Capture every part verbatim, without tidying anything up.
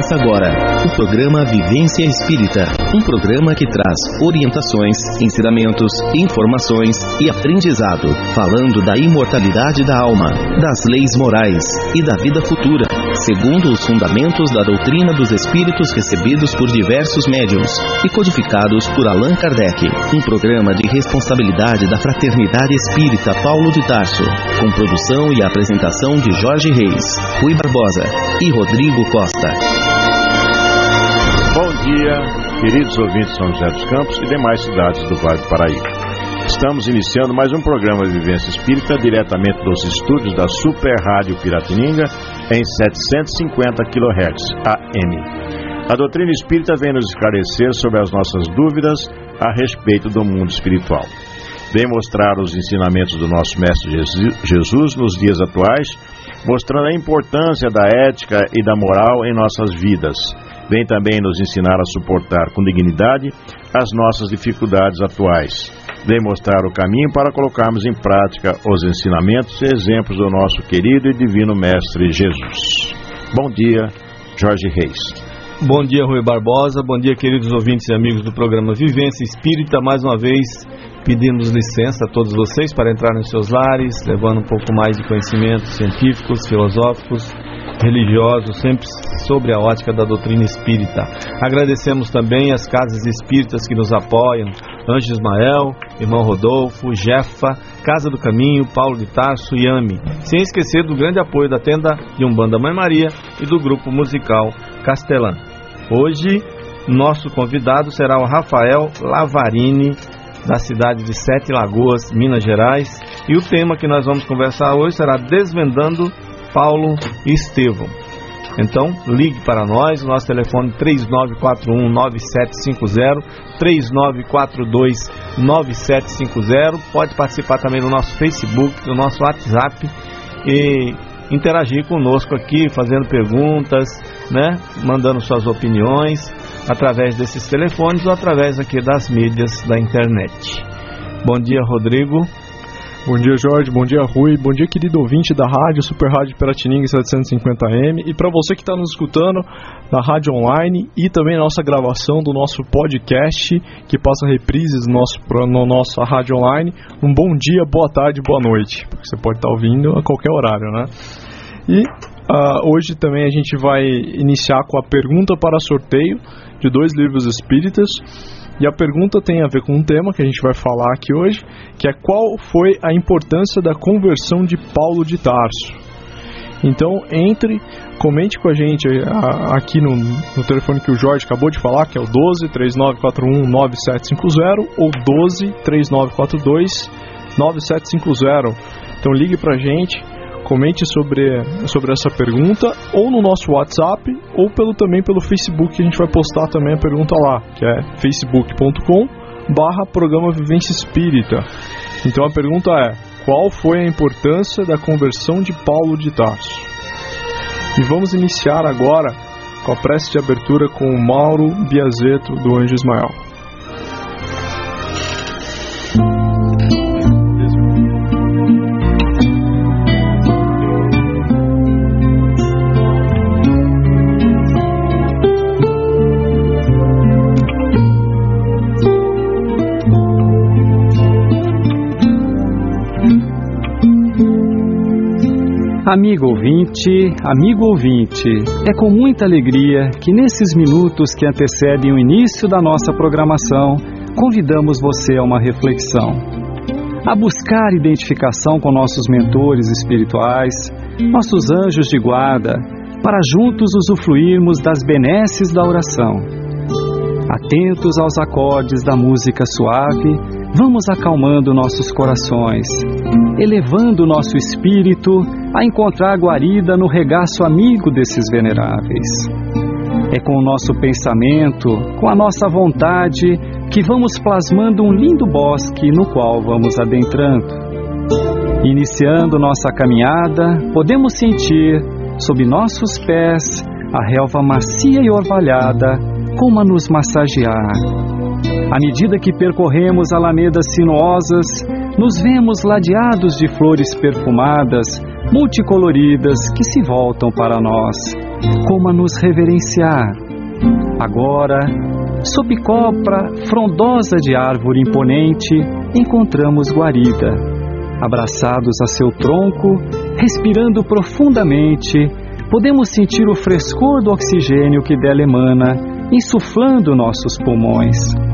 Começa agora o programa Vivência Espírita, um programa que traz orientações, ensinamentos, informações e aprendizado, falando da imortalidade da alma, das leis morais e da vida futura, segundo os fundamentos da doutrina dos espíritos recebidos por diversos médiuns e codificados por Allan Kardec. Um programa de responsabilidade da Fraternidade Espírita Paulo de Tarso, com produção e apresentação de Jorge Reis, Rui Barbosa e Rodrigo Costa. Bom dia, queridos ouvintes de São José dos Campos e demais cidades do Vale do Paraíba. Estamos iniciando mais um programa de Vivência Espírita diretamente dos estúdios da Super Rádio Piratininga em setecentos e cinquenta quilohertz A M. A doutrina espírita vem nos esclarecer sobre as nossas dúvidas a respeito do mundo espiritual. Vem mostrar os ensinamentos do nosso Mestre Jesus nos dias atuais, mostrando a importância da ética e da moral em nossas vidas. Vem também nos ensinar a suportar com dignidade as nossas dificuldades atuais. Vem mostrar o caminho para colocarmos em prática os ensinamentos e exemplos do nosso querido e divino Mestre Jesus. Bom dia, Jorge Reis. Bom dia, Rui Barbosa. Bom dia, queridos ouvintes e amigos do programa Vivência Espírita. Mais uma vez, pedimos licença a todos vocês para entrar nos seus lares, levando um pouco mais de conhecimentos científicos, filosóficos, religiosos, sempre sobre a ótica da doutrina espírita. Agradecemos também as casas espíritas que nos apoiam: Anjo Ismael, Irmão Rodolfo, Jefa, Casa do Caminho, Paulo de Tarso e AME. Sem esquecer do grande apoio da tenda de Umbanda Mãe Maria e do grupo musical Castelã. Hoje, nosso convidado será o Rafael Lavarini, da cidade de Sete Lagoas, Minas Gerais, e o tema que nós vamos conversar hoje será Desvendando Paulo e Estevão. Então, ligue para nós, o nosso telefone três nove quatro um nove sete cinco zero, três nove quatro dois nove sete cinco zero, pode participar também do nosso Facebook, do nosso WhatsApp e interagir conosco aqui, fazendo perguntas, né, mandando suas opiniões através desses telefones ou através aqui das mídias da internet. Bom dia, Rodrigo. Bom dia, Jorge. Bom dia, Rui. Bom dia, querido ouvinte da rádio Super Rádio Piratininga setecentos e cinquenta A M. E para você que está nos escutando na rádio online e também na nossa gravação do nosso podcast, que passa reprises no nosso, no nossa rádio online, um bom dia, boa tarde, boa noite. Você pode estar ouvindo a qualquer horário, né? E uh, hoje também a gente vai iniciar com a pergunta para sorteio de dois livros espíritas. E a pergunta tem a ver com um tema que a gente vai falar aqui hoje, que é: qual foi a importância da conversão de Paulo de Tarso? Então, entre, comente com a gente a, aqui no, no telefone que o Jorge acabou de falar, que é o doze, três nove quatro um, nove sete cinco zero ou doze, três nove quatro dois, nove sete cinco zero. Então, ligue pra gente, comente sobre, sobre essa pergunta, ou no nosso WhatsApp, ou pelo, também pelo Facebook, que a gente vai postar também a pergunta lá, que é facebook ponto com barra programa Vivência Espírita. Então a pergunta é: qual foi a importância da conversão de Paulo de Tarso? E vamos iniciar agora com a prece de abertura com o Mauro Biazeto, do Anjo Ismael. Amigo ouvinte, amigo ouvinte, é com muita alegria que nesses minutos que antecedem o início da nossa programação, convidamos você a uma reflexão, a buscar identificação com nossos mentores espirituais, nossos anjos de guarda, para juntos usufruirmos das benesses da oração. Atentos aos acordes da música suave, vamos acalmando nossos corações, elevando nosso espírito a encontrar guarida no regaço amigo desses veneráveis. É com o nosso pensamento, com a nossa vontade, que vamos plasmando um lindo bosque no qual vamos adentrando. Iniciando nossa caminhada, podemos sentir, sob nossos pés, a relva macia e orvalhada, como a nos massagear. À medida que percorremos alamedas sinuosas, nos vemos ladeados de flores perfumadas, multicoloridas, que se voltam para nós, como a nos reverenciar. Agora, sob copa frondosa de árvore imponente, encontramos guarida. Abraçados a seu tronco, respirando profundamente, podemos sentir o frescor do oxigênio que dela emana, insuflando nossos pulmões.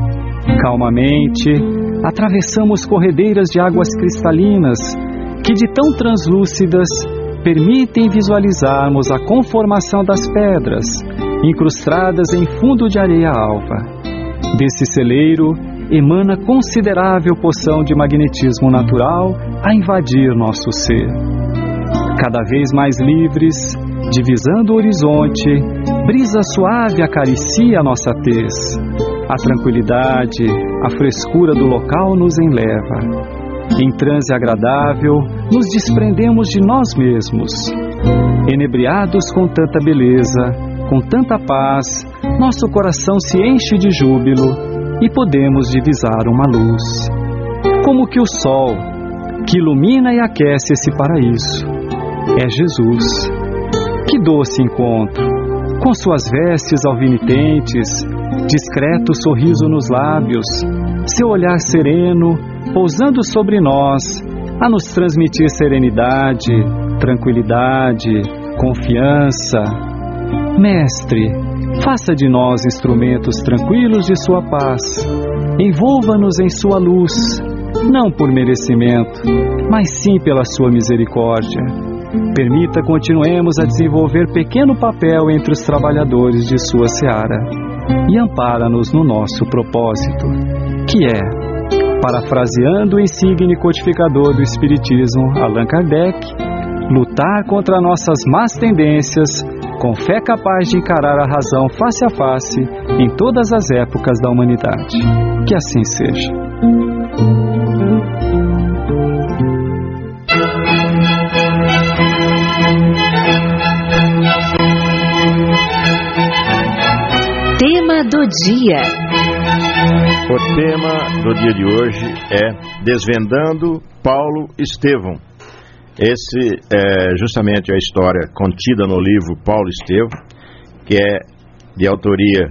Calmamente, atravessamos corredeiras de águas cristalinas, que de tão translúcidas permitem visualizarmos a conformação das pedras, incrustadas em fundo de areia alva. Desse celeiro emana considerável porção de magnetismo natural a invadir nosso ser. Cada vez mais livres, divisando o horizonte, brisa suave acaricia a nossa tez. A tranquilidade, a frescura do local nos enleva. Em transe agradável, nos desprendemos de nós mesmos. Enebriados com tanta beleza, com tanta paz, nosso coração se enche de júbilo e podemos divisar uma luz. Como que o sol, que ilumina e aquece esse paraíso, é Jesus. Que doce encontro, com suas vestes alvinitentes, discreto sorriso nos lábios, seu olhar sereno, pousando sobre nós, a nos transmitir serenidade, tranquilidade, confiança. Mestre, faça de nós instrumentos tranquilos de sua paz, envolva-nos em sua luz, não por merecimento, mas sim pela sua misericórdia. Permita continuemos a desenvolver pequeno papel entre os trabalhadores de sua seara e ampara-nos no nosso propósito, que é, parafraseando o insigne codificador do Espiritismo, Allan Kardec, lutar contra nossas más tendências com fé capaz de encarar a razão face a face em todas as épocas da humanidade. Que assim seja. Tema do dia. O tema do dia de hoje é Desvendando Paulo Estevão. Esse é justamente a história contida no livro Paulo Estevão, que é de autoria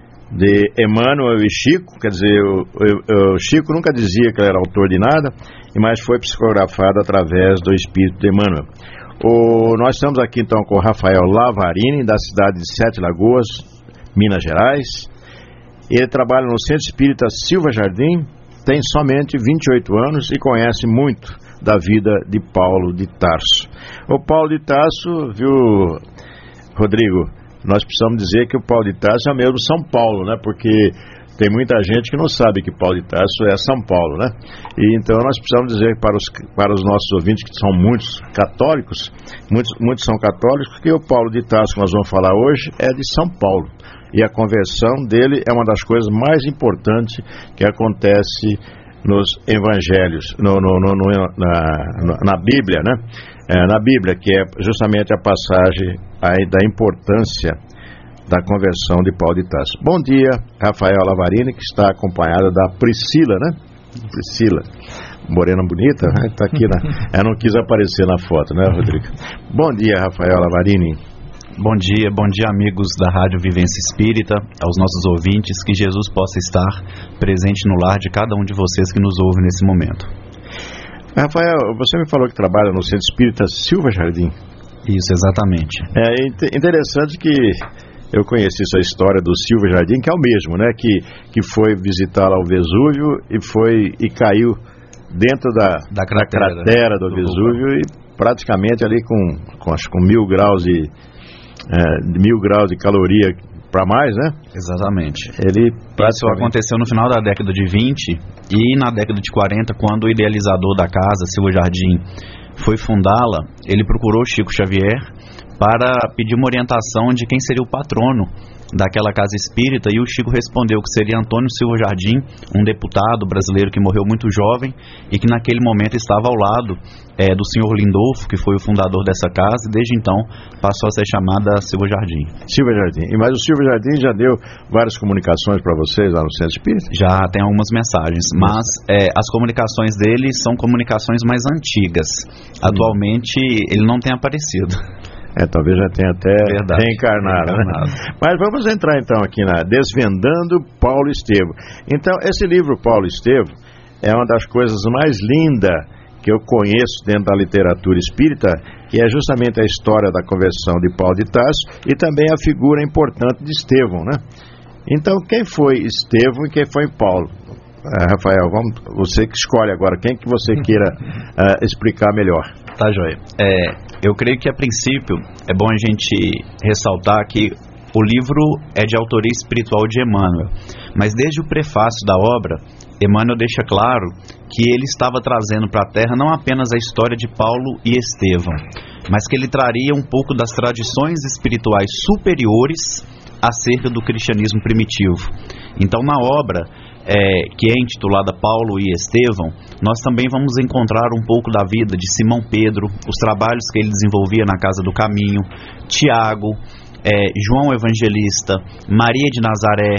de Emmanuel e Chico. Quer dizer, o, o, o Chico nunca dizia que ele era autor de nada, mas foi psicografado através do espírito de Emmanuel. O, nós estamos aqui então com o Rafael Lavarini, da cidade de Sete Lagoas, Minas Gerais. Ele trabalha no Centro Espírita Silva Jardim, tem somente vinte e oito anos e conhece muito da vida de Paulo de Tarso. O Paulo de Tarso, viu, Rodrigo, nós precisamos dizer que o Paulo de Tarso é mesmo São Paulo, né? Porque tem muita gente que não sabe que Paulo de Tarso é São Paulo, né? E então nós precisamos dizer para os, para os nossos ouvintes, que são muitos católicos, muitos, muitos são católicos, que o Paulo de Tarso que nós vamos falar hoje é de São Paulo. E a conversão dele é uma das coisas mais importantes que acontece nos evangelhos, no, no, no, no, na, na Bíblia, né? É, na Bíblia, que é justamente a passagem aí da importância da conversão de Paulo de Tarso. Bom dia, Rafael Lavarini, que está acompanhada da Priscila, né? Priscila, morena bonita, né? Está aqui na... Ela não quis aparecer na foto, né, Rodrigo? Bom dia, Rafael Lavarini. Bom dia, bom dia amigos da Rádio Vivência Espírita, aos nossos ouvintes, que Jesus possa estar presente no lar de cada um de vocês que nos ouve nesse momento. Rafael, você me falou que trabalha no Centro Espírita Silva Jardim. Isso, exatamente. É interessante que eu conheci essa história do Silva Jardim, que é o mesmo, né? Que, que foi visitar lá o Vesúvio e, foi, e caiu dentro da, da cratera, da cratera do, do Vesúvio e praticamente ali com, com, acho, com mil graus de... É, mil graus de caloria para mais, né? Exatamente. Ele Isso aconteceu no final da década de vinte e na década de quarenta, quando o idealizador da casa, Silva Jardim, foi fundá-la, ele procurou Chico Xavier para pedir uma orientação de quem seria o patrono daquela casa espírita, e o Chico respondeu que seria Antônio Silva Jardim, um deputado brasileiro que morreu muito jovem e que naquele momento estava ao lado é, do senhor Lindolfo, que foi o fundador dessa casa, e desde então passou a ser chamada Silva Jardim. Silva Jardim. Mas o Silva Jardim já deu várias comunicações para vocês lá no Centro Espírita? Já tem algumas mensagens, mas é, as comunicações dele são comunicações mais antigas. Atualmente ele não tem aparecido. É, talvez já tenha até Verdade. reencarnado, reencarnado. Né? Mas vamos entrar então aqui na Desvendando Paulo Estevo. Então, esse livro Paulo Estevo é uma das coisas mais lindas que eu conheço dentro da literatura espírita, que é justamente a história da conversão de Paulo de Tarso e também a figura importante de Estevão, né? Então, quem foi Estevão e quem foi Paulo? Uh, Rafael, vamos, você que escolhe agora, quem que você queira uh, explicar melhor. Tá, joia. É, eu creio que a princípio é bom a gente ressaltar que o livro é de autoria espiritual de Emmanuel, mas desde o prefácio da obra, Emmanuel deixa claro que ele estava trazendo para a Terra não apenas a história de Paulo e Estevão, mas que ele traria um pouco das tradições espirituais superiores acerca do cristianismo primitivo. Então, na obra É, que é intitulada Paulo e Estevão, nós também vamos encontrar um pouco da vida de Simão Pedro, os trabalhos que ele desenvolvia na Casa do Caminho, Tiago, é, João Evangelista, Maria de Nazaré,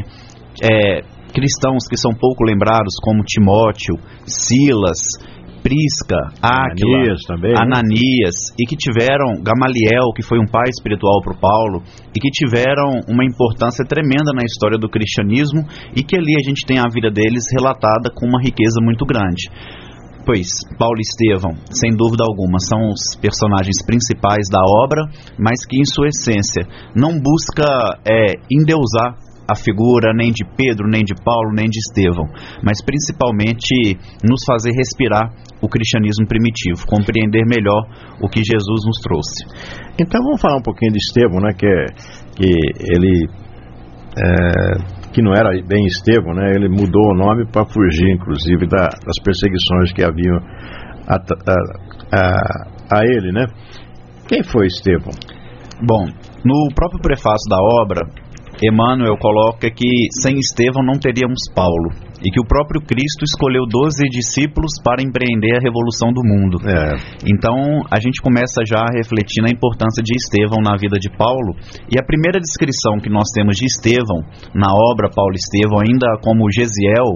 é, cristãos que são pouco lembrados como Timóteo, Silas, Prisca, Áquila, Ananias, também, Ananias, né? E que tiveram Gamaliel, que foi um pai espiritual para o Paulo, e que tiveram uma importância tremenda na história do cristianismo, e que ali a gente tem a vida deles relatada com uma riqueza muito grande. Pois, Paulo e Estevão, sem dúvida alguma, são os personagens principais da obra, mas que em sua essência não busca é, endeusar a figura nem de Pedro, nem de Paulo, nem de Estevão, mas principalmente nos fazer respirar o cristianismo primitivo, compreender melhor o que Jesus nos trouxe. Então vamos falar um pouquinho de Estevão, né, que, que ele é, que não era bem Estevão, né, ele mudou o nome para fugir inclusive da, das perseguições que haviam a, a, a, a ele, né? Quem foi Estevão? Bom, no próprio prefácio da obra, Emmanuel coloca que sem Estevão não teríamos Paulo, e que o próprio Cristo escolheu doze discípulos para empreender a revolução do mundo. É. Então a gente começa já a refletir na importância de Estevão na vida de Paulo, e a primeira descrição que nós temos de Estevão na obra Paulo e Estevão, ainda como Gesiel,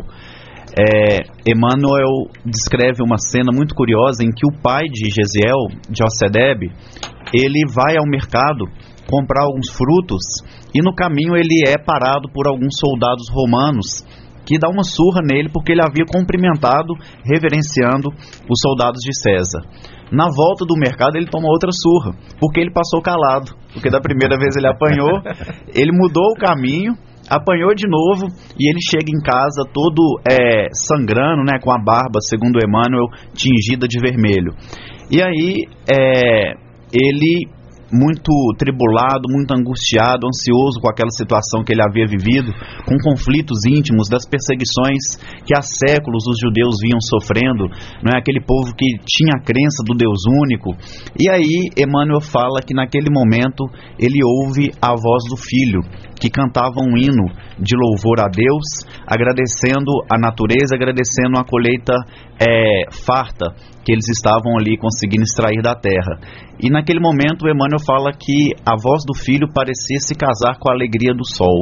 é, Emmanuel descreve uma cena muito curiosa em que o pai de Gesiel, Jossedebe, ele vai ao mercado comprar alguns frutos, e no caminho ele é parado por alguns soldados romanos que dá uma surra nele porque ele havia cumprimentado, reverenciando os soldados de César. Na volta do mercado ele toma outra surra, porque ele passou calado, porque da primeira vez ele apanhou, ele mudou o caminho, apanhou de novo, e ele chega em casa todo é, sangrando, né, com a barba, segundo Emmanuel, tingida de vermelho. E aí é, ele, muito tribulado, muito angustiado, ansioso com aquela situação que ele havia vivido, com conflitos íntimos das perseguições que há séculos os judeus vinham sofrendo, não é, aquele povo que tinha a crença do Deus único. E aí Emmanuel fala que naquele momento ele ouve a voz do filho, que cantava um hino de louvor a Deus, agradecendo a natureza, agradecendo a colheita é, farta que eles estavam ali conseguindo extrair da terra. E naquele momento Emmanuel fala que a voz do filho parecia se casar com a alegria do sol.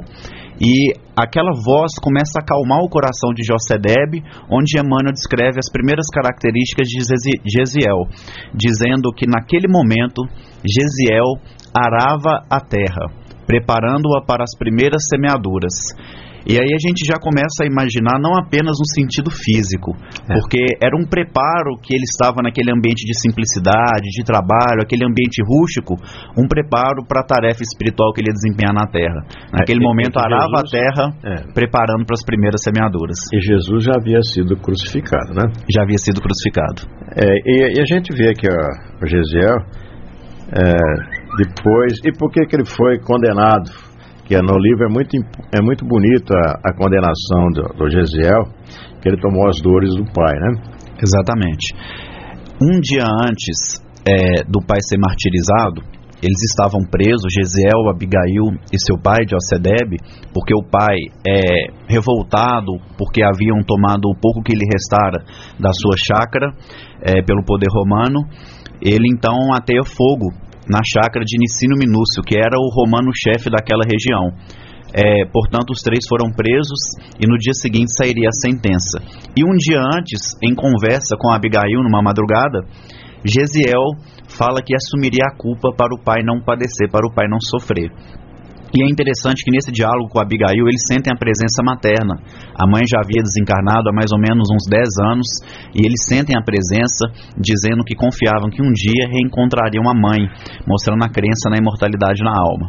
E aquela voz começa a acalmar o coração de Jossedebe, onde Emmanuel descreve as primeiras características de Gesiel, dizendo que naquele momento Gesiel arava a terra, preparando-a para as primeiras semeaduras. E aí a gente já começa a imaginar não apenas no sentido físico, é. porque era um preparo que ele estava naquele ambiente de simplicidade, de trabalho, aquele ambiente rústico, um preparo para a tarefa espiritual que ele ia desempenhar na terra. Naquele é, momento arava Jesus, a terra, é. preparando para as primeiras semeaduras. E Jesus já havia sido crucificado, né? Já havia sido crucificado. É, e, e a gente vê que o Gesiel, é, depois, e por que que ele foi condenado? Que no livro é muito, é muito bonita a, a condenação do, do Gesiel, que ele tomou as dores do pai, né? Exatamente. Um dia antes é, do pai ser martirizado, eles estavam presos, Jesiel, Abigail e seu pai, Jossedebe, porque o pai é revoltado, porque haviam tomado o pouco que lhe restara da sua chácara, é, pelo poder romano. Ele então ateia fogo na chácara de Nicínio Minúcio, que era o romano-chefe daquela região. É, portanto, os três foram presos e no dia seguinte sairia a sentença. E um dia antes, em conversa com Abigail, numa madrugada, Jesiel fala que assumiria a culpa para o pai não padecer, para o pai não sofrer. E é interessante que nesse diálogo com Abigail, eles sentem a presença materna. A mãe já havia desencarnado há mais ou menos uns dez anos, e eles sentem a presença, dizendo que confiavam que um dia reencontrariam a mãe, mostrando a crença na imortalidade na alma.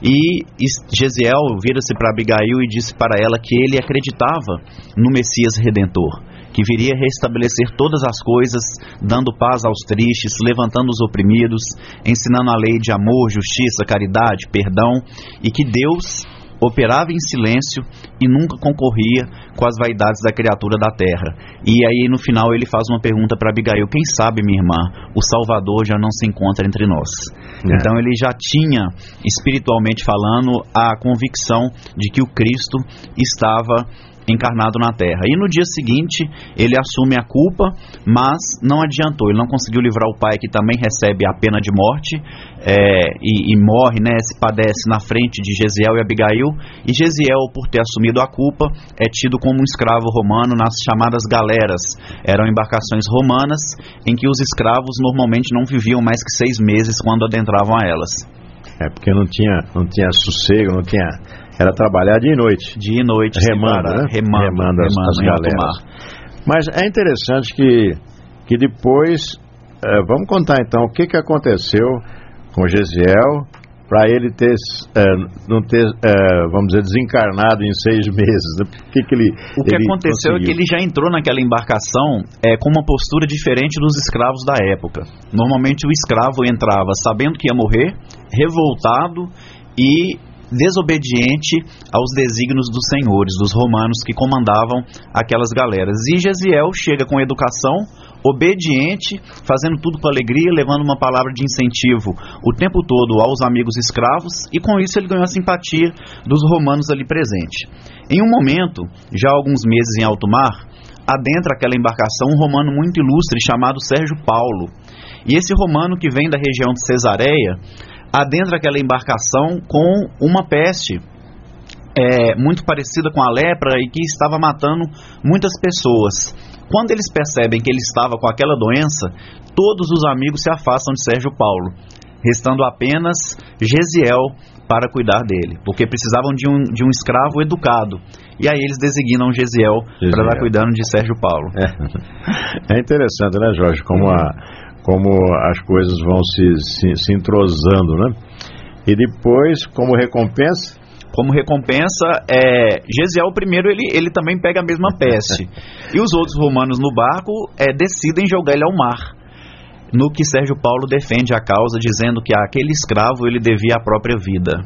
E Jesiel vira-se para Abigail e disse para ela que ele acreditava no Messias Redentor, que viria restabelecer todas as coisas, dando paz aos tristes, levantando os oprimidos, ensinando a lei de amor, justiça, caridade, perdão, e que Deus operava em silêncio e nunca concorria com as vaidades da criatura da terra. E aí no final ele faz uma pergunta para Abigail: quem sabe, minha irmã, o Salvador já não se encontra entre nós. É. Então ele já tinha, espiritualmente falando, a convicção de que o Cristo estava encarnado na terra. E no dia seguinte ele assume a culpa, mas não adiantou, ele não conseguiu livrar o pai, que também recebe a pena de morte, é, e, e morre, né, se padece na frente de Jesiel e Abigail. E Jesiel, por ter assumido a culpa, é tido como um escravo romano nas chamadas galeras. Eram embarcações romanas em que os escravos normalmente não viviam mais que seis meses quando adentravam a elas. É porque não tinha, não tinha sossego, não tinha... Era trabalhar dia e noite. Dia e noite. Remando, né? Remando, remando as, remando as galeras. Mas é interessante que, que depois... É, vamos contar então o que, que aconteceu com Jesiel para ele ter, é, não ter, é, vamos dizer, desencarnado em seis meses. Né? O que, que ele O que ele aconteceu conseguiu? É que ele já entrou naquela embarcação é, com uma postura diferente dos escravos da época. Normalmente o escravo entrava sabendo que ia morrer, revoltado e desobediente aos desígnios dos senhores, dos romanos que comandavam aquelas galeras. E Jesiel chega com educação, obediente, fazendo tudo com alegria, levando uma palavra de incentivo o tempo todo aos amigos escravos, e com isso ele ganhou a simpatia dos romanos ali presentes. Em um momento, já há alguns meses em alto mar, adentra aquela embarcação um romano muito ilustre chamado Sérgio Paulo. E esse romano, que vem da região de Cesareia, adentra aquela embarcação com uma peste é, muito parecida com a lepra e que estava matando muitas pessoas. Quando eles percebem que ele estava com aquela doença, todos os amigos se afastam de Sérgio Paulo, restando apenas Jesiel para cuidar dele, porque precisavam de um, de um escravo educado. E aí eles designam Jesiel, Jesiel. para estar cuidando de Sérgio Paulo. É, é interessante, né, Jorge, como a como as coisas vão se, se, se entrosando, né? E depois, como recompensa... Como recompensa, é, Jesiel primeiro, ele, ele também pega a mesma peste. E os outros romanos no barco é, decidem jogar ele ao mar. No que Sérgio Paulo defende a causa, dizendo que aquele escravo ele devia a própria vida.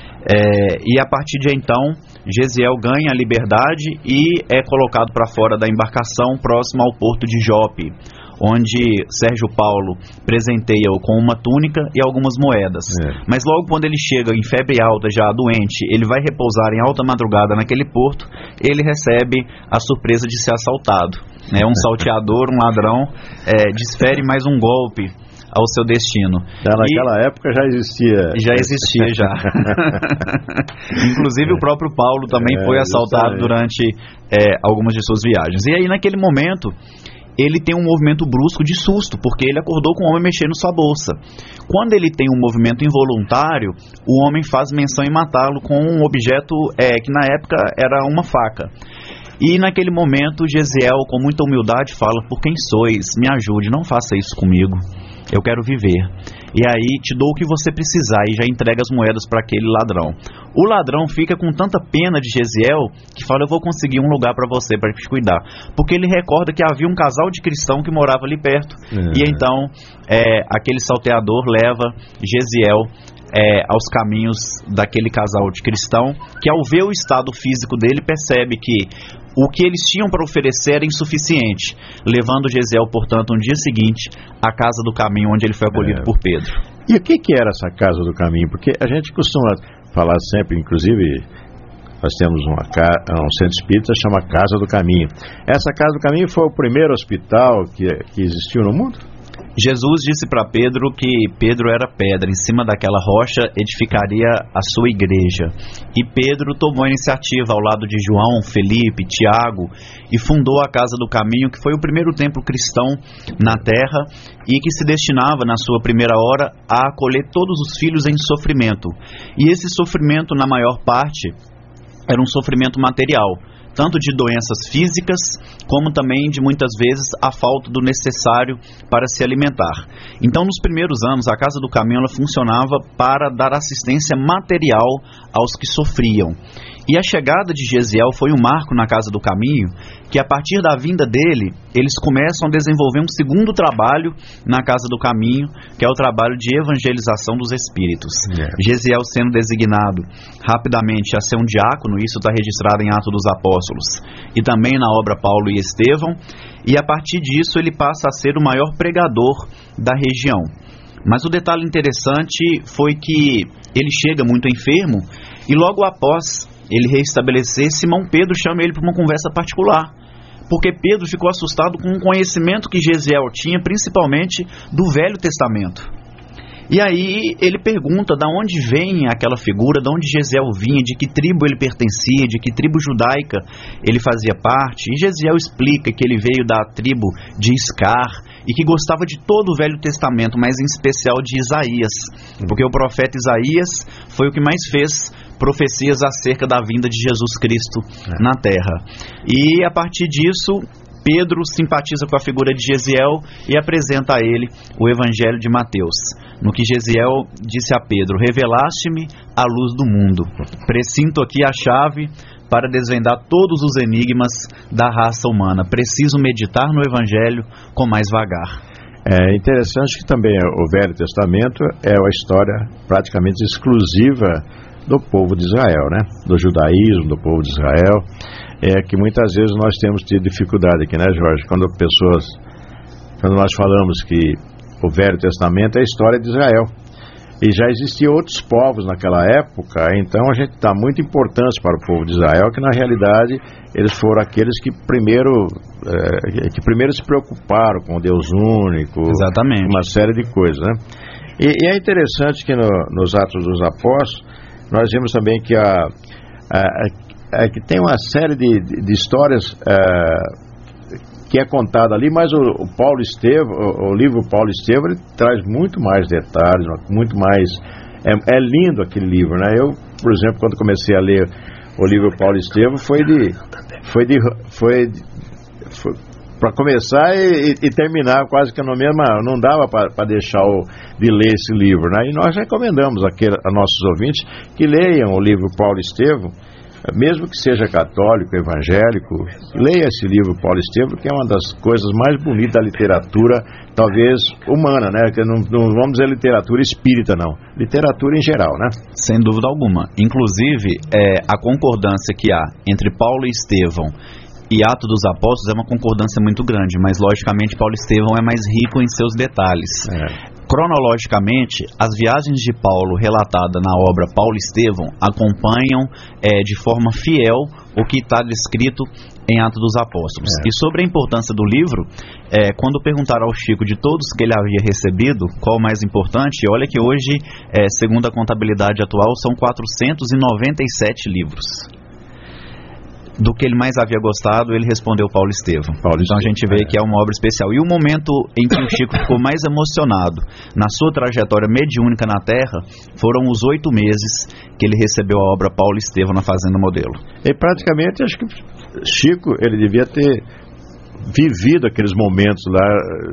É, e a partir de então, Jesiel ganha a liberdade e é colocado para fora da embarcação, próximo ao porto de Jope, onde Sérgio Paulo presenteia-o com uma túnica e algumas moedas. É. Mas logo quando ele chega em febre alta, já doente, ele vai repousar em alta madrugada naquele porto, ele recebe a surpresa de ser assaltado. É um salteador, um ladrão, é, desfere mais um golpe ao seu destino. Já naquela e época já existia. Já existia, já. Inclusive é. o próprio Paulo também é, foi assaltado durante é, algumas de suas viagens. E aí naquele momento ele tem um movimento brusco de susto, porque ele acordou com o homem mexendo sua bolsa. Quando ele tem um movimento involuntário, o homem faz menção em matá-lo com um objeto é, que na época era uma faca. E naquele momento Jesiel, com muita humildade, fala: por quem sois? Me ajude, não faça isso comigo, eu quero viver. E aí te dou o que você precisar, e já entrega as moedas para aquele ladrão. O ladrão fica com tanta pena de Jesiel que fala: eu vou conseguir um lugar para você, para te cuidar, porque ele recorda que havia um casal de cristão que morava ali perto. É. E então é, aquele salteador leva Jesiel é, aos caminhos daquele casal de cristão, que ao ver o estado físico dele percebe que o que eles tinham para oferecer era insuficiente, levando Jesiel, portanto, no dia seguinte à casa do caminho onde ele foi acolhido é. por Pedro. E o que, que era essa Casa do Caminho? Porque a gente costuma falar sempre, inclusive, nós temos uma, um centro espírita que chama Casa do Caminho. Essa Casa do Caminho foi o primeiro hospital que, que existiu no mundo? Jesus disse para Pedro que Pedro era pedra, em cima daquela rocha edificaria a sua igreja. E Pedro tomou a iniciativa ao lado de João, Felipe, Tiago e fundou a Casa do Caminho, que foi o primeiro templo cristão na terra e que se destinava na sua primeira hora a acolher todos os filhos em sofrimento. E esse sofrimento, na maior parte, era um sofrimento material, tanto de doenças físicas, como também de muitas vezes a falta do necessário para se alimentar. Então, nos primeiros anos, a Casa do Caminho ela funcionava para dar assistência material aos que sofriam. E a chegada de Gesiel foi um marco na Casa do Caminho, que a partir da vinda dele, eles começam a desenvolver um segundo trabalho na Casa do Caminho, que é o trabalho de evangelização dos espíritos. Yeah. Gesiel sendo designado rapidamente a ser um diácono, isso está registrado em Atos dos Apóstolos, e também na obra Paulo e Estevão, e a partir disso ele passa a ser o maior pregador da região. Mas o detalhe interessante foi que ele chega muito enfermo, e logo após ele reestabelecer, Simão Pedro chama ele para uma conversa particular, porque Pedro ficou assustado com o conhecimento que Gesiel tinha, principalmente do Velho Testamento. E aí ele pergunta de onde vem aquela figura, de onde Gesiel vinha, de que tribo ele pertencia, de que tribo judaica ele fazia parte. E Gesiel explica que ele veio da tribo de Iscar e que gostava de todo o Velho Testamento, mas em especial de Isaías, porque o profeta Isaías foi o que mais fez profecias acerca da vinda de Jesus Cristo é. na terra. E a partir disso, Pedro simpatiza com a figura de Gesiel e apresenta a ele o Evangelho de Mateus, no que Gesiel disse a Pedro: revelaste-me a luz do mundo, precinto aqui a chave para desvendar todos os enigmas da raça humana, preciso meditar no Evangelho com mais vagar. É interessante que também o Velho Testamento é uma história praticamente exclusiva do povo de Israel, né? Do judaísmo, do povo de Israel. É que muitas vezes nós temos tido dificuldade aqui, né, Jorge? Quando pessoas, quando nós falamos que o Velho Testamento é a história de Israel, e já existiam outros povos naquela época, então a gente dá muita importância para o povo de Israel, que na realidade eles foram aqueles que primeiro, é, que primeiro se preocuparam com o Deus único. Exatamente. Uma série de coisas, né? E, e é interessante que no, nos Atos dos Apóstolos nós vemos também que a, a, a, a que tem uma série de, de, de histórias a, que é contada ali, mas o, o Paulo Estevão, o, o livro Paulo Estevão, ele traz muito mais detalhes, muito mais, é, é lindo aquele livro, né? Eu, por exemplo, quando comecei a ler o livro Paulo Estevão, foi de, foi de, foi, foi para começar e, e, e terminar quase que no mesmo, não dava para deixar o, de ler esse livro, né? E nós recomendamos aquele, a nossos ouvintes que leiam o livro Paulo Estevão, mesmo que seja católico, evangélico, leia esse livro Paulo Estevão, que é uma das coisas mais bonitas da literatura, talvez humana, né? Que não, não vamos dizer literatura espírita, não. Literatura em geral, né? Sem dúvida alguma. Inclusive, é, a concordância que há entre Paulo e Estevão e Atos dos Apóstolos é uma concordância muito grande, mas logicamente Paulo Estevão é mais rico em seus detalhes. É. Cronologicamente, as viagens de Paulo relatada na obra Paulo Estevão acompanham é, de forma fiel o que está descrito em Atos dos Apóstolos. É. E sobre a importância do livro, é, quando perguntaram ao Chico de todos que ele havia recebido, qual o mais importante, olha que hoje, é, segundo a contabilidade atual, são quatrocentos e noventa e sete livros. Do que ele mais havia gostado, ele respondeu Paulo Estevão. Paulo então Estevão, a gente vê é. que é uma obra especial. E o momento em que o Chico ficou mais emocionado na sua trajetória mediúnica na Terra foram os oito meses que ele recebeu a obra Paulo Estevão na Fazenda Modelo. E praticamente, acho que Chico, ele devia ter vivido aqueles momentos lá,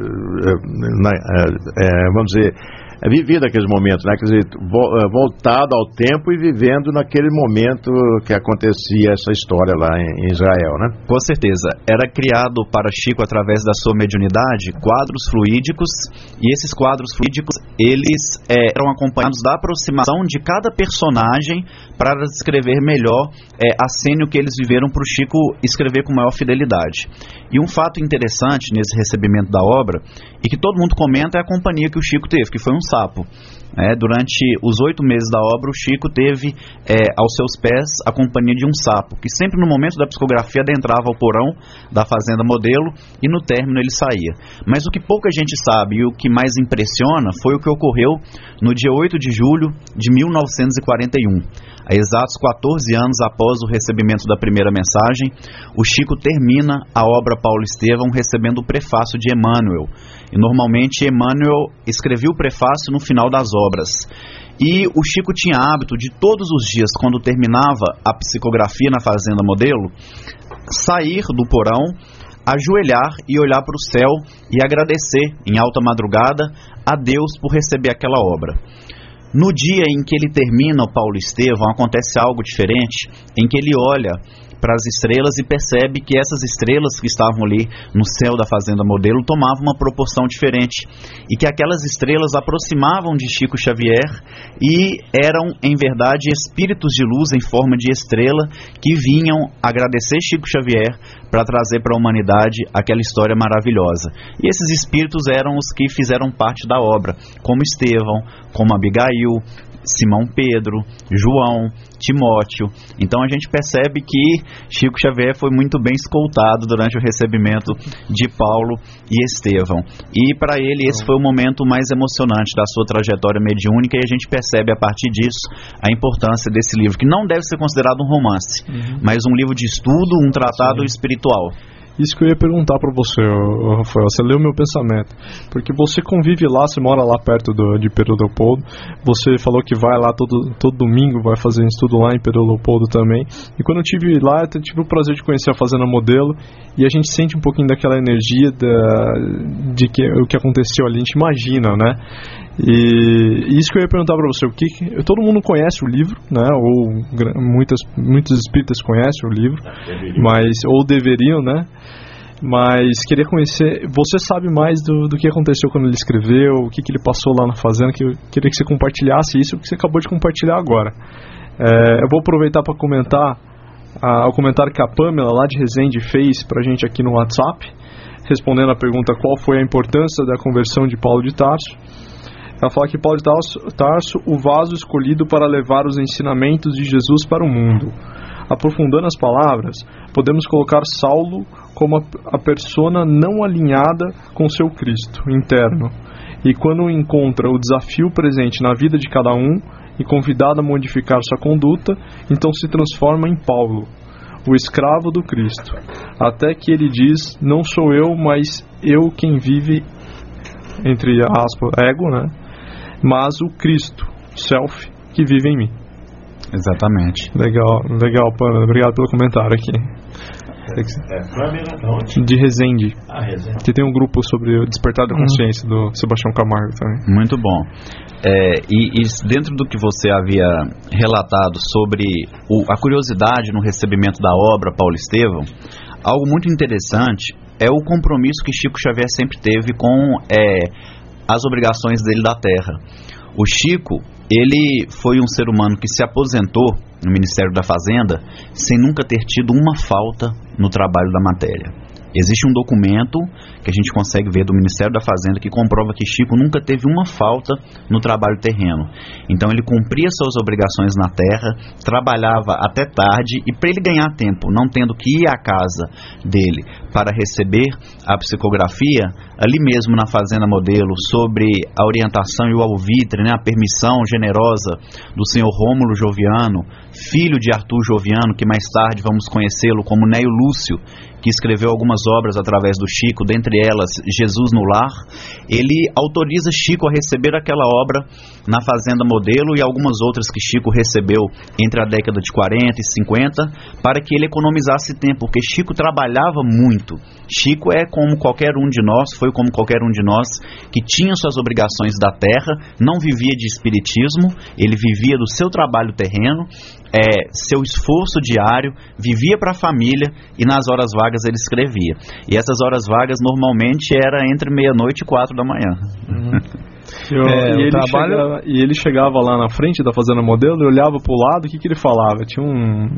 na, é, vamos dizer, vivido aqueles momentos, né? Quer dizer, voltado ao tempo e vivendo naquele momento que acontecia essa história lá em Israel, né? Com certeza. Era criado para Chico, através da sua mediunidade, quadros fluídicos, e esses quadros fluídicos, eles é, eram acompanhados da aproximação de cada personagem para descrever melhor é, a cena que eles viveram para o Chico escrever com maior fidelidade. E um fato interessante nesse recebimento da obra, e que todo mundo comenta, é a companhia que o Chico teve, que foi um sapo. É, durante os oito meses da obra, o Chico teve é, aos seus pés a companhia de um sapo, que sempre no momento da psicografia adentrava ao porão da Fazenda Modelo e no término ele saía. Mas o que pouca gente sabe e o que mais impressiona foi o que ocorreu no dia oito de julho de mil novecentos e quarenta e um. Há exatos quatorze anos após o recebimento da primeira mensagem, o Chico termina a obra Paulo Estevão recebendo o prefácio de Emmanuel. E normalmente Emmanuel escrevia o prefácio no final das obras. E o Chico tinha hábito de todos os dias, quando terminava a psicografia na Fazenda Modelo, sair do porão, ajoelhar e olhar para o céu e agradecer em alta madrugada a Deus por receber aquela obra. No dia em que ele termina o Paulo Estevão, acontece algo diferente, em que ele olha para as estrelas e percebe que essas estrelas que estavam ali no céu da Fazenda Modelo tomavam uma proporção diferente, e que aquelas estrelas aproximavam de Chico Xavier e eram, em verdade, espíritos de luz em forma de estrela que vinham agradecer Chico Xavier para trazer para a humanidade aquela história maravilhosa. E esses espíritos eram os que fizeram parte da obra, como Estevão, como Abigail, Simão Pedro, João, Timóteo. Então a gente percebe que Chico Xavier foi muito bem escoltado durante o recebimento de Paulo e Estevão. E para ele esse foi o momento mais emocionante da sua trajetória mediúnica, e a gente percebe a partir disso a importância desse livro, que não deve ser considerado um romance, uhum. mas um livro de estudo, um tratado Sim. espiritual. Isso que eu ia perguntar para você, Rafael, você leu meu pensamento, porque você convive lá, você mora lá perto do, de Pedro Leopoldo, você falou que vai lá todo, todo domingo, vai fazer estudo lá em Pedro Leopoldo também, e quando eu estive lá, eu tive o prazer de conhecer a Fazenda Modelo, e a gente sente um pouquinho daquela energia da, de que, o que aconteceu ali, a gente imagina, né? E isso que eu ia perguntar para você, o que, todo mundo conhece o livro, né? Ou muitas, muitos espíritas conhecem o livro, mas ou deveriam, né? Mas queria conhecer, você sabe mais do, do que aconteceu quando ele escreveu, o que, que ele passou lá na fazenda, que eu queria que você compartilhasse isso, que você acabou de compartilhar agora. É, eu vou aproveitar para comentar a, o comentário que a Pamela lá de Resende fez para a gente aqui no WhatsApp, respondendo a pergunta qual foi a importância da conversão de Paulo de Tarso. Ela fala que Paulo de Tarso, Tarso, o vaso escolhido para levar os ensinamentos de Jesus para o mundo. Aprofundando as palavras, podemos colocar Saulo como a, a persona não alinhada com seu Cristo interno. E quando encontra o desafio presente na vida de cada um e convidado a modificar sua conduta, então se transforma em Paulo, o escravo do Cristo. Até que ele diz, não sou eu, mas eu quem vive, entre aspas, ego, né? Mas o Cristo, self, que vive em mim. Exatamente. Legal, legal, Pamela. Obrigado pelo comentário aqui. É, é, de Resende. Ah, Resende. Que tem um grupo sobre o despertar da consciência uhum. do Sebastião Camargo também. Muito bom. É, e, e dentro do que você havia relatado sobre o, a curiosidade no recebimento da obra Paulo Estevão, algo muito interessante é o compromisso que Chico Xavier sempre teve com é, as obrigações dele da terra. O Chico, ele foi um ser humano que se aposentou no Ministério da Fazenda sem nunca ter tido uma falta no trabalho da matéria. Existe um documento que a gente consegue ver do Ministério da Fazenda que comprova que Chico nunca teve uma falta no trabalho terreno. Então ele cumpria suas obrigações na terra, trabalhava até tarde, e para ele ganhar tempo, não tendo que ir à casa dele para receber a psicografia, ali mesmo na Fazenda Modelo, sobre a orientação e o alvitre, né, a permissão generosa do senhor Rômulo Joviano, filho de Arthur Joviano, que mais tarde vamos conhecê-lo como Neio Lúcio, que escreveu algumas obras através do Chico, dentre elas Jesus no Lar. Ele autoriza Chico a receber aquela obra na Fazenda Modelo e algumas outras que Chico recebeu entre a década de quarenta e cinquenta, para que ele economizasse tempo, porque Chico trabalhava muito. Chico é como qualquer um de nós, foi como qualquer um de nós, que tinha suas obrigações da terra, não vivia de espiritismo, ele vivia do seu trabalho terreno, é, seu esforço diário, vivia para a família, e nas horas vagas ele escrevia. E essas horas vagas normalmente era entre meia-noite e quatro da manhã. Uhum. Eu, É, e, o ele trabalho- chegava, e ele chegava lá na frente da fazenda modelo e olhava pro lado, o que, que ele falava? Tinha um.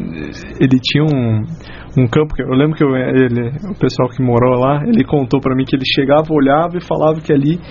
Ele tinha um, um campo que eu lembro que eu, ele, o pessoal que morou lá, ele contou pra mim que ele chegava, olhava e falava que ali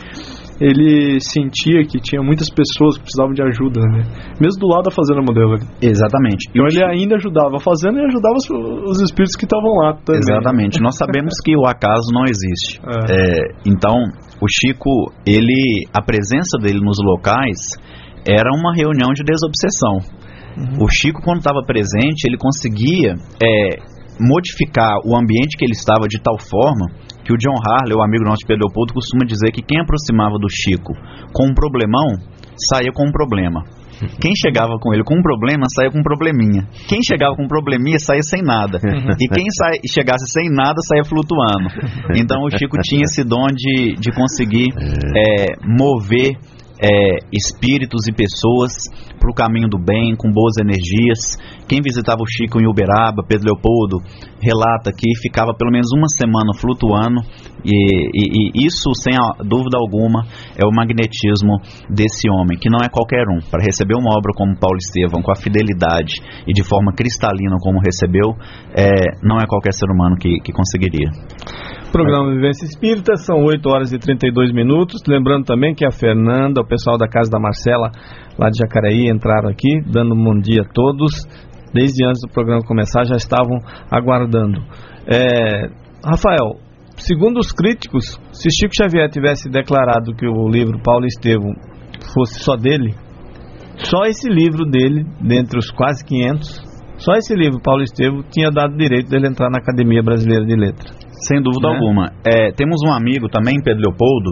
ele sentia que tinha muitas pessoas que precisavam de ajuda, né? Mesmo do lado da fazenda modelo. Exatamente. Então ele ainda ajudava a fazenda e ajudava os, os espíritos que estavam lá também. Exatamente. Nós sabemos que o acaso não existe. É. É, então, o Chico, ele, a presença dele nos locais era uma reunião de desobsessão. Uhum. O Chico, quando estava presente, ele conseguia é, modificar o ambiente que ele estava de tal forma que o John Harley, o amigo nosso de Pedro Leopoldo, costuma dizer que quem aproximava do Chico com um problemão, saía com um problema. Quem chegava com ele com um problema, saía com um probleminha. Quem chegava com um probleminha, saía sem nada. E quem sa... chegasse sem nada, saía flutuando. Então o Chico tinha esse dom de, de conseguir é, mover é, espíritos e pessoas para o caminho do bem, com boas energias. Quem visitava o Chico em Uberaba, Pedro Leopoldo, relata que ficava pelo menos uma semana flutuando, e, e, e isso, sem a dúvida alguma, é o magnetismo desse homem, que não é qualquer um. Para receber uma obra como Paulo Estevão, com a fidelidade e de forma cristalina como recebeu, é, não é qualquer ser humano que, que conseguiria. Programa Vivência Espírita, são oito horas e trinta e dois minutos. Lembrando também que a Fernanda, o pessoal da Casa da Marcela, lá de Jacareí, entraram aqui, dando um bom dia a todos. Desde antes do programa começar, já estavam aguardando. É, Rafael, segundo os críticos, se Chico Xavier tivesse declarado que o livro Paulo Estevão fosse só dele, só esse livro dele, dentre os quase quinhentos, só esse livro, Paulo Estevão, tinha dado direito dele entrar na Academia Brasileira de Letras. Sem dúvida, né? alguma. É, temos um amigo também, Pedro Leopoldo,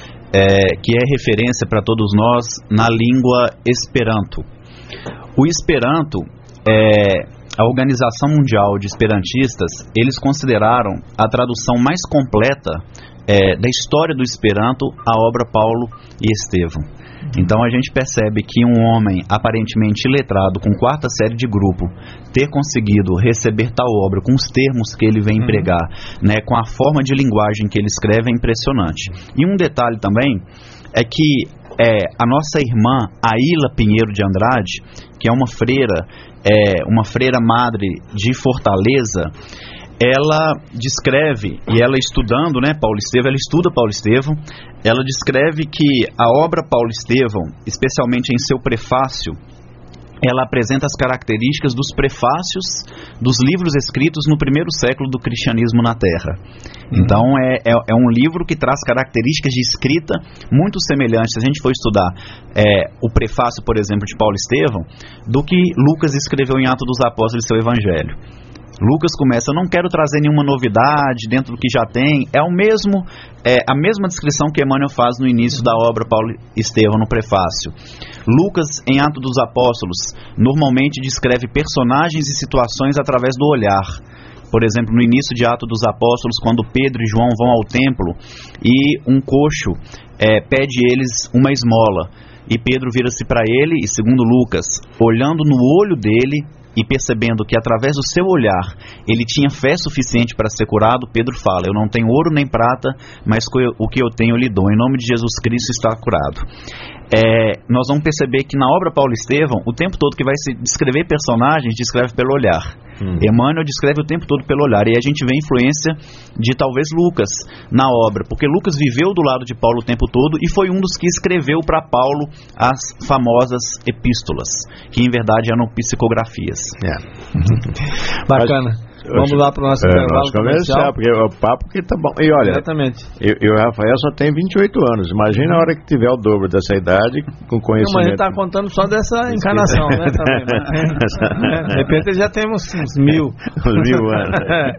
é, que é referência para todos nós na língua Esperanto. O Esperanto, é, a Organização Mundial de Esperantistas, eles consideraram a tradução mais completa é, da história do Esperanto a obra Paulo e Estevão. Então a gente percebe que um homem aparentemente iletrado, com quarta série de grupo, ter conseguido receber tal obra com os termos que ele vem empregar, né, com a forma de linguagem que ele escreve, é impressionante. E um detalhe também é que é, a nossa irmã Aila Pinheiro de Andrade, que é uma freira, é, uma freira madre de Fortaleza, ela descreve, e ela estudando, né, Paulo Estevão, ela estuda Paulo Estevão, ela descreve que a obra Paulo Estevão, especialmente em seu prefácio, ela apresenta as características dos prefácios dos livros escritos no primeiro século do cristianismo na Terra. Então é, é, é um livro que traz características de escrita muito semelhantes, se a gente for estudar é, o prefácio, por exemplo, de Paulo Estevão, do que Lucas escreveu em Atos dos Apóstolos, seu Evangelho. Lucas começa, não quero trazer nenhuma novidade dentro do que já tem, é o mesmo, é a mesma descrição que Emmanuel faz no início da obra Paulo Estevão, no prefácio. Lucas, em Atos dos Apóstolos, normalmente descreve personagens e situações através do olhar. Por exemplo, no início de Atos dos Apóstolos, quando Pedro e João vão ao templo e um coxo é, pede eles uma esmola, e Pedro vira-se para ele, e segundo Lucas, olhando no olho dele e percebendo que através do seu olhar ele tinha fé suficiente para ser curado, Pedro fala, eu não tenho ouro nem prata, mas o que eu tenho eu lhe dou, em nome de Jesus Cristo está curado. É, nós vamos perceber que na obra Paulo Estevão, o tempo todo que vai se descrever personagens, descreve pelo olhar. Hum. Emmanuel descreve o tempo todo pelo olhar, e a gente vê a influência de talvez Lucas na obra, porque Lucas viveu do lado de Paulo o tempo todo e foi um dos que escreveu para Paulo as famosas epístolas, que em verdade eram psicografias. É. Bacana. Vamos lá para o nosso é, intervalo comercial. Porque é o papo que tá bom. E olha, exatamente. Eu, eu, Rafael, só tenho vinte e oito anos. Imagina a hora que tiver o dobro dessa idade, com conhecimento. Não, mas a gente está contando só dessa encarnação, né? Também, né? De repente já temos uns mil. Uns mil anos.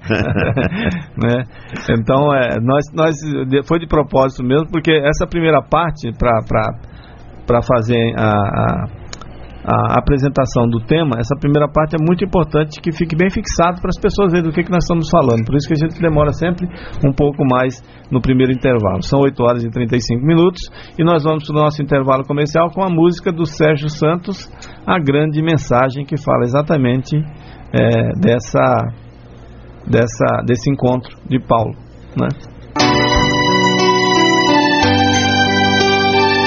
Né? Então, é, nós, nós, foi de propósito mesmo, porque essa primeira parte, para fazer a... a a apresentação do tema, essa primeira parte é muito importante que fique bem fixado para as pessoas verem do que, que nós estamos falando. Por isso que a gente demora sempre um pouco mais no primeiro intervalo. São oito horas e trinta e cinco minutos e nós vamos para o nosso intervalo comercial com a música do Sérgio Santos, A Grande Mensagem, que fala exatamente é, dessa, dessa, desse encontro de Paulo, né?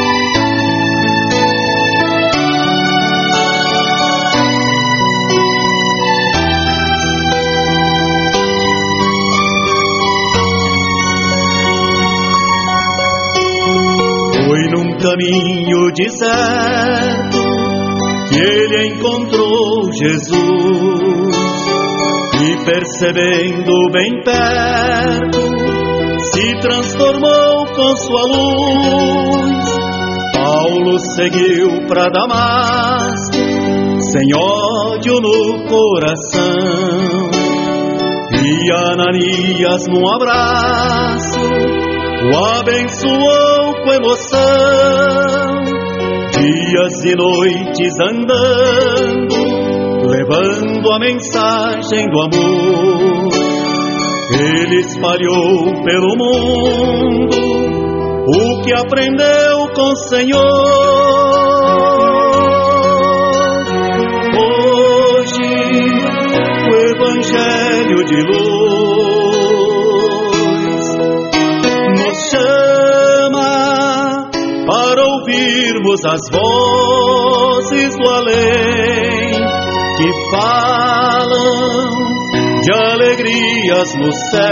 caminho deserto que ele encontrou Jesus, e percebendo bem perto, se transformou com sua luz. Paulo seguiu para Damasco, sem ódio no coração, e Ananias num abraço o abençoou com emoção. Dias e noites andando, levando a mensagem do amor, ele espalhou pelo mundo o que aprendeu com o Senhor. Hoje o Evangelho de luz nos chama para ouvirmos as vozes do além, que falam de alegrias no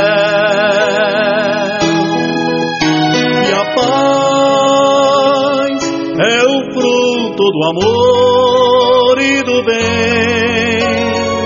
céu. E a paz é o fruto do amor e do bem.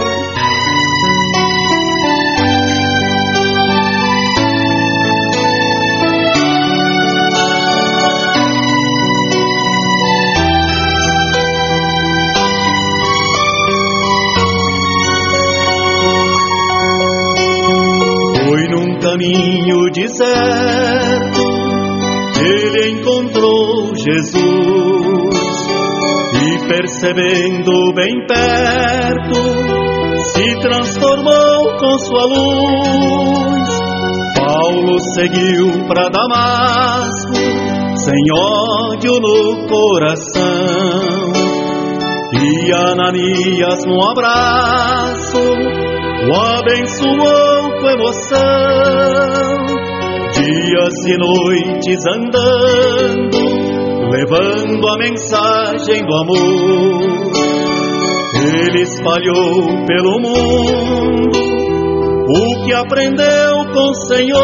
Caminho deserto ele encontrou Jesus, e percebendo bem perto, se transformou com sua luz. Paulo seguiu para Damasco, sem ódio no coração, e Ananias num abraço o abençoou com emoção. Dias e noites andando, levando a mensagem do amor, ele espalhou pelo mundo o que aprendeu com o Senhor.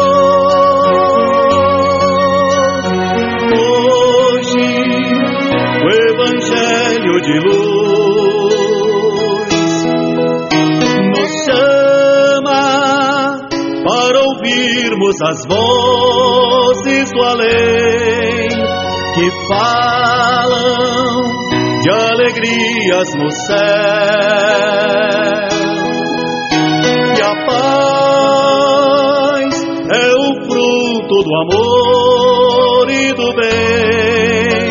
Hoje o Evangelho de luz nos chama para ouvirmos as vozes do além, que falam de alegrias no céu. E a paz é o fruto do amor e do bem.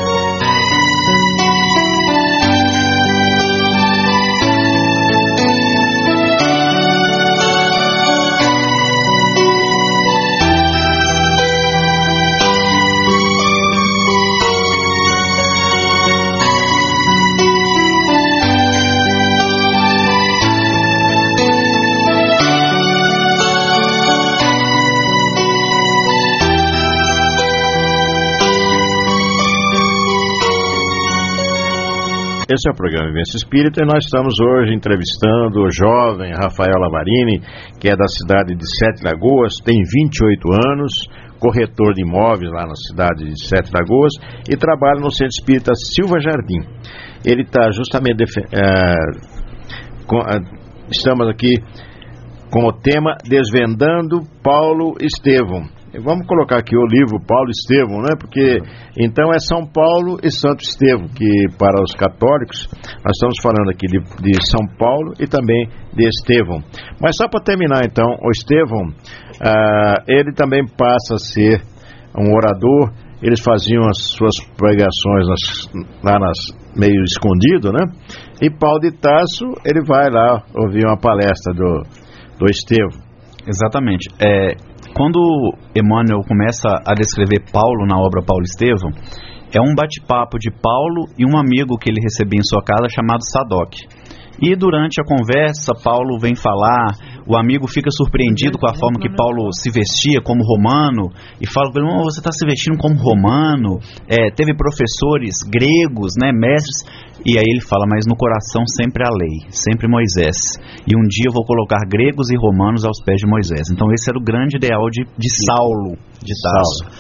Esse é o programa Vivência Espírita e nós estamos hoje entrevistando o jovem Rafael Lavarini, que é da cidade de Sete Lagoas, tem vinte e oito anos, corretor de imóveis lá na cidade de Sete Lagoas e trabalha no Centro Espírita Silva Jardim. Ele está justamente... É, com, é, estamos aqui com o tema Desvendando Paulo Estevão. Vamos colocar aqui o livro Paulo Estevão, né? Porque então é São Paulo e Santo Estevão, que para os católicos nós estamos falando aqui de, de São Paulo e também de Estevão. Mas só para terminar então, o Estevão, ah, ele também passa a ser um orador. Eles faziam as suas pregações nas, lá nas, meio escondido, né? E Paulo de Tarso, ele vai lá ouvir uma palestra do, do Estevão. Exatamente. É... Quando Emmanuel começa a descrever Paulo na obra Paulo Estevão, é um bate-papo de Paulo e um amigo que ele recebia em sua casa chamado Sadoc. E durante a conversa, Paulo vem falar, o amigo fica surpreendido com a forma que Paulo se vestia como romano, e fala com ele, oh, você está se vestindo como romano, é, teve professores gregos, né, mestres, e aí ele fala, mas no coração sempre a lei, sempre Moisés, e um dia eu vou colocar gregos e romanos aos pés de Moisés. Então esse era o grande ideal de, de Saulo, de Tarso.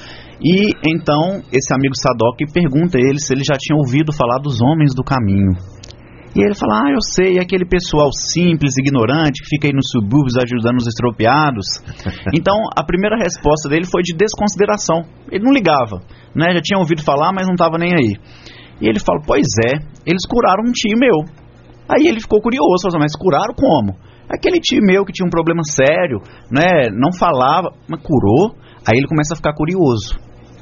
E então esse amigo Sadoc pergunta a ele se ele já tinha ouvido falar dos homens do caminho. E ele fala, ah, eu sei, é aquele pessoal simples, ignorante, que fica aí nos subúrbios ajudando os estropiados. Então, a primeira resposta dele foi de desconsideração. Ele não ligava, né? Já tinha ouvido falar, mas não estava nem aí. E ele fala, pois é, eles curaram um tio meu. Aí ele ficou curioso, falou, mas curaram como? Aquele tio meu que tinha um problema sério, né? Não falava, mas curou. Aí ele começa a ficar curioso.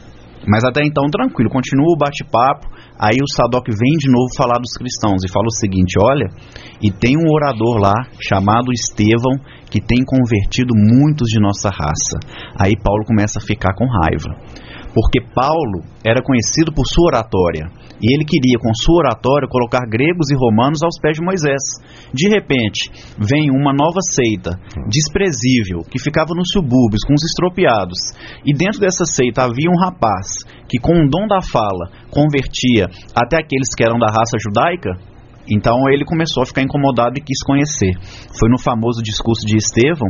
Mas até então, tranquilo, continua o bate-papo. Aí o Sadoc vem de novo falar dos cristãos e fala o seguinte, olha, e tem um orador lá chamado Estevão que tem convertido muitos de nossa raça. Aí Paulo começa a ficar com raiva, porque Paulo era conhecido por sua oratória, e ele queria com sua oratória colocar gregos e romanos aos pés de Moisés. De repente, vem uma nova seita, desprezível, que ficava nos subúrbios com os estropiados, e dentro dessa seita havia um rapaz que com o dom da fala convertia até aqueles que eram da raça judaica. Então ele começou a ficar incomodado e quis conhecer. Foi no famoso discurso de Estevão,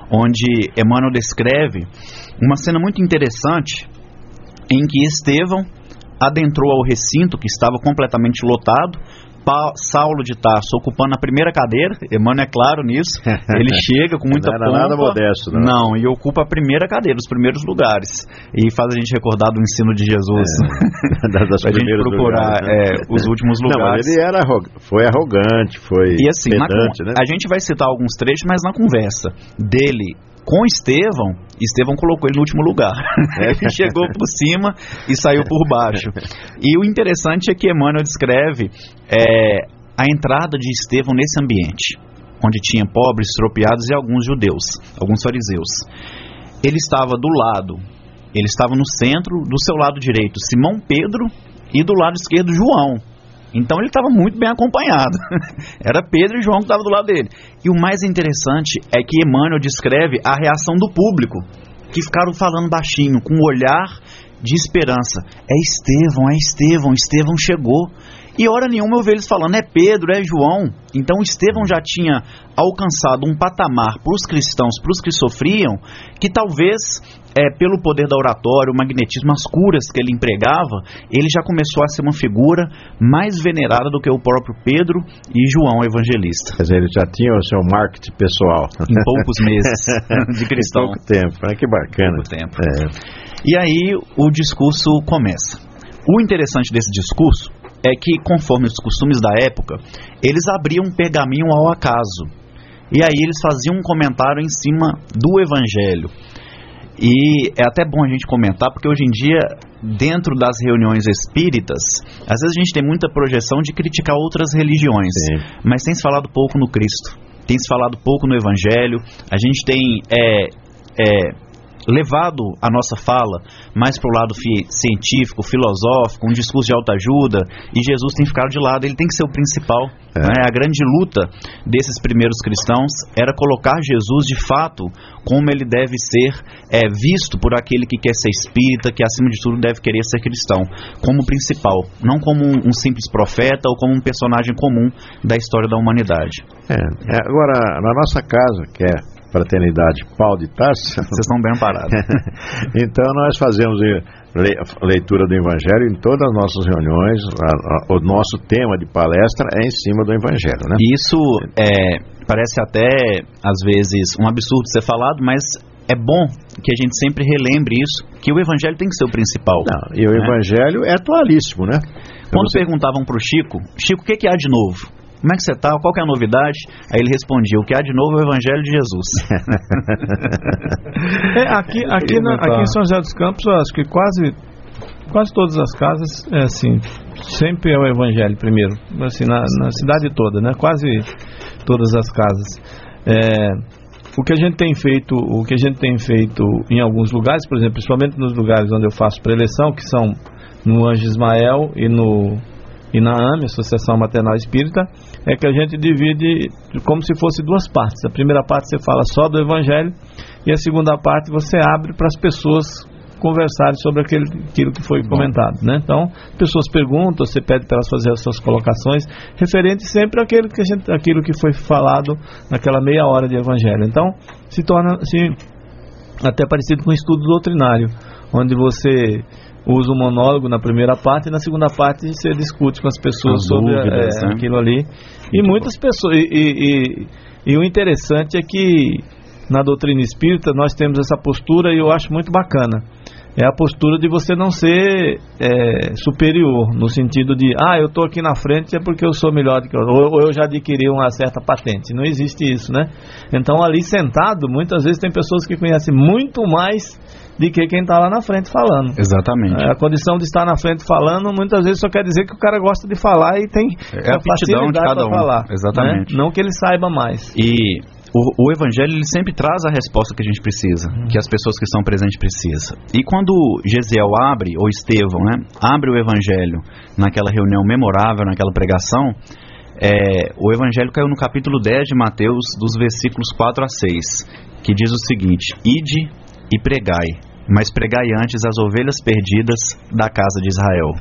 onde Emmanuel descreve uma cena muito interessante, em que Estevão adentrou ao recinto que estava completamente lotado, pa- Saulo de Tarso ocupando a primeira cadeira, Emmanuel é claro nisso, ele chega com muita não era pompa, nada modesto, não. não, e ocupa a primeira cadeira, os primeiros lugares, e faz a gente recordar do ensino de Jesus, é, das pra gente procurar lugares, né? é, os últimos lugares. Não, mas ele era arrog- foi arrogante, foi e assim, pedante, na, né? a gente vai citar alguns trechos, mas na conversa dele com Estevão, Estevão colocou ele no último lugar. Ele chegou por cima e saiu por baixo. E o interessante é que Emmanuel descreve é, a entrada de Estevão nesse ambiente, onde tinha pobres, estropiados e alguns judeus, alguns fariseus. Ele estava do lado, ele estava no centro, do seu lado direito, Simão Pedro, e do lado esquerdo, João. Então ele estava muito bem acompanhado. Era Pedro e João que estavam do lado dele. E o mais interessante é que Emmanuel descreve a reação do público, que ficaram falando baixinho, com um olhar de esperança. É Estevão, é Estevão, Estevão chegou. E hora nenhuma eu vejo eles falando, é Pedro, é João. Então Estevão já tinha alcançado um patamar para os cristãos, para os que sofriam, que talvez, é, pelo poder da oratória, o magnetismo, as curas que ele empregava, ele já começou a ser uma figura mais venerada do que o próprio Pedro e João evangelista. Quer dizer, ele já tinha o seu marketing pessoal. Em poucos meses de cristão. Em pouco tempo, né? Que bacana. Pouco tempo. É. E aí o discurso começa. O interessante desse discurso é que, conforme os costumes da época, eles abriam um pergaminho ao acaso. E aí eles faziam um comentário em cima do Evangelho. E é até bom a gente comentar, porque hoje em dia, dentro das reuniões espíritas, às vezes a gente tem muita projeção de criticar outras religiões. Sim. Mas tem se falado pouco no Cristo, tem se falado pouco no Evangelho. A gente tem é, é, levado a nossa fala mais para o lado fi- científico, filosófico, um discurso de autoajuda, e Jesus tem ficado de lado. Ele tem que ser o principal. É. Né? A grande luta desses primeiros cristãos era colocar Jesus de fato como ele deve ser é, visto por aquele que quer ser espírita, que acima de tudo deve querer ser cristão, como principal, não como um, um simples profeta ou como um personagem comum da história da humanidade. É, é, agora, na nossa casa, que é Fraternidade Paulo de Tarso, vocês estão bem parados. Então nós fazemos leitura do Evangelho em todas as nossas reuniões. A, a, o nosso tema de palestra é em cima do Evangelho, né? Isso é, parece até às vezes um absurdo ser falado, mas é bom que a gente sempre relembre isso, que o Evangelho tem que ser o principal. Não, e o né? Evangelho é atualíssimo, né? Quando você... perguntavam para o Chico, Chico, o que, que há de novo? Como é que você está? Qual que é a novidade? Aí ele respondia, o que há de novo é o Evangelho de Jesus. é, aqui, aqui, na, aqui em São José dos Campos, eu acho que quase, quase todas as casas, é assim, sempre é o Evangelho primeiro, assim, na, na cidade toda, né? Quase todas as casas. É, o que a gente tem feito, o que a gente tem feito em alguns lugares, por exemplo, principalmente nos lugares onde eu faço preleção, que são no Anjo Ismael e no e na A M E, Associação Maternal Espírita, é que a gente divide como se fosse duas partes. A primeira parte você fala só do Evangelho e a segunda parte você abre para as pessoas conversarem sobre aquele, aquilo que foi comentado, né? Então, pessoas perguntam, você pede para elas fazerem as suas colocações, referente sempre àquilo que, a gente, àquilo que foi falado naquela meia hora de Evangelho. Então, se torna se, até parecido com um estudo doutrinário, onde você usa o monólogo na primeira parte e na segunda parte você discute com as pessoas as sobre dúvidas, é, né? aquilo ali. Muito e muitas bom. pessoas... E, e, e, e o interessante é que na doutrina espírita nós temos essa postura e eu acho muito bacana. É a postura de você não ser é, superior, no sentido de, ah, eu estou aqui na frente é porque eu sou melhor do que eu, ou, ou eu já adquiri uma certa patente. Não existe isso, né? Então, ali sentado, muitas vezes tem pessoas que conhecem muito mais do que quem está lá na frente falando. Exatamente. É, a condição de estar na frente falando, muitas vezes só quer dizer que o cara gosta de falar e tem é a facilidade de cada um. Falar. Exatamente. Né? Não que ele saiba mais. E... O, o Evangelho ele sempre traz a resposta que a gente precisa, que as pessoas que estão presentes precisam. E quando Gesiel abre, ou Estevão, né, abre o Evangelho naquela reunião memorável, naquela pregação, é, o Evangelho caiu no capítulo dez de Mateus, dos versículos quatro a seis, que diz o seguinte: Ide e pregai, mas pregai antes as ovelhas perdidas da casa de Israel.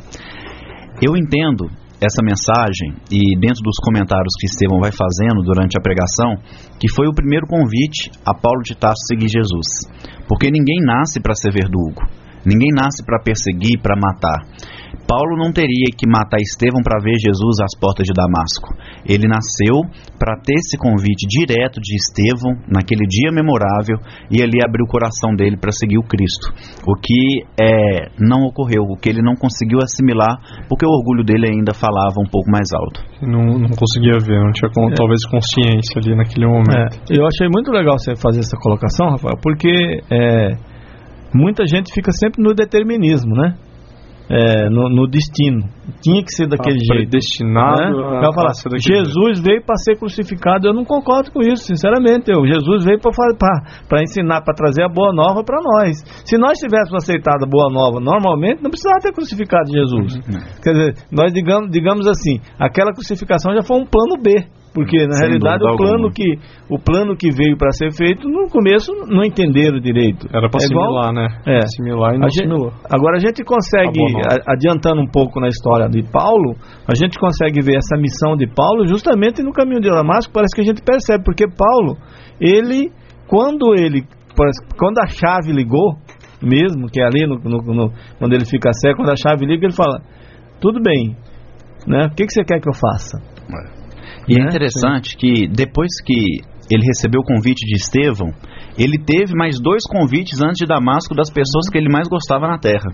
Eu entendo essa mensagem, e dentro dos comentários que Estevão vai fazendo durante a pregação, que foi o primeiro convite a Paulo de Tarso seguir Jesus, porque ninguém nasce para ser verdugo, ninguém nasce para perseguir, para matar. Paulo não teria que matar Estevão para ver Jesus às portas de Damasco. Ele nasceu para ter esse convite direto de Estevão naquele dia memorável e ali abrir o coração dele para seguir o Cristo, o que é, não ocorreu, o que ele não conseguiu assimilar, porque o orgulho dele ainda falava um pouco mais alto. Não, não conseguia ver, não tinha é. talvez consciência ali naquele momento. É. Eu achei muito legal você fazer essa colocação, Rafael, porque é, muita gente fica sempre no determinismo, né? É, no, no destino, tinha que ser daquele ah, jeito, destinado né? a, falar, a Jesus jeito. veio para ser crucificado. Eu não concordo com isso, sinceramente. Eu, Jesus veio para ensinar, para trazer a boa nova para nós. Se nós tivéssemos aceitado a boa nova normalmente, não precisava ter crucificado Jesus. Uhum. Quer dizer, nós digamos, digamos assim, aquela crucificação já foi um plano B, porque na Sem realidade o plano, que, o plano que veio para ser feito no começo não entenderam direito. Era para é assimilar, igual, né? É. Assimilar e não a gente, assimilou. Agora a gente consegue, a, adiantando um pouco na história de Paulo, a gente consegue ver essa missão de Paulo justamente no caminho de Damasco. Parece que a gente percebe, porque Paulo, ele, quando ele, quando a chave ligou, mesmo, que é ali, no, no, no, quando ele fica cego, quando a chave liga, ele fala, tudo bem, né? O que, que você quer que eu faça? E é interessante que depois que ele recebeu o convite de Estevão, ele teve mais dois convites antes de Damasco das pessoas que ele mais gostava na terra.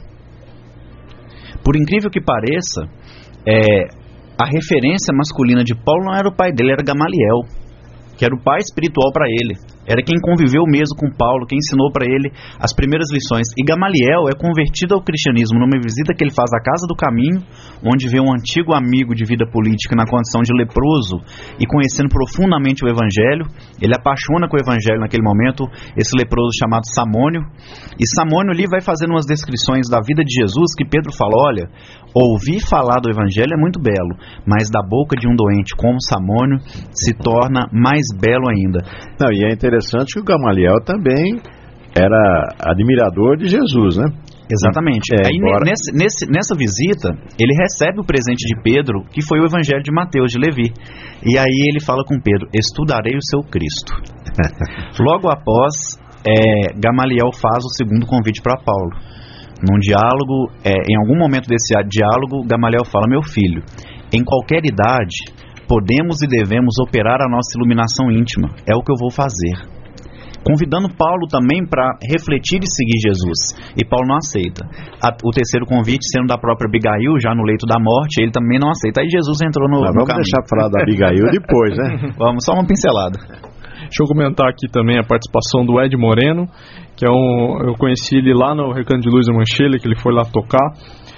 Por incrível que pareça, é, a referência masculina de Paulo não era o pai dele, era Gamaliel, que era o pai espiritual para ele. Era quem conviveu mesmo com Paulo, quem ensinou para ele as primeiras lições. E Gamaliel é convertido ao cristianismo numa visita que ele faz à Casa do Caminho, onde vê um antigo amigo de vida política na condição de leproso e conhecendo profundamente o Evangelho. Ele apaixona com o Evangelho naquele momento, esse leproso chamado Samônio. E Samônio ali vai fazendo umas descrições da vida de Jesus que Pedro fala, olha, ouvir falar do Evangelho é muito belo, mas da boca de um doente como Samônio se torna mais belo ainda. Não, e é interessante que o Gamaliel também era admirador de Jesus, né? Exatamente. É, Aí, embora... nesse, nesse, nessa visita, ele recebe o presente de Pedro, que foi o Evangelho de Mateus, de Levi. E aí ele fala com Pedro, estudarei o seu Cristo. Logo após, é, Gamaliel faz o segundo convite para Paulo. Num diálogo, é, em algum momento desse diálogo, Gamaliel fala, meu filho, em qualquer idade, podemos e devemos operar a nossa iluminação íntima. É o que eu vou fazer. Convidando Paulo também para refletir e seguir Jesus. E Paulo não aceita. A, o terceiro convite sendo da própria Abigail, já no leito da morte, ele também não aceita. Aí Jesus entrou no, Mas no vamos caminho. Deixar falar da Abigail depois, né? Vamos, só uma pincelada. Deixa eu comentar aqui também a participação do Ed Moreno, que é um, eu conheci ele lá no Recanto de Luz e Manchele, que ele foi lá tocar.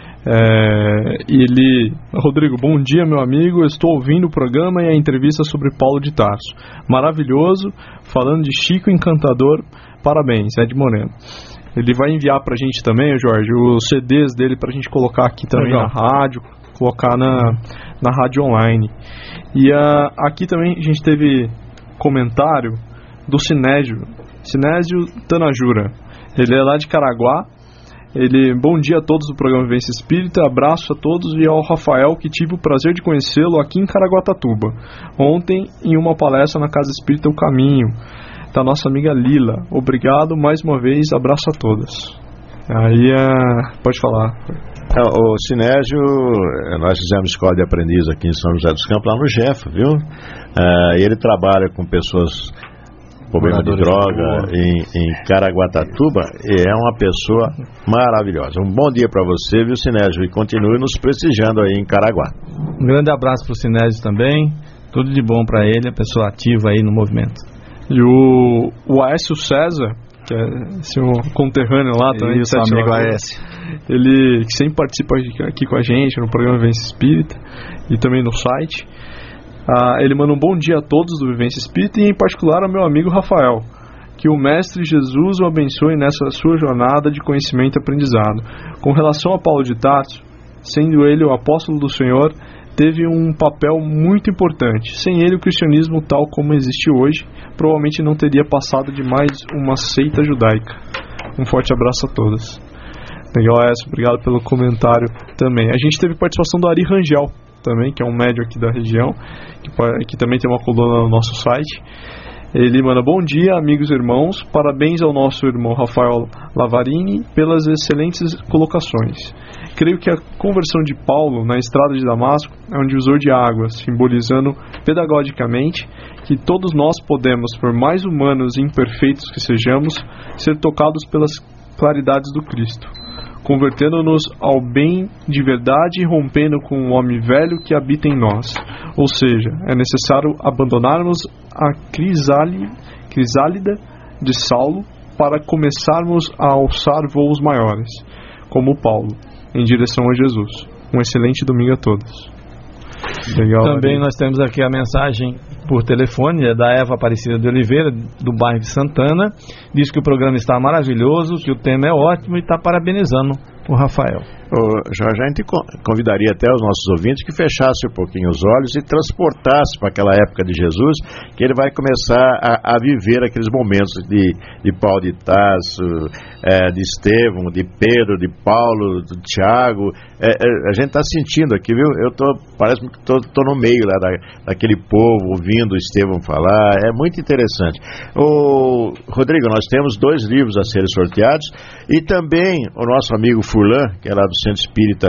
É, e ele, Rodrigo, bom dia meu amigo, eu estou ouvindo o programa e a entrevista sobre Paulo de Tarso, maravilhoso, falando de Chico Encantador, parabéns, Ed Moreno. Ele vai enviar pra gente também, Jorge, os C Ds dele pra gente colocar aqui também Legal. na rádio, colocar na, na rádio online. E uh, aqui também a gente teve comentário do Sinésio, Sinésio Tanajura, ele é lá de Caraguá. Ele, bom dia a todos do programa Vivência Espírita, abraço a todos e ao Rafael, que tive o prazer de conhecê-lo aqui em Caraguatatuba, ontem em uma palestra na Casa Espírita O Caminho, da nossa amiga Lila. Obrigado mais uma vez, abraço a todos. Aí, uh, pode falar. O Sinésio, nós fizemos escola de aprendiz aqui em São José dos Campos, lá no Jefa, viu? Uh, ele trabalha com pessoas com problema de droga em, em Caraguatatuba, e é uma pessoa maravilhosa. Um bom dia para você, viu, Sinésio? E continue nos prestigiando aí em Caraguá. Um grande abraço para o Sinésio também, tudo de bom para ele, a pessoa ativa aí no movimento. E o, o Aécio César, que é seu conterrâneo lá também, isso, amigo Aécio, ele que sempre participa aqui com a gente no programa Vivência Espírita e também no site. Ah, ele manda um bom dia a todos do Vivência Espírita e em particular ao meu amigo Rafael. Que o Mestre Jesus o abençoe nessa sua jornada de conhecimento e aprendizado. Com relação a Paulo de Tarso, sendo ele o apóstolo do Senhor, teve um papel muito importante. Sem ele, o cristianismo tal como existe hoje provavelmente não teria passado de mais uma seita judaica. Um forte abraço a todos. Legal, Aécio, obrigado pelo comentário também. A gente teve participação do Ari Rangel também, que é um médium aqui da região, que, que também tem uma coluna no nosso site. Ele manda: bom dia, amigos e irmãos, parabéns ao nosso irmão Rafael Lavarini pelas excelentes colocações. Creio que a conversão de Paulo na estrada de Damasco é um divisor de águas, simbolizando pedagogicamente que todos nós podemos, por mais humanos e imperfeitos que sejamos, ser tocados pelas claridades do Cristo, convertendo-nos ao bem de verdade e rompendo com o homem velho que habita em nós. Ou seja, é necessário abandonarmos a crisálida, crisálida de Saulo para começarmos a alçar voos maiores, como Paulo, em direção a Jesus. Um excelente domingo a todos. Legal, também ali. Nós temos aqui a mensagem por telefone, é da Eva Aparecida de Oliveira, do bairro de Santana. Diz que o programa está maravilhoso, que o tema é ótimo e está parabenizando o Rafael. Ô, Jorge, a gente convidaria até os nossos ouvintes que fechassem um pouquinho os olhos e transportassem para aquela época de Jesus, que ele vai começar a, a viver aqueles momentos de, de Paulo de Tarso, é, de Estevão, de Pedro, de Paulo, de Tiago. É, é, a gente está sentindo aqui, viu? Eu tô, parece que estou no meio lá da, daquele povo, ouvindo o Estevão falar. É muito interessante. Ô, Rodrigo, nós temos dois livros a serem sorteados e também o nosso amigo Furlan, que é lá do Centro Espírita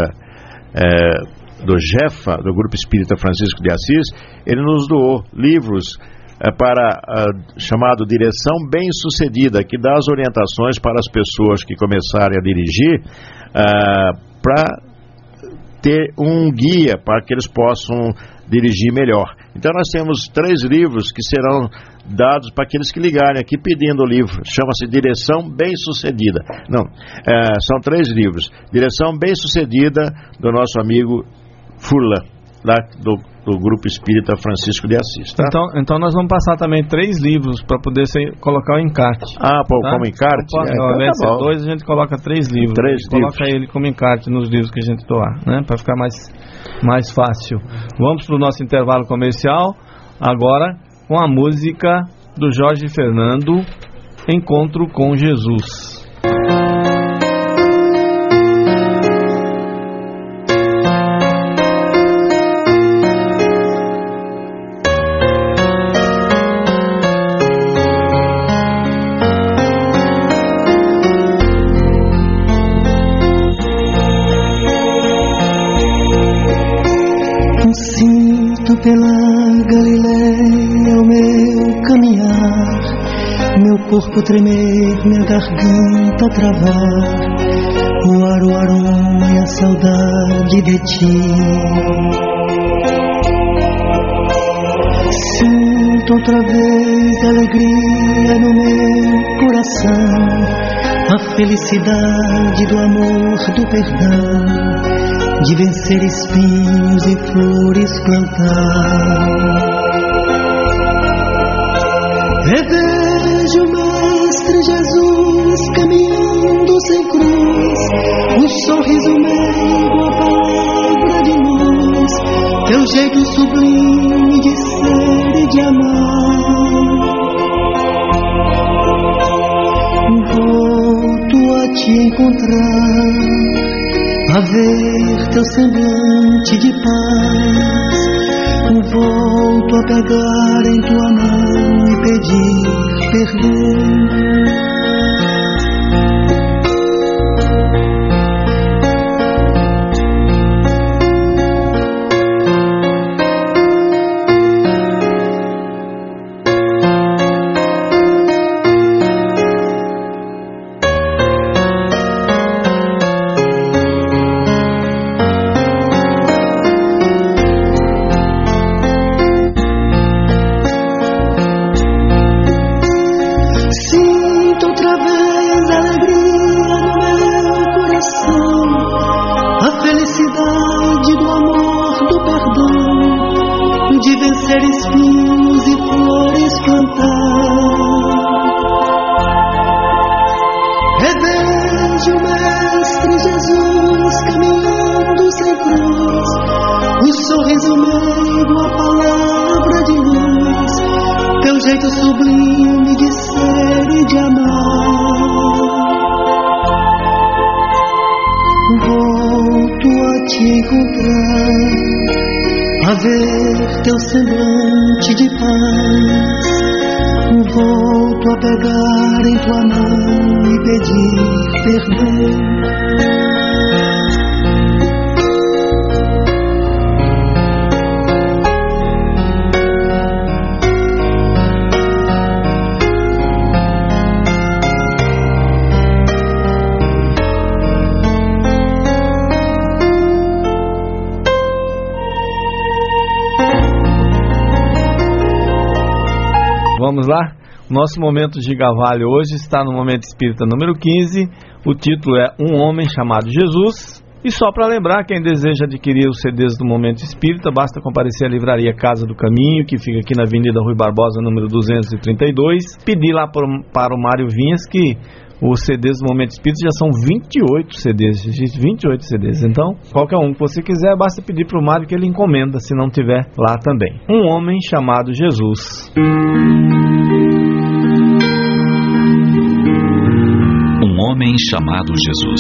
é, do Jefa, do Grupo Espírita Francisco de Assis, ele nos doou livros é, para uh, chamado Direção Bem-Sucedida, que dá as orientações para as pessoas que começarem a dirigir, uh, para ter um guia para que eles possam dirigir melhor. Então nós temos três livros que serão dados para aqueles que ligarem aqui pedindo o livro. Chama-se Direção Bem-Sucedida. Não, é, são três livros. Direção Bem-Sucedida, do nosso amigo Furlan, lá do, do Grupo Espírita Francisco de Assis. Tá? Então, então nós vamos passar também três livros para poder ser, colocar o encarte. Ah, pô, tá? como encarte? Então, é, ao invés de tá ser dois, a gente coloca três livros. Três coloca livros. ele como encarte nos livros que a gente doar, né? Para ficar mais, mais fácil. Vamos para o nosso intervalo comercial, agora com a música do Jorge Fernando, Encontro com Jesus. Pela Galileia o meu caminhar, meu corpo tremer, minha garganta travar, o ar, o aroma e a saudade de ti. Sinto outra vez a alegria no meu coração, a felicidade do amor, do perdão, de vencer espinhos e flores plantar. Revejo o Mestre Jesus caminhando sem cruz, o sorriso meigo, a palavra de luz, teu jeito sublime de ser e de amar. Volto a te encontrar, a ver teu semblante de paz, volto a pegar em tua mão e pedir perdão. vejo o Mestre Jesus caminhando sem cruz, o sorriso meigo, a palavra de luz, teu jeito sublime de ser e de amar. Volto a te encontrar, a ver teu semblante de paz. Volto a pegar em tua mão e pedir perdão. Vamos lá? Nosso momento de Gavalho hoje está no Momento Espírita número quinze. O título é Um Homem Chamado Jesus. E só para lembrar, quem deseja adquirir os C Ds do Momento Espírita, basta comparecer à livraria Casa do Caminho, que fica aqui na Avenida Rui Barbosa, número duzentos e trinta e dois. Pedir lá para o Mário Vinhas, que os C Ds do Momento Espírita já são vinte e oito C Ds, vinte e oito C Ds. Então, qualquer um que você quiser, basta pedir para o Mário que ele encomenda, se não tiver lá também. Um Homem Chamado Jesus. Um homem chamado Jesus.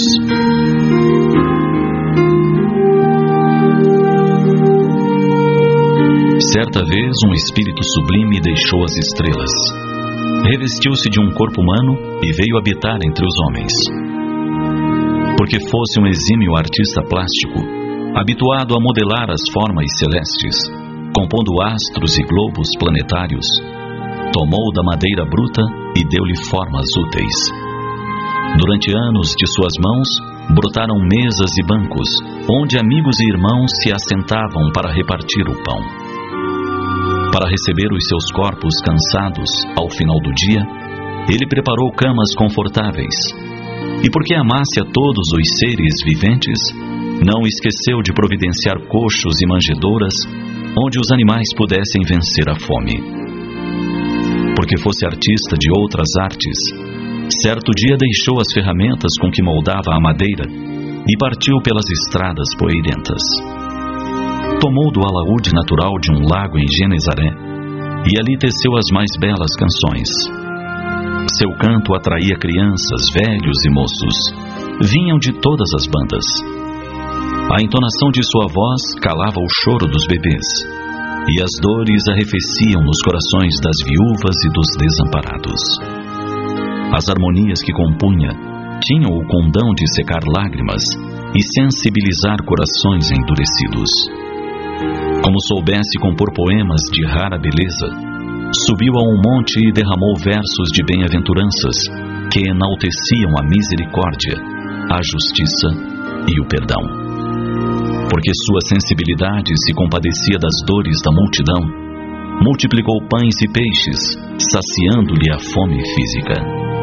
Certa vez um espírito sublime deixou as estrelas, revestiu-se de um corpo humano e veio habitar entre os homens. Porque fosse um exímio artista plástico, habituado a modelar as formas celestes, compondo astros e globos planetários, tomou da madeira bruta e deu-lhe formas úteis. Durante anos de suas mãos brotaram mesas e bancos, onde amigos e irmãos se assentavam para repartir o pão. Para receber os seus corpos cansados ao final do dia, ele preparou camas confortáveis. E porque amasse a todos os seres viventes, não esqueceu de providenciar coxos e manjedouras, onde os animais pudessem vencer a fome. Porque fosse artista de outras artes, certo dia deixou as ferramentas com que moldava a madeira e partiu pelas estradas poeirentas. Tomou do alaúde natural de um lago em Genezaré e ali teceu as mais belas canções. Seu canto atraía crianças, velhos e moços. Vinham de todas as bandas. A entonação de sua voz calava o choro dos bebês e as dores arrefeciam nos corações das viúvas e dos desamparados. As harmonias que compunha tinham o condão de secar lágrimas e sensibilizar corações endurecidos. Como soubesse compor poemas de rara beleza, subiu a um monte e derramou versos de bem-aventuranças que enalteciam a misericórdia, a justiça e o perdão. Porque sua sensibilidade se compadecia das dores da multidão, multiplicou pães e peixes, saciando-lhe a fome física.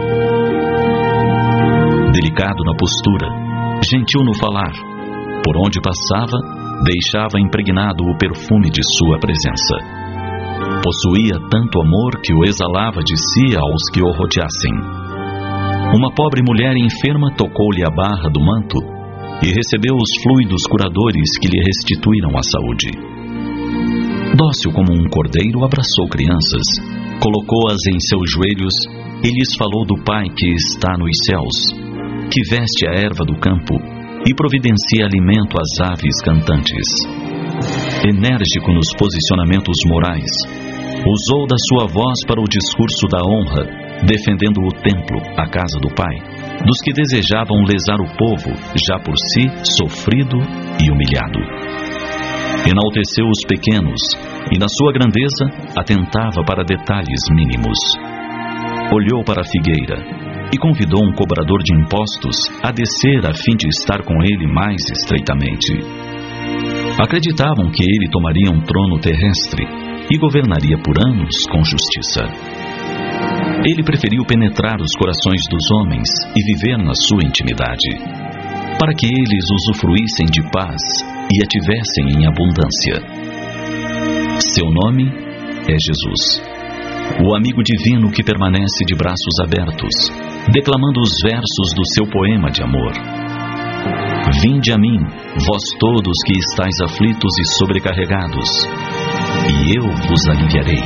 Delicado na postura, gentil no falar, por onde passava, deixava impregnado o perfume de sua presença. Possuía tanto amor que o exalava de si aos que o rodeassem. Uma pobre mulher enferma tocou-lhe a barra do manto e recebeu os fluidos curadores que lhe restituíram a saúde. Dócil como um cordeiro, abraçou crianças, colocou-as em seus joelhos e lhes falou do Pai que está nos céus, que veste a erva do campo e providencia alimento às aves cantantes. Enérgico nos posicionamentos morais, usou da sua voz para o discurso da honra, defendendo o templo, a casa do Pai, dos que desejavam lesar o povo, já por si sofrido e humilhado. Enalteceu os pequenos e, na sua grandeza, atentava para detalhes mínimos. Olhou para a figueira e convidou um cobrador de impostos a descer a fim de estar com ele mais estreitamente. Acreditavam que ele tomaria um trono terrestre e governaria por anos com justiça. Ele preferiu penetrar os corações dos homens e viver na sua intimidade, para que eles usufruíssem de paz e a tivessem em abundância. Seu nome é Jesus. O amigo divino que permanece de braços abertos, declamando os versos do seu poema de amor. Vinde a mim, vós todos que estáis aflitos e sobrecarregados, e eu vos aliviarei.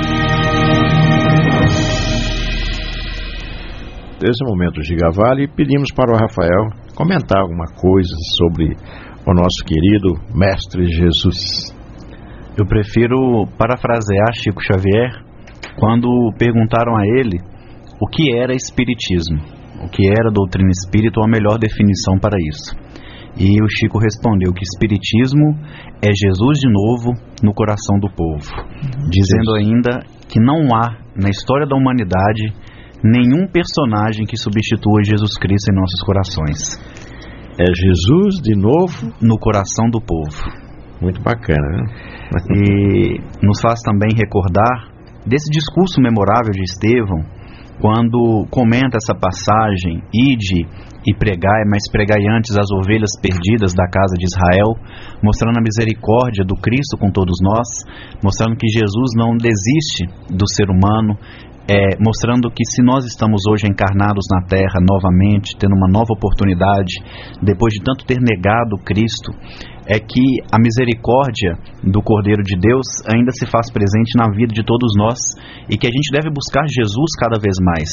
Nesse momento, Gigavale, pedimos para o Rafael comentar alguma coisa sobre o nosso querido Mestre Jesus. Eu prefiro parafrasear Chico Xavier quando perguntaram a ele o que era espiritismo, o que era doutrina espírita ou a melhor definição para isso. E o Chico respondeu que espiritismo é Jesus de novo no coração do povo, dizendo ainda que não há na história da humanidade nenhum personagem que substitua Jesus Cristo em nossos corações. É Jesus de novo no coração do povo. Muito bacana, né? E nos faz também recordar desse discurso memorável de Estevão, quando comenta essa passagem: ide e pregai, mas pregai antes as ovelhas perdidas da casa de Israel, mostrando a misericórdia do Cristo com todos nós, mostrando que Jesus não desiste do ser humano, é, mostrando que se nós estamos hoje encarnados na terra novamente, tendo uma nova oportunidade, depois de tanto ter negado Cristo, é que a misericórdia do Cordeiro de Deus ainda se faz presente na vida de todos nós e que a gente deve buscar Jesus cada vez mais.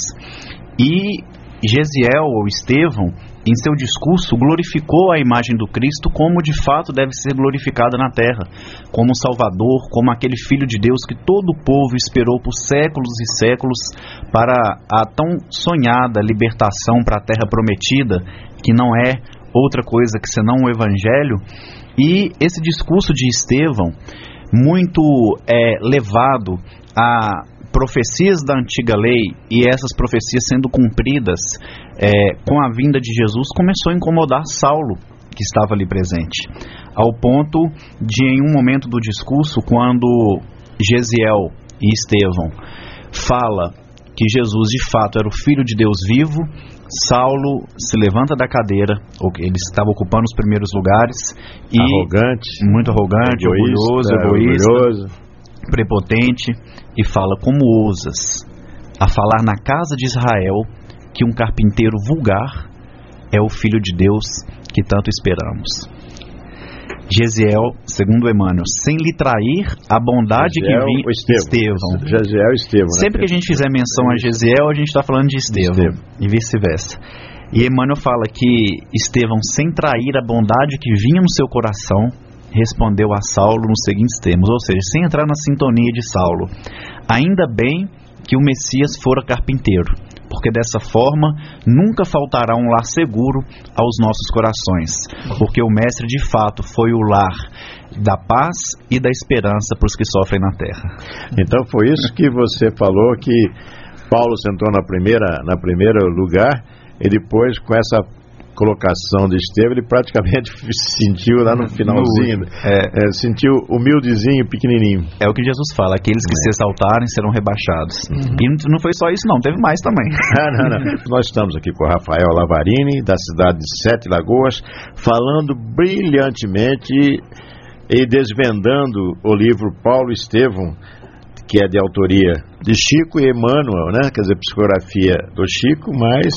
E Gesiel, ou Estevão, em seu discurso glorificou a imagem do Cristo como de fato deve ser glorificada na terra, como Salvador, como aquele Filho de Deus que todo o povo esperou por séculos e séculos para a tão sonhada libertação para a terra prometida, que não é outra coisa que senão o Evangelho. E esse discurso de Estevão, muito é, levado a profecias da antiga lei, e essas profecias sendo cumpridas é, com a vinda de Jesus, começou a incomodar Saulo, que estava ali presente, ao ponto de, em um momento do discurso, quando Gesiel e Estevão fala que Jesus de fato era o Filho de Deus vivo, Saulo se levanta da cadeira, ele estava ocupando os primeiros lugares, e arrogante, muito arrogante, egoísta, orgulhoso, egoísta, orgulhoso, prepotente, e fala: como ousas a falar na casa de Israel que um carpinteiro vulgar é o Filho de Deus que tanto esperamos. Gesiel, segundo Emmanuel, sem lhe trair a bondade Gesiel, que vinha... Estevão. Gesiel e Estevão. Sempre né? que a gente fizer menção a Gesiel, a gente está falando de Estevão, Estevão. E vice-versa. E Emmanuel fala que Estevão, sem trair a bondade que vinha no seu coração, respondeu a Saulo nos seguintes termos, ou seja, sem entrar na sintonia de Saulo: ainda bem que o Messias fora carpinteiro, porque dessa forma nunca faltará um lar seguro aos nossos corações, porque o Mestre de fato foi o lar da paz e da esperança para os que sofrem na terra. Então foi isso que você falou, que Paulo sentou na primeira, na primeiro lugar, e depois com essa colocação de Estevão, ele praticamente se sentiu lá no finalzinho, é, é, sentiu humildezinho, pequenininho. É o que Jesus fala: aqueles que é. se exaltarem serão rebaixados. Uhum. E não foi só isso não, teve mais também. Ah, não, não. Nós estamos aqui com o Rafael Lavarini, da cidade de Sete Lagoas, falando brilhantemente e desvendando o livro Paulo Estevão, que é de autoria de Chico e Emmanuel, né? Quer dizer, psicografia do Chico, mas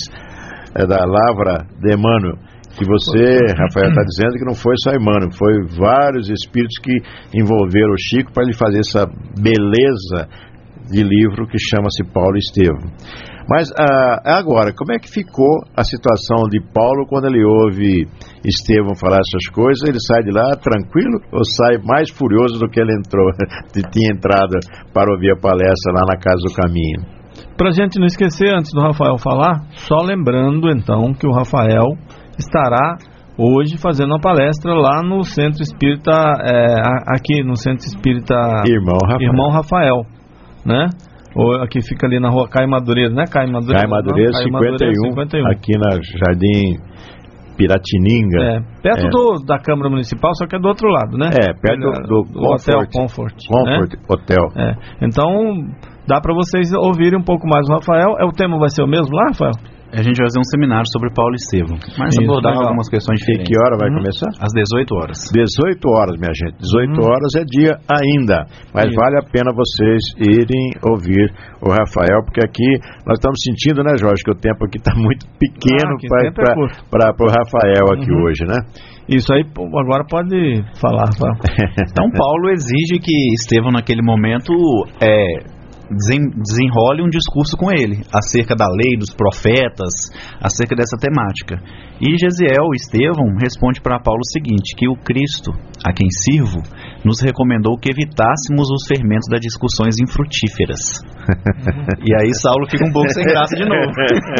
é da Lavra de Emmanuel, que você, Rafael, está dizendo que não foi só Emmanuel, foi vários espíritos que envolveram o Chico para ele fazer essa beleza de livro que chama-se Paulo Estevão. Mas ah, agora, como é que ficou a situação de Paulo quando ele ouve Estevão falar essas coisas? Ele sai de lá tranquilo ou sai mais furioso do que ele entrou, tinha entrado para ouvir a palestra lá na Casa do Caminho? Para a gente não esquecer, antes do Rafael falar, só lembrando então que o Rafael estará hoje fazendo uma palestra lá no Centro Espírita, é, aqui no Centro Espírita Irmão Rafael, Irmão Rafael, né? Ou aqui fica ali na rua Caio Madureira, né? Caio Madureira, Caio Madureira, não, cinquenta e um, cinquenta e um, aqui na Jardim Piratininga. É, perto é. Do, da Câmara Municipal, só que é do outro lado, né? É, perto do, do, do Hotel Comfort. Comfort, Comfort né? Hotel. É. Então, dá para vocês ouvirem um pouco mais o Rafael. É, o tema vai ser o mesmo lá, Rafael? A gente vai fazer um seminário sobre Paulo e Estevão, mas Isso, abordar legal. algumas questões diferentes. E que hora vai Uhum. começar? Às dezoito horas. dezoito horas, minha gente. dezoito horas é dia ainda. Mas Isso. vale a pena vocês irem ouvir o Rafael, porque aqui nós estamos sentindo, né, Jorge, que o tempo aqui está muito pequeno Ah, que tempo é curto. para o Rafael aqui Uhum. hoje, né? Isso aí, pô, agora pode falar. Tá? Então Paulo exige que Estevão naquele momento é, desen- desenrole um discurso com ele acerca da lei, dos profetas, acerca dessa temática. E Gesiel, Estevão, responde para Paulo o seguinte, que o Cristo, a quem sirvo, nos recomendou que evitássemos os fermentos das discussões infrutíferas. E aí Saulo fica um pouco sem graça de novo.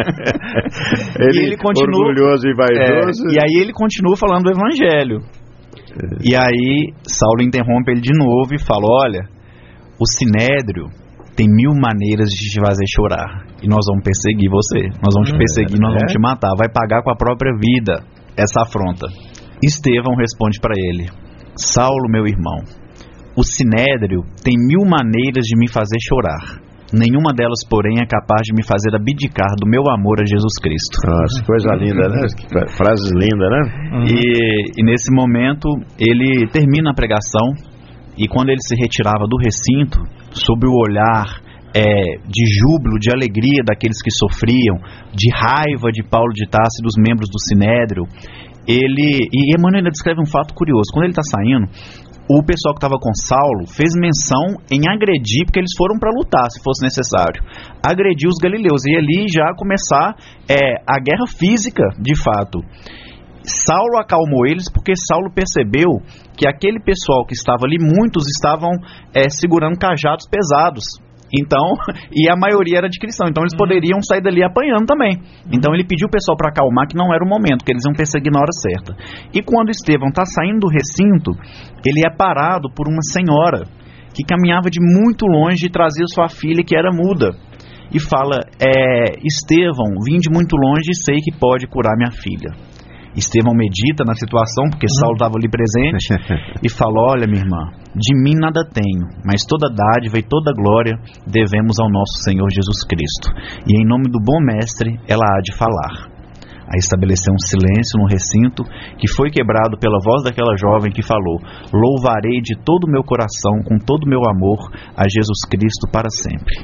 Ele, E ele continua- orgulhoso e vaidoso. É, e aí ele continua falando do evangelho. E aí Saulo interrompe ele de novo e fala, olha, o sinédrio tem mil maneiras de te fazer chorar, e nós vamos perseguir você, nós vamos te perseguir, nós vamos te matar, vai pagar com a própria vida essa afronta. Estevão responde para ele, Saulo, meu irmão, o sinédrio tem mil maneiras de me fazer chorar, nenhuma delas, porém, é capaz de me fazer abdicar do meu amor a Jesus Cristo. Nossa, que coisa linda, né? Que frases lindas, né? Uhum. E, e nesse momento ele termina a pregação, e quando ele se retirava do recinto, sob o olhar é, de júbilo, de alegria daqueles que sofriam, de raiva de Paulo de Tarso e dos membros do Sinédrio, ele, e Emmanuel ainda descreve um fato curioso, quando ele está saindo, o pessoal que estava com Saulo fez menção em agredir, porque eles foram para lutar, se fosse necessário, agredir os galileus, e ali já começar é, a guerra física, de fato. Saulo acalmou eles porque Saulo percebeu que aquele pessoal que estava ali, muitos estavam é, segurando cajados pesados. Então, e a maioria era de cristão, então eles poderiam sair dali apanhando também. Então ele pediu o pessoal para acalmar, que não era o momento, que eles iam perseguir na hora certa. E quando Estevão está saindo do recinto, ele é parado por uma senhora que caminhava de muito longe e trazia sua filha, que era muda. E fala, é, Estevão, vim de muito longe e sei que pode curar minha filha. Estevão medita na situação, porque Saulo estava ali presente, e fala, olha minha irmã, de mim nada tenho, mas toda dádiva e toda glória devemos ao nosso Senhor Jesus Cristo, e em nome do bom mestre ela há de falar. Aí estabeleceu um silêncio no recinto, que foi quebrado pela voz daquela jovem que falou, louvarei de todo o meu coração, com todo o meu amor, a Jesus Cristo para sempre.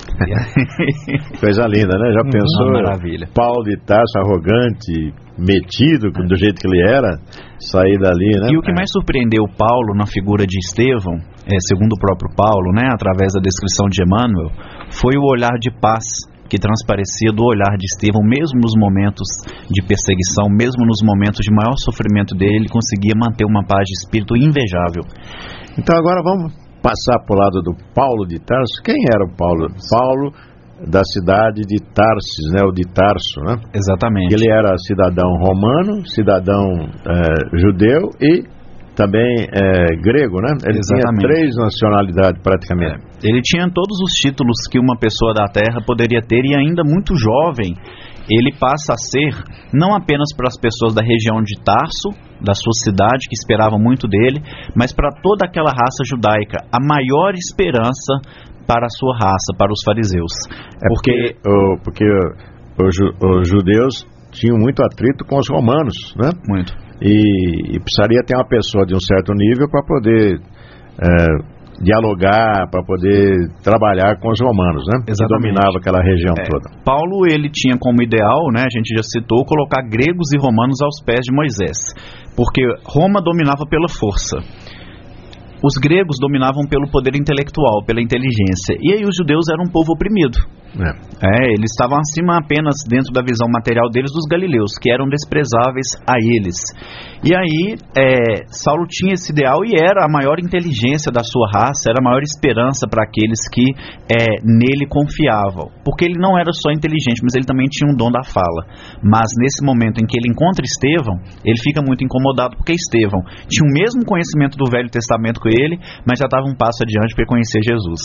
Coisa linda, né? Já pensou? Uma maravilha. Paulo de Tarso, arrogante, metido, do jeito que ele era, sair dali, né? E o que mais surpreendeu Paulo na figura de Estevão, é, segundo o próprio Paulo, né, através da descrição de Emmanuel, foi o olhar de paz que transparecia do olhar de Estevão, mesmo nos momentos de perseguição, mesmo nos momentos de maior sofrimento dele, ele conseguia manter uma paz de espírito invejável. Então agora vamos passar para o lado do Paulo de Tarso. Quem era o Paulo? Paulo da cidade de Tarsis, né? O de Tarso, né? Exatamente. Ele era cidadão romano, cidadão é, judeu e também é, grego, né? Ele Exatamente. tinha três nacionalidades praticamente. É. Ele tinha todos os títulos que uma pessoa da terra poderia ter, e ainda muito jovem, ele passa a ser, não apenas para as pessoas da região de Tarso, da sua cidade, que esperavam muito dele, mas para toda aquela raça judaica, a maior esperança para a sua raça, para os fariseus. É porque, porque, o, porque o, os judeus tinham muito atrito com os romanos, né? Muito. E, e precisaria ter uma pessoa de um certo nível para poder é, dialogar, para poder trabalhar com os romanos, né? Exatamente. Que dominava aquela região é, toda. Paulo, ele tinha como ideal, né, a gente já citou, colocar gregos e romanos aos pés de Moisés, porque Roma dominava pela força. Os gregos dominavam pelo poder intelectual, pela inteligência, e aí os judeus eram um povo oprimido. É. É, eles estavam acima apenas, dentro da visão material deles, dos galileus, que eram desprezáveis a eles. E aí é, Saulo tinha esse ideal e era a maior inteligência da sua raça, era a maior esperança para aqueles que é, nele confiavam, porque ele não era só inteligente, mas ele também tinha um dom da fala. Mas nesse momento em que ele encontra Estevão, ele fica muito incomodado, porque Estevão tinha o mesmo conhecimento do Velho Testamento que ele, mas já estava um passo adiante para conhecer Jesus.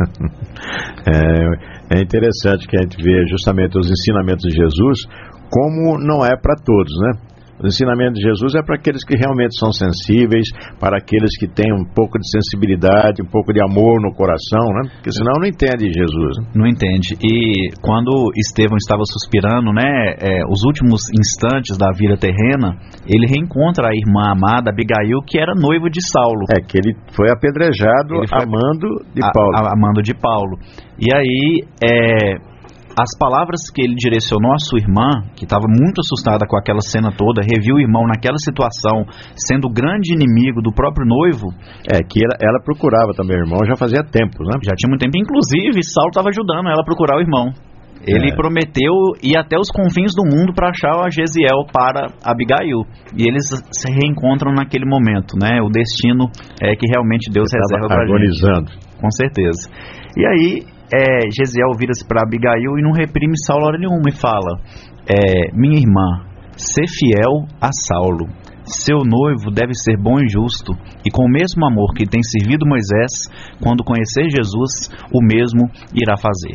É, é interessante que a gente vê justamente os ensinamentos de Jesus, como não é para todos, né? O ensinamento de Jesus é para aqueles que realmente são sensíveis, para aqueles que têm um pouco de sensibilidade, um pouco de amor no coração, né? Porque senão não entende Jesus. Não entende. E quando Estevão estava suspirando, né, é, os últimos instantes da vida terrena, ele reencontra a irmã amada Abigail, que era noiva de Saulo. É, que ele foi apedrejado ele foi amando de a, Paulo. A, amando de Paulo. E aí, é... as palavras que ele direcionou à sua irmã, que estava muito assustada com aquela cena toda, reviu o irmão naquela situação, sendo o grande inimigo do próprio noivo. É, que ela, ela procurava também o irmão já fazia tempo, né? Já tinha muito tempo. Inclusive, Saulo estava ajudando ela a procurar o irmão. Ele é. prometeu ir até os confins do mundo para achar a Jezeel para Abigail. E eles se reencontram naquele momento, né? O destino é que realmente Deus Ele reserva para a gente. Agonizando. Com certeza. E aí... É, Jezeel vira-se para Abigail e não reprime Saulo hora nenhuma e fala: é, minha irmã, sê fiel a Saulo. Seu noivo deve ser bom e justo, e com o mesmo amor que tem servido Moisés, quando conhecer Jesus, o mesmo irá fazer.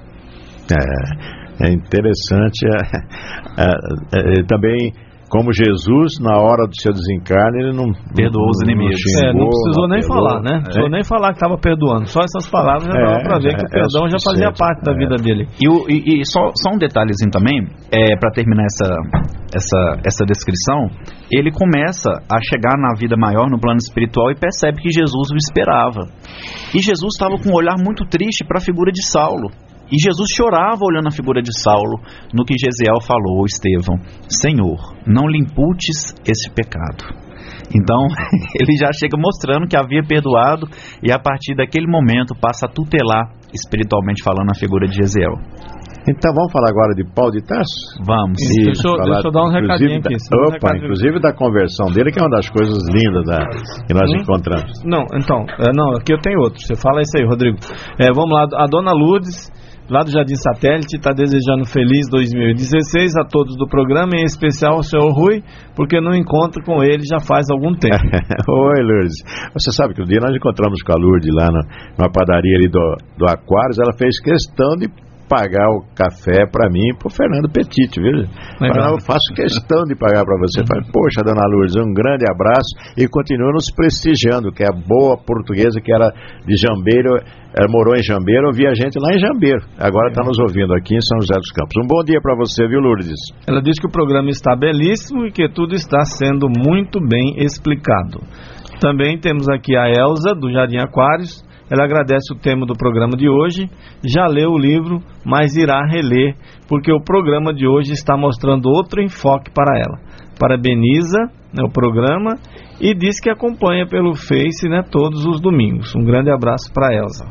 É, é interessante. É, é, é, também, como Jesus, na hora do seu desencarne, ele não perdoou os inimigos. Não, é, não precisou nem perdoou, falar, né? Não precisou é. nem falar que estava perdoando. Só essas palavras já dava é, para ver que o perdão é já fazia parte da é. vida dele. E, o, e, e só, só um detalhezinho também, é, para terminar essa, essa, essa descrição, ele começa a chegar na vida maior, no plano espiritual, e percebe que Jesus o esperava. E Jesus estava com um olhar muito triste para a figura de Saulo. E Jesus chorava olhando a figura de Saulo, no que Jezeel falou, Estevão: Senhor, não lhe imputes esse pecado. Então, ele já chega mostrando que havia perdoado, e a partir daquele momento passa a tutelar, espiritualmente falando, a figura de Jezeel. Então vamos falar agora de Paulo de Tarso? Vamos. Isso, deixa, eu, deixa eu dar um recadinho aqui. Da, opa, um recadinho. Inclusive da conversão dele, que é uma das coisas lindas da, que nós hum? encontramos. Não, então, é, não, aqui eu tenho outro. Você fala isso aí, Rodrigo. É, vamos lá, a dona Lourdes, lá do Jardim Satélite, está desejando feliz dois mil e dezesseis a todos do programa, em especial ao senhor Rui, porque não encontro com ele já faz algum tempo. Oi, Lourdes. Você sabe que um dia nós encontramos com a Lourdes lá na, numa padaria ali do, do Aquários. Ela fez questão de pagar o café para mim e pro Fernando Petit, viu? Mas eu faço questão de pagar para você. Uhum. Falei, poxa, dona Lourdes, um grande abraço, e continua nos prestigiando, que é a boa portuguesa que era de Jambeiro. Ela morou em Jambeiro, ouvia a gente lá em Jambeiro. Agora está nos ouvindo aqui em São José dos Campos. Um bom dia para você, viu, Lourdes? Ela diz que o programa está belíssimo e que tudo está sendo muito bem explicado. Também temos aqui a Elza, do Jardim Aquários. Ela agradece o tema do programa de hoje, já leu o livro, mas irá reler, porque o programa de hoje está mostrando outro enfoque para ela. Parabeniza, né, o programa, e diz que acompanha pelo Face, né, todos os domingos. Um grande abraço para a Elza.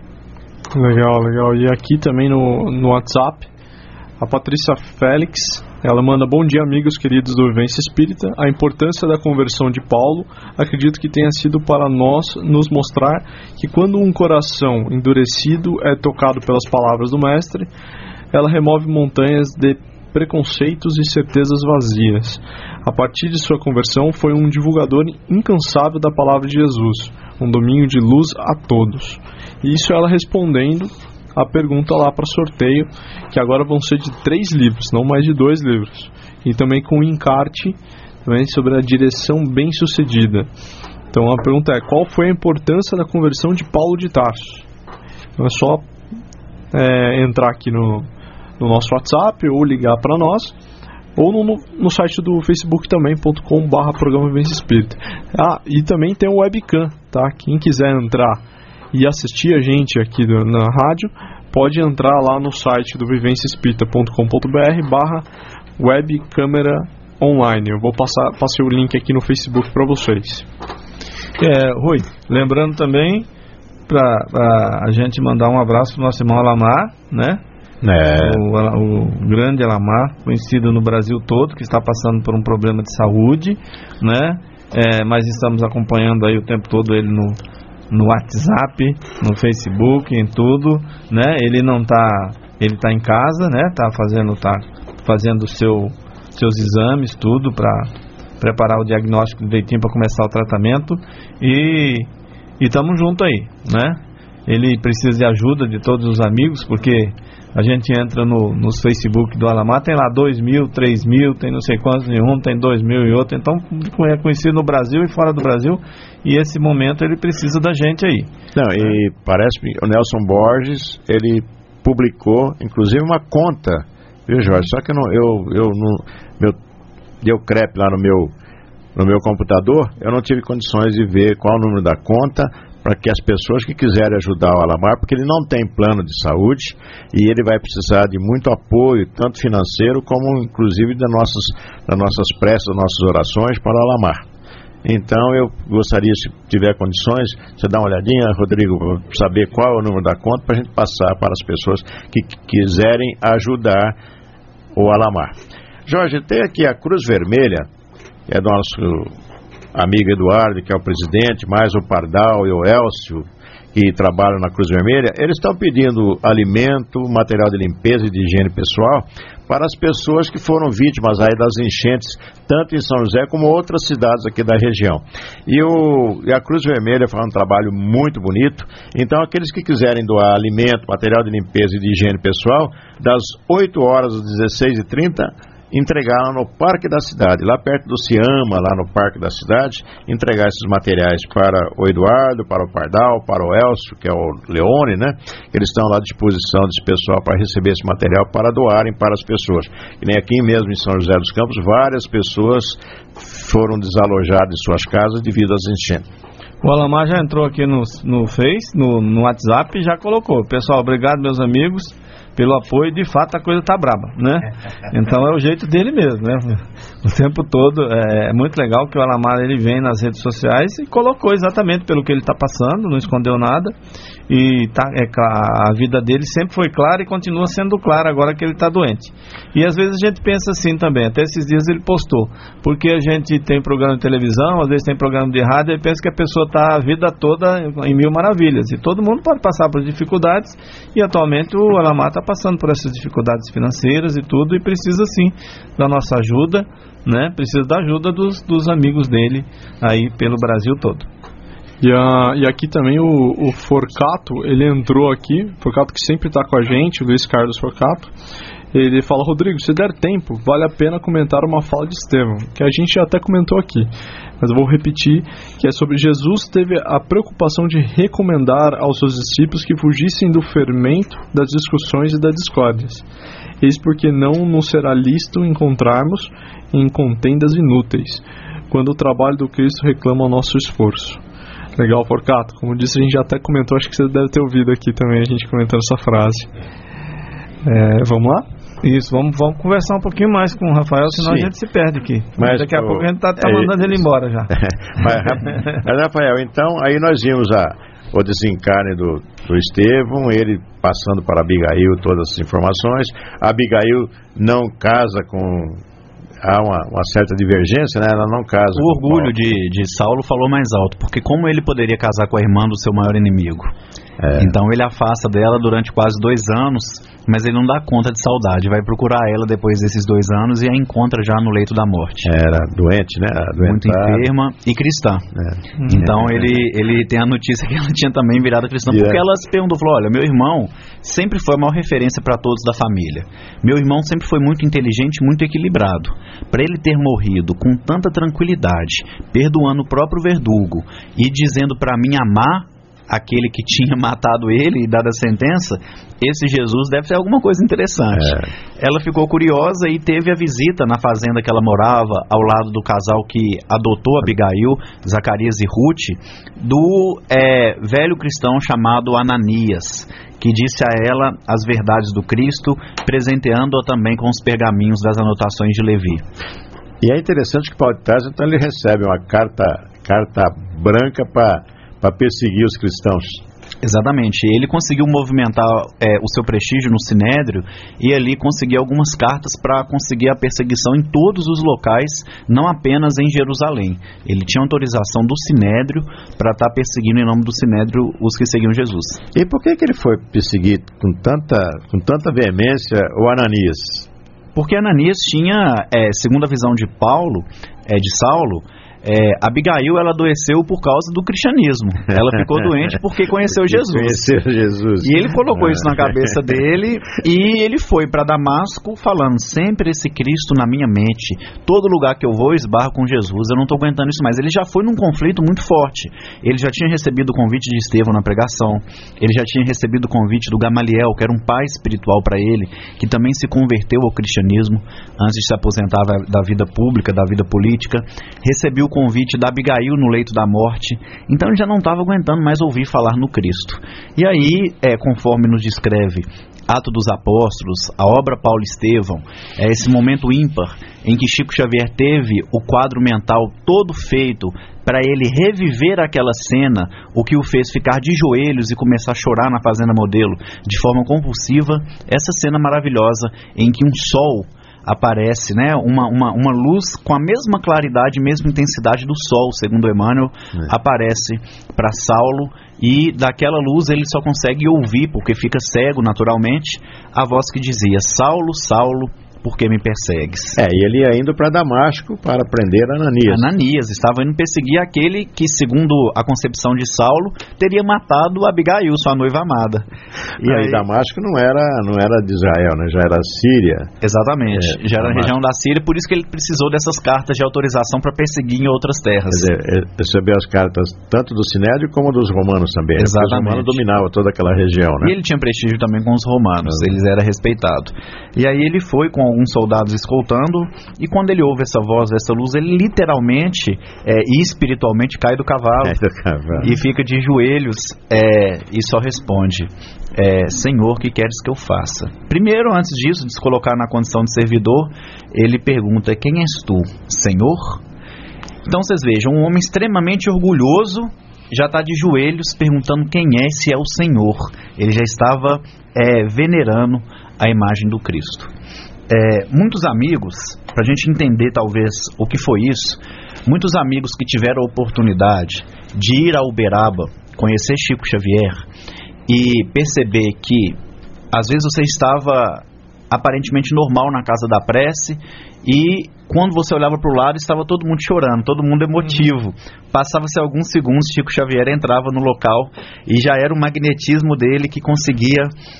Legal, legal. E aqui também no, no WhatsApp, a Patrícia Félix, ela manda: bom dia, amigos queridos do Vivência Espírita. A importância da conversão de Paulo, acredito que tenha sido para nós nos mostrar que quando um coração endurecido é tocado pelas palavras do Mestre, ela remove montanhas de preconceitos e certezas vazias. A partir de sua conversão, foi um divulgador incansável da palavra de Jesus, um domingo de luz a todos. E isso ela respondendo a pergunta lá para sorteio, que agora vão ser de três livros, não mais de dois livros, e também com um encarte também sobre a direção bem-sucedida. Então a pergunta é: qual foi a importância da conversão de Paulo de Tarso? Então é só é, entrar aqui no, no nosso WhatsApp ou ligar para nós, ou no, no site do Facebook também, ponto com barra programa Vivência Espírita. Ah, e também tem o webcam, tá? Quem quiser entrar e assistir a gente aqui do, na rádio, pode entrar lá no site do vivência espírita ponto com ponto br barra webcâmera online. Eu vou passar, passei o link aqui no Facebook para vocês. É, Rui, lembrando também para a gente mandar um abraço para o nosso irmão Alamar, né? É. O, o grande Alamar, conhecido no Brasil todo, que está passando por um problema de saúde, né? É, mas estamos acompanhando aí o tempo todo ele no no WhatsApp, no Facebook, em tudo, né? Ele não tá, ele tá em casa, né? Tá fazendo, tá fazendo seu, seus exames, tudo para preparar o diagnóstico direitinho para começar o tratamento, e e estamos junto aí, né? Ele precisa de ajuda de todos os amigos, porque A gente entra no, no Facebook do Alamar, tem lá dois mil, três mil, tem não sei quantos em um, tem dois mil e outro. Então é conhecido no Brasil e fora do Brasil. E esse momento ele precisa da gente aí. Não, e parece que o Nelson Borges, ele publicou, inclusive, uma conta, viu, Jorge? Só que eu não, eu, eu não, meu, deu crepe lá no meu, no meu computador, eu não tive condições de ver qual o número da conta, para que as pessoas que quiserem ajudar o Alamar, porque ele não tem plano de saúde e ele vai precisar de muito apoio, tanto financeiro como inclusive das nossas, das nossas preces, das nossas orações para o Alamar. Então eu gostaria, se tiver condições, você dá uma olhadinha, Rodrigo, para saber qual é o número da conta, para a gente passar para as pessoas que quiserem ajudar o Alamar. Jorge, tem aqui a Cruz Vermelha, que é do nosso amigo Eduardo, que é o presidente, mais o Pardal e o Elcio, que trabalham na Cruz Vermelha. Eles estão pedindo alimento, material de limpeza e de higiene pessoal para as pessoas que foram vítimas aí das enchentes, tanto em São José como outras cidades aqui da região. E, o, e a Cruz Vermelha faz um trabalho muito bonito. Então, aqueles que quiserem doar alimento, material de limpeza e de higiene pessoal, das oito horas às dezesseis e trinta, entregar no Parque da Cidade, lá perto do Ciama, lá no Parque da Cidade, entregar esses materiais para o Eduardo, para o Pardal, para o Elcio, que é o Leone, né? Eles estão lá à disposição desse pessoal para receber esse material, para doarem para as pessoas. E nem aqui mesmo em São José dos Campos, várias pessoas foram desalojadas de suas casas devido às enchentes. O Alamar já entrou aqui no, no Face, no, no WhatsApp e já colocou. Pessoal, obrigado, meus amigos, pelo apoio. De fato a coisa tá braba, né? Então é o jeito dele mesmo, né? O tempo todo é, é muito legal que o Alamar ele vem nas redes sociais e colocou exatamente pelo que ele está passando, não escondeu nada. E tá, é, a vida dele sempre foi clara e continua sendo clara agora que ele está doente. E às vezes a gente pensa assim também, até esses dias ele postou, porque a gente tem programa de televisão, às vezes tem programa de rádio, e pensa que a pessoa está a vida toda em mil maravilhas, e todo mundo pode passar por dificuldades, e atualmente o Alamar está passando por essas dificuldades financeiras e tudo, e precisa sim da nossa ajuda, né? Precisa da ajuda dos, dos amigos dele aí pelo Brasil todo. E, a, e aqui também o, o Forcato, ele entrou aqui, Forcato que sempre está com a gente, o Luiz Carlos Forcato. Ele fala: Rodrigo, se der tempo, vale a pena comentar uma fala de Estevão, que a gente até comentou aqui, mas eu vou repetir, que é sobre Jesus teve a preocupação de recomendar aos seus discípulos que fugissem do fermento, das discussões e das discórdias. Eis porque não nos será lícito encontrarmos em contendas inúteis, quando o trabalho do Cristo reclama o nosso esforço. Legal, Forcato. Como disse, a gente já até comentou, acho que você deve ter ouvido aqui também a gente comentando essa frase. É, vamos lá? Isso, vamos, vamos conversar um pouquinho mais com o Rafael, senão Sim. a gente se perde aqui. Mas daqui a o, pouco a gente está tá é, mandando ele embora já. mas, mas, Rafael, então, aí nós vimos a, o desencarne do, do Estevão, ele passando para Abigail todas as informações. A Abigail não casa com... Há uma, uma certa divergência, né? Ela não casa. O orgulho de, de Saulo falou mais alto, porque como ele poderia casar com a irmã do seu maior inimigo? É. Então ele afasta dela durante quase dois anos, mas ele não dá conta de saudade, vai procurar ela depois desses dois anos e a encontra já no leito da morte. Era doente, né? Muito enferma e cristã. É. Então é. ele, ele tem a notícia que ela tinha também virado cristã, yeah. porque ela se perguntou, falou: olha, meu irmão sempre foi a maior referência para todos da família. Meu irmão sempre foi muito inteligente, muito equilibrado. Para ele ter morrido com tanta tranquilidade, perdoando o próprio verdugo e dizendo para mim amar aquele que tinha matado ele e dado a sentença, esse Jesus deve ser alguma coisa interessante. É. Ela ficou curiosa e teve a visita na fazenda que ela morava, ao lado do casal que adotou Abigail, Zacarias e Ruth, do é, velho cristão chamado Ananias, que disse a ela as verdades do Cristo, presenteando-a também com os pergaminhos das anotações de Levi. E é interessante que Paulo de Tarso, então, ele recebe uma carta, carta branca para para perseguir os cristãos. Exatamente, ele conseguiu movimentar é, o seu prestígio no Sinédrio e ali conseguir algumas cartas para conseguir a perseguição em todos os locais, não apenas em Jerusalém. Ele tinha autorização do Sinédrio para estar tá perseguindo em nome do Sinédrio os que seguiam Jesus. E por que, que ele foi perseguir com tanta, com tanta veemência o Ananias? Porque Ananias tinha, é, segundo a visão de Paulo, é, de Saulo, É, Abigail, ela adoeceu por causa do cristianismo. Ela ficou doente porque conheceu Jesus. Conheceu Jesus. E ele colocou isso na cabeça dele e ele foi para Damasco falando, sempre esse Cristo na minha mente. Todo lugar que eu vou, eu esbarro com Jesus. Eu não estou aguentando isso mais. Ele já foi num conflito muito forte. Ele já tinha recebido o convite de Estevão na pregação. Ele já tinha recebido o convite do Gamaliel, que era um pai espiritual para ele, que também se converteu ao cristianismo antes de se aposentar da vida pública, da vida política. Recebeu o convite da Abigail no leito da morte. Então ele já não estava aguentando mais ouvir falar no Cristo. E aí, é, conforme nos descreve Atos dos Apóstolos, a obra Paulo Estevão, é esse momento ímpar em que Chico Xavier teve o quadro mental todo feito para ele reviver aquela cena, o que o fez ficar de joelhos e começar a chorar na Fazenda Modelo de forma compulsiva. Essa cena maravilhosa em que um sol aparece, né, uma, uma, uma luz com a mesma claridade, mesma intensidade do sol, segundo Emmanuel, é. aparece para Saulo, e daquela luz ele só consegue ouvir, porque fica cego naturalmente, a voz que dizia: Saulo, Saulo, por que me persegues? É, e ele ia indo para Damasco para prender Ananias. Ananias estava indo perseguir aquele que, segundo a concepção de Saulo, teria matado Abigail, sua noiva amada. E aí, aí Damasco não era, não era de Israel, né? Já era Síria. Exatamente, é, já era a região da Síria, por isso que ele precisou dessas cartas de autorização para perseguir em outras terras. Quer dizer, recebeu as cartas tanto do Sinédrio como dos romanos também. Exatamente. Os romanos dominavam toda aquela região, né? E ele tinha prestígio também com os romanos, uhum. Eles eram respeitados. E aí ele foi com alguns soldados escoltando, e quando ele ouve essa voz, essa luz, ele literalmente é, e espiritualmente cai do cavalo, cai do cavalo. E fica de joelhos é, e só responde: é, Senhor, que queres que eu faça? Primeiro, antes disso, de se colocar na condição de servidor, ele pergunta: quem és tu, Senhor? Então vocês vejam, um homem extremamente orgulhoso já está de joelhos perguntando quem é, se é o Senhor. Ele já estava é, venerando a imagem do Cristo. É, muitos amigos, para a gente entender talvez o que foi isso, muitos amigos que tiveram a oportunidade de ir a Uberaba, conhecer Chico Xavier e perceber que às vezes você estava aparentemente normal na casa da prece e quando você olhava para o lado estava todo mundo chorando, todo mundo emotivo. Passava-se alguns segundos, Chico Xavier entrava no local e já era o magnetismo dele que conseguia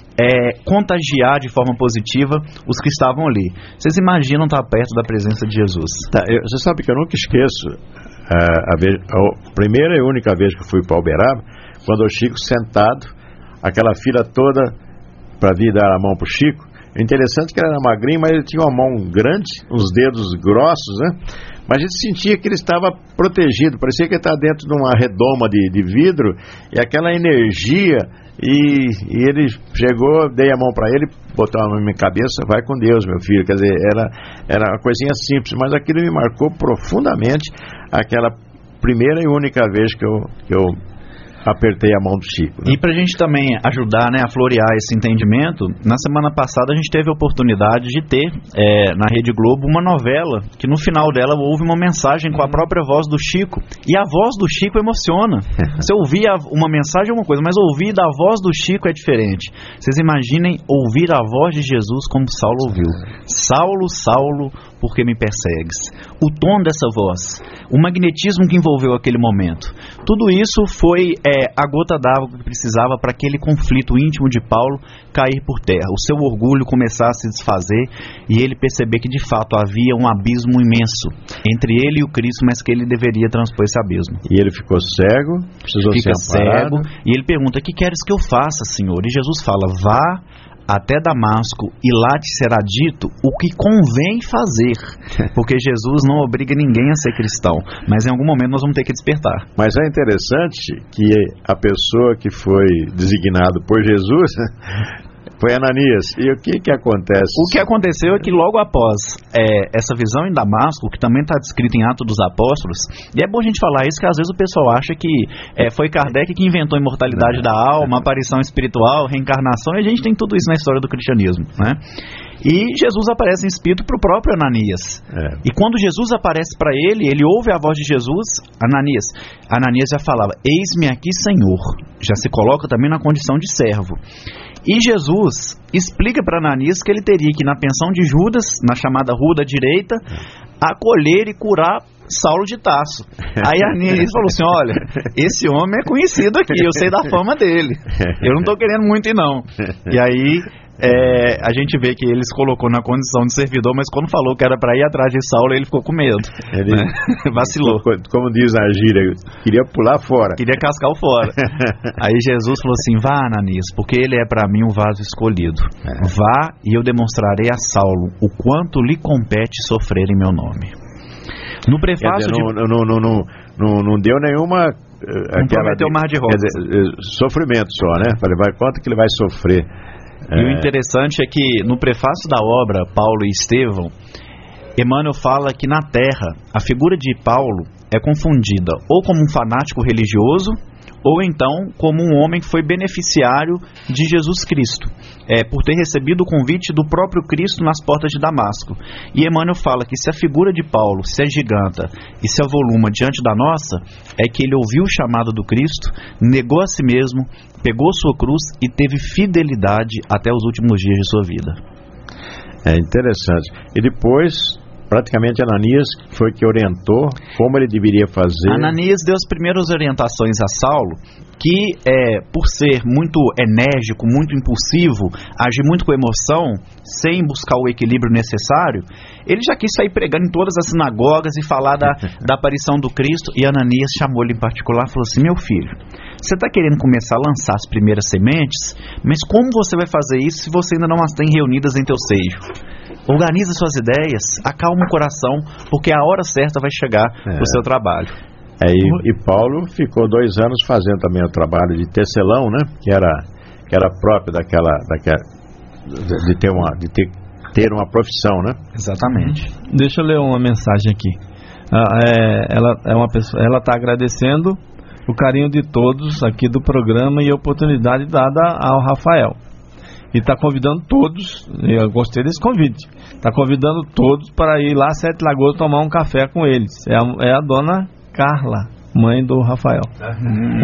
é, contagiar de forma positiva os que estavam ali. Vocês imaginam estar perto da presença de Jesus? Tá, eu, você sabe que eu nunca esqueço uh, a, vez, a primeira e única vez que fui para Uberaba, quando o Chico sentado, aquela fila toda para vir dar a mão para o Chico. Interessante que ele era magrinho, mas ele tinha uma mão grande, uns dedos grossos, né? Mas a gente sentia que ele estava protegido, parecia que ele estava dentro de uma redoma de, de vidro, e aquela energia, e, e ele chegou, dei a mão para ele, botou a mão na minha cabeça: vai com Deus, meu filho. Quer dizer, era, era uma coisinha simples, mas aquilo me marcou profundamente, aquela primeira e única vez que eu... Que eu apertei a mão do Chico, né? E para a gente também ajudar, né, a florear esse entendimento, na semana passada a gente teve a oportunidade de ter é, na Rede Globo uma novela que no final dela houve uma mensagem com a própria voz do Chico, e a voz do Chico emociona. Você ouvir uma mensagem é uma coisa, mas ouvir da voz do Chico é diferente. Vocês imaginem ouvir a voz de Jesus como Saulo ouviu: Saulo, Saulo, por que me persegues? O tom dessa voz, o magnetismo que envolveu aquele momento, tudo isso foi é, a gota d'água que precisava para aquele conflito íntimo de Paulo cair por terra, o seu orgulho começar a se desfazer e ele perceber que de fato havia um abismo imenso entre ele e o Cristo, mas que ele deveria transpor esse abismo. E ele ficou cego, precisou Fica ser amparado. cego, e ele pergunta: que queres que eu faça, Senhor? E Jesus fala: vá até Damasco e lá te será dito o que convém fazer, porque Jesus não obriga ninguém a ser cristão, mas em algum momento nós vamos ter que despertar. Mas é interessante que a pessoa que foi designado por Jesus foi Ananias. E o que que acontece? O que aconteceu é que logo após é, essa visão em Damasco, que também está descrito em Atos dos Apóstolos, e é bom a gente falar isso, que às vezes o pessoal acha que é, foi Kardec que inventou a imortalidade da alma, aparição espiritual, reencarnação, e a gente tem tudo isso na história do cristianismo, né? E Jesus aparece em espírito para o próprio Ananias. É. E quando Jesus aparece para ele, ele ouve a voz de Jesus: Ananias. Ananias já falava: eis-me aqui, Senhor. Já se coloca também na condição de servo. E Jesus explica para Ananias que ele teria que ir na pensão de Judas, na chamada rua da direita, acolher e curar Saulo de Tarso. Aí Ananias falou assim: olha, esse homem é conhecido aqui, eu sei da fama dele, eu não estou querendo muito ir não. E aí é, a gente vê que ele se colocou na condição de servidor, mas quando falou que era para ir atrás de Saulo, ele ficou com medo, ele, né? Vacilou. Como diz a gíria, queria pular fora, queria cascar o fora. Aí Jesus falou assim: vá, Ananias, porque ele é para mim um vaso escolhido. Vá e eu demonstrarei a Saulo o quanto lhe compete sofrer em meu nome. No prefácio dizer, de... não, não, não, não, não, não deu nenhuma não aquela prometeu mar de rosas, dizer, sofrimento só, né? Falei, vai, quanto que ele vai sofrer. E é... o interessante é que no prefácio da obra Paulo e Estevão, Emmanuel fala que na Terra a figura de Paulo é confundida ou como um fanático religioso ou então como um homem que foi beneficiário de Jesus Cristo, é, por ter recebido o convite do próprio Cristo nas portas de Damasco. E Emmanuel fala que se a figura de Paulo se agiganta e se avoluma diante da nossa, é que ele ouviu o chamado do Cristo, negou a si mesmo, pegou sua cruz e teve fidelidade até os últimos dias de sua vida. É interessante. E depois, praticamente Ananias foi que orientou como ele deveria fazer. Ananias deu as primeiras orientações a Saulo, que é, por ser muito enérgico, muito impulsivo, agir muito com emoção, sem buscar o equilíbrio necessário, ele já quis sair pregando em todas as sinagogas e falar da, da aparição do Cristo. E Ananias chamou ele em particular e falou assim: meu filho, você está querendo começar a lançar as primeiras sementes, mas como você vai fazer isso se você ainda não as tem reunidas em teu seio? Organiza suas ideias, acalma o coração, porque a hora certa vai chegar é. pro seu trabalho. É, e, e Paulo ficou dois anos fazendo também o trabalho de tecelão, né? Que era, que era próprio daquela, daquela de, de ter uma, de ter, ter uma profissão, né? Exatamente. Deixa eu ler uma mensagem aqui. Ah, é, ela é uma pessoa, ela está agradecendo o carinho de todos aqui do programa e a oportunidade dada ao Rafael. E está convidando todos, eu gostei desse convite, está convidando todos para ir lá a Sete Lagoas tomar um café com eles. É a, é a dona Carla, mãe do Rafael. Hum,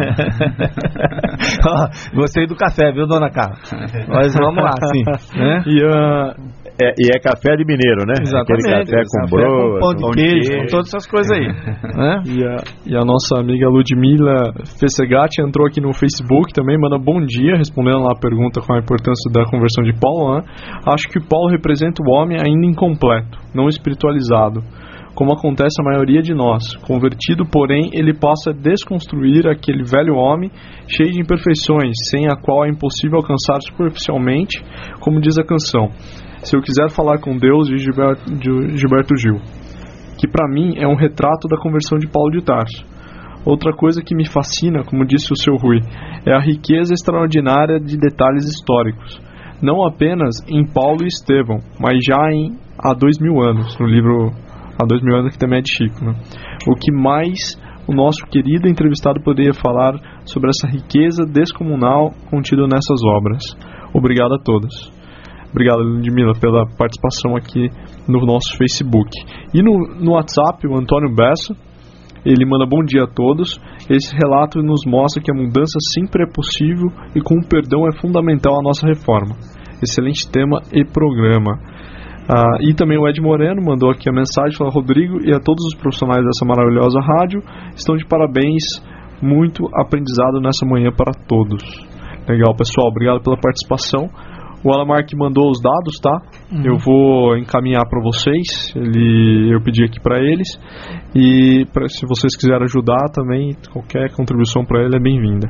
gostei do café, viu, dona Carla? Nós vamos lá, sim. Né? E, uh, é, e é café de mineiro, né? Exatamente. Aquele café com broa, com pão de com queijo, queijo, com todas essas coisas aí. Né? E, a, e a nossa amiga Ludmila Fessegatti entrou aqui no Facebook também, manda bom dia, respondendo lá a pergunta com a importância da conversão de Paulo. Né? Acho que Paulo representa o homem ainda incompleto, não espiritualizado, como acontece a maioria de nós. Convertido, porém, ele passa a desconstruir aquele velho homem cheio de imperfeições, sem a qual é impossível alcançar superficialmente, como diz a canção Se Eu Quiser Falar com Deus, de Gilberto, de Gilberto Gil, que para mim é um retrato da conversão de Paulo de Tarso. Outra coisa que me fascina, como disse o seu Rui, é a riqueza extraordinária de detalhes históricos, não apenas em Paulo e Estevão, mas já em há dois mil anos, no livro Há Dois Mil Anos, que também é de Chico. Né? O que mais o nosso querido entrevistado poderia falar sobre essa riqueza descomunal contida nessas obras. Obrigado a todos. Obrigado, Ludmila, pela participação aqui no nosso Facebook. E no, no WhatsApp, o Antônio Bessa, ele manda bom dia a todos. Esse relato nos mostra que a mudança sempre é possível e com o perdão é fundamental a nossa reforma. Excelente tema e programa. Ah, e também o Ed Moreno mandou aqui a mensagem, falou: Rodrigo e a todos os profissionais dessa maravilhosa rádio estão de parabéns, muito aprendizado nessa manhã para todos. Legal, pessoal, obrigado pela participação. O Alamar que mandou os dados, tá? Uhum. Eu vou encaminhar para vocês, ele, eu pedi aqui para eles, e pra, se vocês quiserem ajudar também, qualquer contribuição para ele é bem-vinda.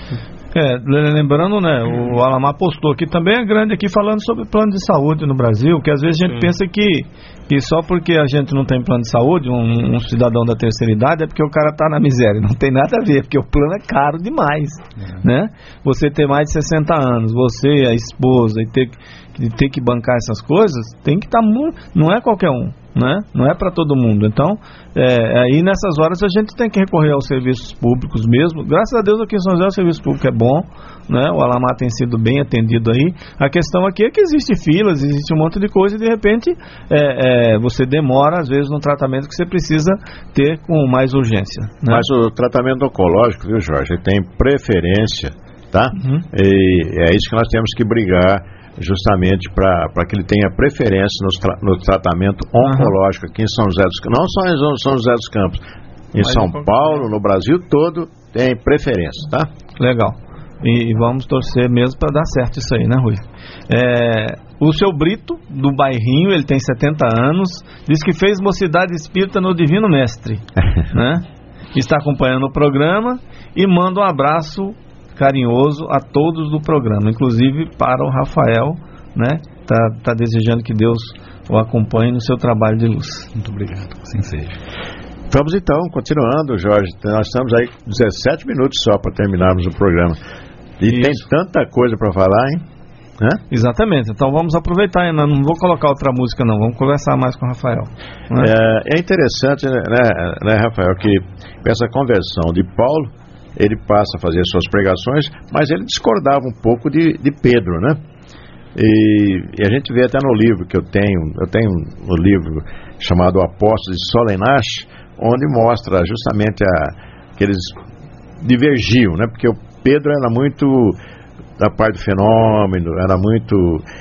É, lembrando, né, o Alamar postou aqui também, é grande aqui, falando sobre plano de saúde no Brasil, que às vezes a gente Sim. pensa que, que só porque a gente não tem plano de saúde, um, um cidadão da terceira idade, é porque o cara está na miséria. Não tem nada a ver, porque o plano é caro demais, é. né? Você ter mais de sessenta anos, você, a esposa, e ter, ter que bancar essas coisas, tem que estar tá muito... Não é qualquer um. Né? Não é para todo mundo. Então, é, aí nessas horas a gente tem que recorrer aos serviços públicos mesmo. Graças a Deus aqui em São José o serviço público é bom, né? O Alamar tem sido bem atendido aí. A questão aqui é que existe filas, existe um monte de coisa e de repente é, é, você demora às vezes no tratamento que você precisa ter com mais urgência, né? Mas o tratamento oncológico, viu, Jorge, tem preferência tá? Uhum. E é isso que nós temos que brigar, justamente para que ele tenha preferência no, tra no tratamento oncológico aqui em São José dos Campos, não só em São José dos Campos, em Mas São Paulo, no Brasil todo, tem preferência, tá? Legal. E, e vamos torcer mesmo para dar certo isso aí, né, Rui? É, o seu Brito, do bairrinho, ele tem setenta anos, diz que fez mocidade espírita no Divino Mestre, né? Está acompanhando o programa e manda um abraço carinhoso a todos do programa, inclusive para o Rafael, né? Tá, tá desejando que Deus o acompanhe no seu trabalho de luz. Muito obrigado, assim seja. Vamos então, continuando, Jorge. Nós estamos aí com dezessete minutos só para terminarmos o programa. E Isso. tem tanta coisa para falar, hein? Hã? Exatamente. Então vamos aproveitar ainda. Não vou colocar outra música, não. Vamos conversar mais com o Rafael. Né? É, é interessante, né, né, Rafael, que essa conversão de Paulo, ele passa a fazer suas pregações, mas ele discordava um pouco de, de Pedro, né? E, e a gente vê até no livro que eu tenho, eu tenho um livro chamado Apóstolos de Solenache, onde mostra justamente a, que eles divergiam, né? Porque o Pedro era muito da parte do fenômeno, era muito,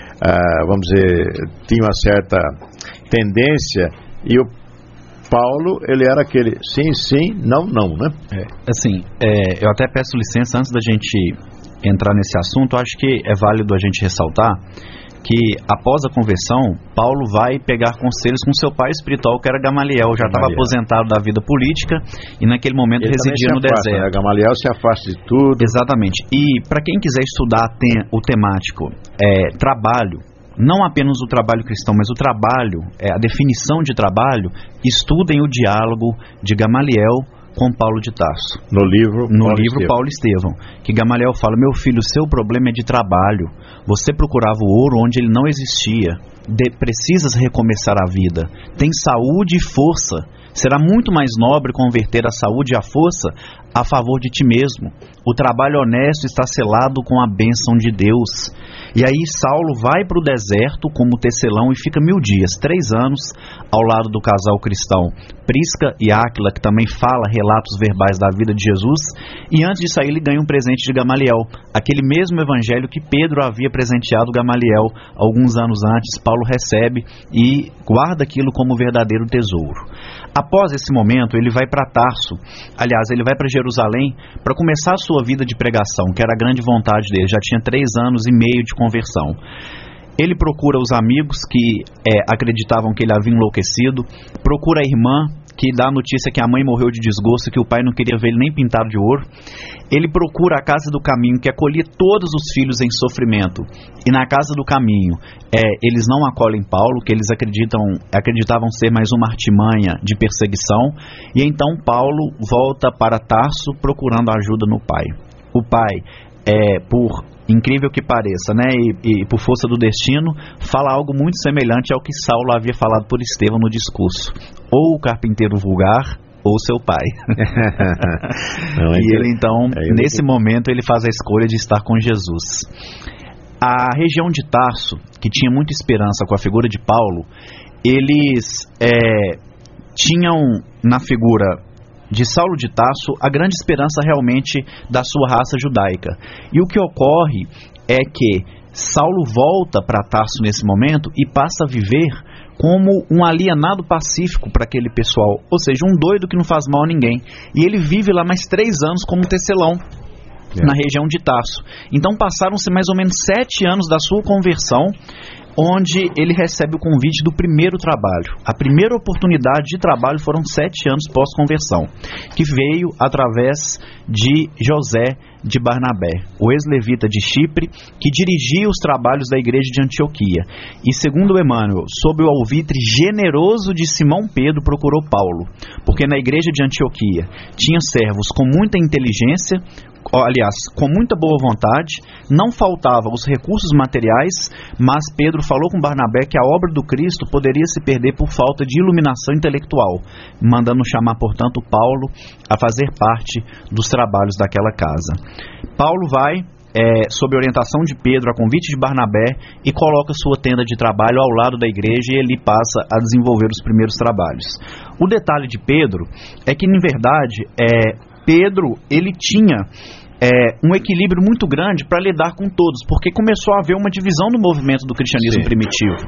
ah, vamos dizer, tinha uma certa tendência, e o Paulo, ele era aquele sim, sim, não, não, né? É, assim, é, eu até peço licença antes da gente entrar nesse assunto. Acho que é válido a gente ressaltar que após a conversão, Paulo vai pegar conselhos com seu pai espiritual, que era Gamaliel, já estava aposentado da vida política e naquele momento ele residia no afasta, deserto. Né? Gamaliel se afasta de tudo. Exatamente. E para quem quiser estudar o temático é, trabalho, não apenas o trabalho cristão, mas o trabalho, é, a definição de trabalho, estudem o diálogo de Gamaliel com Paulo de Tarso. No livro No Paulo livro Estevão. Paulo Estevão, que Gamaliel fala: meu filho, o seu problema é de trabalho. Você procurava o ouro onde ele não existia. De, precisas recomeçar a vida. Tem saúde e força. Será muito mais nobre converter a saúde e a força a favor de ti mesmo. O trabalho honesto está selado com a bênção de Deus. E aí Saulo vai para o deserto como tecelão e fica mil dias, três anos, ao lado do casal cristão Prisca e Áquila, que também fala relatos verbais da vida de Jesus. E antes de sair ele ganha um presente de Gamaliel, aquele mesmo evangelho que Pedro havia presenteado Gamaliel alguns anos antes. Paulo recebe e guarda aquilo como verdadeiro tesouro. Após esse momento, ele vai para Tarso, aliás, ele vai para Jerusalém para começar a sua vida de pregação, que era a grande vontade dele. Já tinha três anos e meio de conversão. Ele procura os amigos que é, acreditavam que ele havia enlouquecido, procura a irmã, que dá a notícia que a mãe morreu de desgosto, que o pai não queria ver ele nem pintado de ouro. Ele procura a Casa do Caminho, que acolhia todos os filhos em sofrimento. E na Casa do Caminho, é, eles não acolhem Paulo, que eles acreditam, acreditavam ser mais uma artimanha de perseguição. E então Paulo volta para Tarso procurando ajuda no pai. O pai, é, por incrível que pareça, né, e, e por força do destino, fala algo muito semelhante ao que Saulo havia falado por Estevão no discurso: ou o carpinteiro vulgar ou seu pai. Não, é e ele então, é nesse momento, ele faz a escolha de estar com Jesus. A região de Tarso, que tinha muita esperança com a figura de Paulo, eles é, tinham na figura de Saulo de Tarso a grande esperança realmente da sua raça judaica. E o que ocorre é que Saulo volta para Tarso nesse momento e passa a viver como um alienado pacífico para aquele pessoal, ou seja, um doido que não faz mal a ninguém. E ele vive lá mais três anos como tecelão, é. na região de Tarso. Então passaram-se mais ou menos sete anos da sua conversão, onde ele recebe o convite do primeiro trabalho. A primeira oportunidade de trabalho foram sete anos pós-conversão, que veio através de José de Barnabé, o ex-levita de Chipre, que dirigia os trabalhos da igreja de Antioquia. E segundo Emmanuel, sob o alvitre generoso de Simão Pedro, procurou Paulo, porque na igreja de Antioquia tinha servos com muita inteligência, aliás, com muita boa vontade, não faltavam os recursos materiais, mas Pedro falou com Barnabé que a obra do Cristo poderia se perder por falta de iluminação intelectual, mandando chamar, portanto, Paulo a fazer parte dos trabalhos daquela casa. Paulo vai, é, sob orientação de Pedro, a convite de Barnabé, e coloca sua tenda de trabalho ao lado da igreja, e ele passa a desenvolver os primeiros trabalhos. O detalhe de Pedro é que, na verdade, é, Pedro, ele tinha é, um equilíbrio muito grande para lidar com todos, porque começou a haver uma divisão no movimento do cristianismo Sim. primitivo.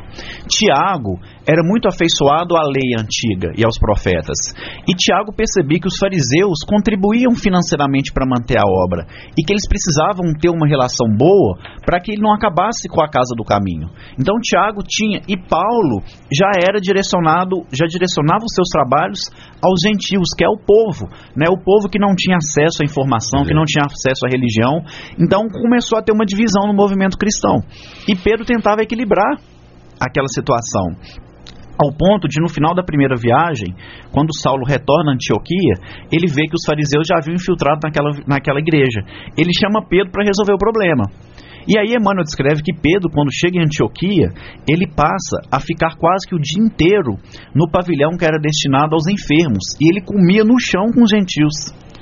Tiago era muito afeiçoado à lei antiga e aos profetas, e Tiago percebia que os fariseus contribuíam financeiramente para manter a obra, e que eles precisavam ter uma relação boa para que ele não acabasse com a casa do caminho. Então Tiago tinha, e Paulo já era direcionado, já direcionava os seus trabalhos aos gentios, que é o povo, né? O povo que não tinha acesso à informação, que não tinha acesso à religião. Então começou a ter uma divisão no movimento cristão, e Pedro tentava equilibrar aquela situação, ao ponto de, no final da primeira viagem, quando Saulo retorna a Antioquia, ele vê que os fariseus já haviam infiltrado naquela, naquela igreja. Ele chama Pedro para resolver o problema. E aí Emmanuel descreve que Pedro, quando chega em Antioquia, ele passa a ficar quase que o dia inteiro no pavilhão que era destinado aos enfermos, e ele comia no chão com os gentios.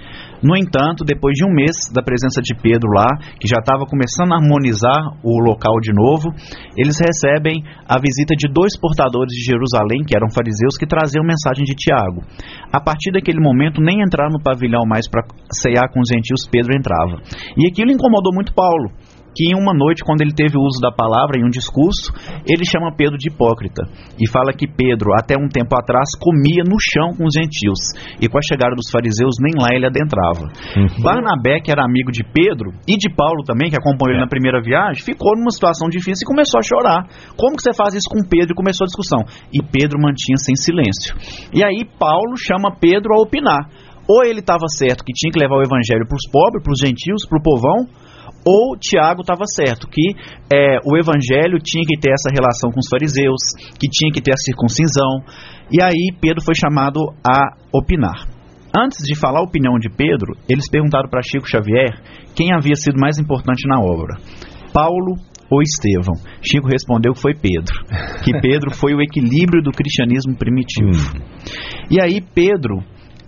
No entanto, depois de um mês da presença de Pedro lá, que já estava começando a harmonizar o local de novo, eles recebem a visita de dois portadores de Jerusalém, que eram fariseus, que traziam mensagem de Tiago. A partir daquele momento, nem entrar no pavilhão mais para ceiar com os gentios, Pedro entrava. E aquilo incomodou muito Paulo, que em uma noite, quando ele teve o uso da palavra em um discurso, ele chama Pedro de hipócrita, e fala que Pedro, até um tempo atrás, comia no chão com os gentios, e com a chegada dos fariseus, nem lá ele adentrava. Uhum. Barnabé, que era amigo de Pedro, e de Paulo também, que acompanhou ele na primeira viagem, ficou numa situação difícil e começou a chorar. Como que você faz isso com Pedro? E começou a discussão. E Pedro mantinha-se em silêncio. E aí Paulo chama Pedro a opinar. Ou ele estava certo que tinha que levar o evangelho para os pobres, para os gentios, para o povão, ou Tiago estava certo, que é, o evangelho tinha que ter essa relação com os fariseus, que tinha que ter a circuncisão. E aí Pedro foi chamado a opinar. Antes de falar a opinião de Pedro, eles perguntaram para Chico Xavier quem havia sido mais importante na obra, Paulo ou Estevão. Chico respondeu que foi Pedro, que Pedro foi o equilíbrio do cristianismo primitivo. E aí Pedro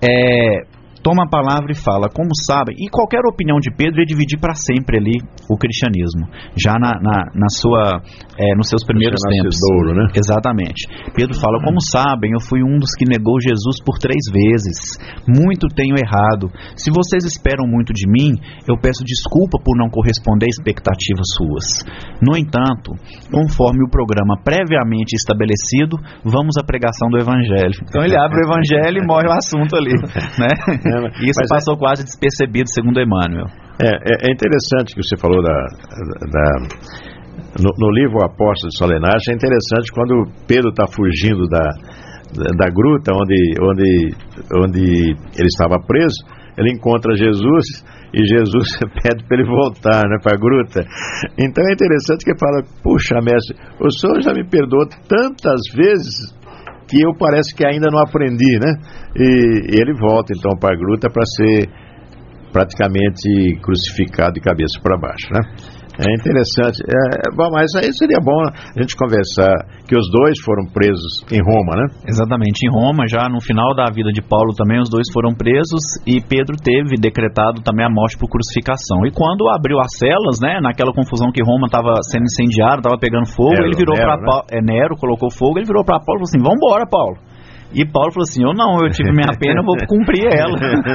é, toma a palavra e fala, como sabem, e qualquer opinião de Pedro ia dividir para sempre ali o cristianismo, já na, na, na sua, é, nos seus primeiros tempos. Douro, né? Exatamente. Pedro fala, como sabem, eu fui um dos que negou Jesus por três vezes, muito tenho errado. Se vocês esperam muito de mim, eu peço desculpa por não corresponder a expectativas suas. No entanto, conforme o programa previamente estabelecido, vamos à pregação do Evangelho. Então ele abre o Evangelho e morre o assunto ali, né? Isso mas passou é, quase despercebido, segundo Emmanuel. É, é, é interessante que você falou da, da, no, no livro O Apóstolo de Solenage. É interessante quando Pedro está fugindo da, da, da gruta onde, onde, onde ele estava preso. Ele encontra Jesus e Jesus pede para ele voltar, né, para a gruta. Então é interessante que ele fala, puxa, mestre, o senhor já me perdoou tantas vezes que eu parece que ainda não aprendi, né? E, e ele volta então para a gruta para ser praticamente crucificado de cabeça para baixo, né? É interessante, é, bom, mas aí seria bom a gente conversar que os dois foram presos em Roma, né? Exatamente, em Roma, já no final da vida de Paulo também os dois foram presos e Pedro teve decretado também a morte por crucificação. E quando abriu as celas, né, naquela confusão que Roma estava sendo incendiada, estava pegando fogo, Nero, ele virou para né? Paulo, é, Nero colocou fogo, ele virou para Paulo e falou assim, vambora, Paulo. E Paulo falou assim, eu não, eu tive minha pena, eu vou cumprir ela.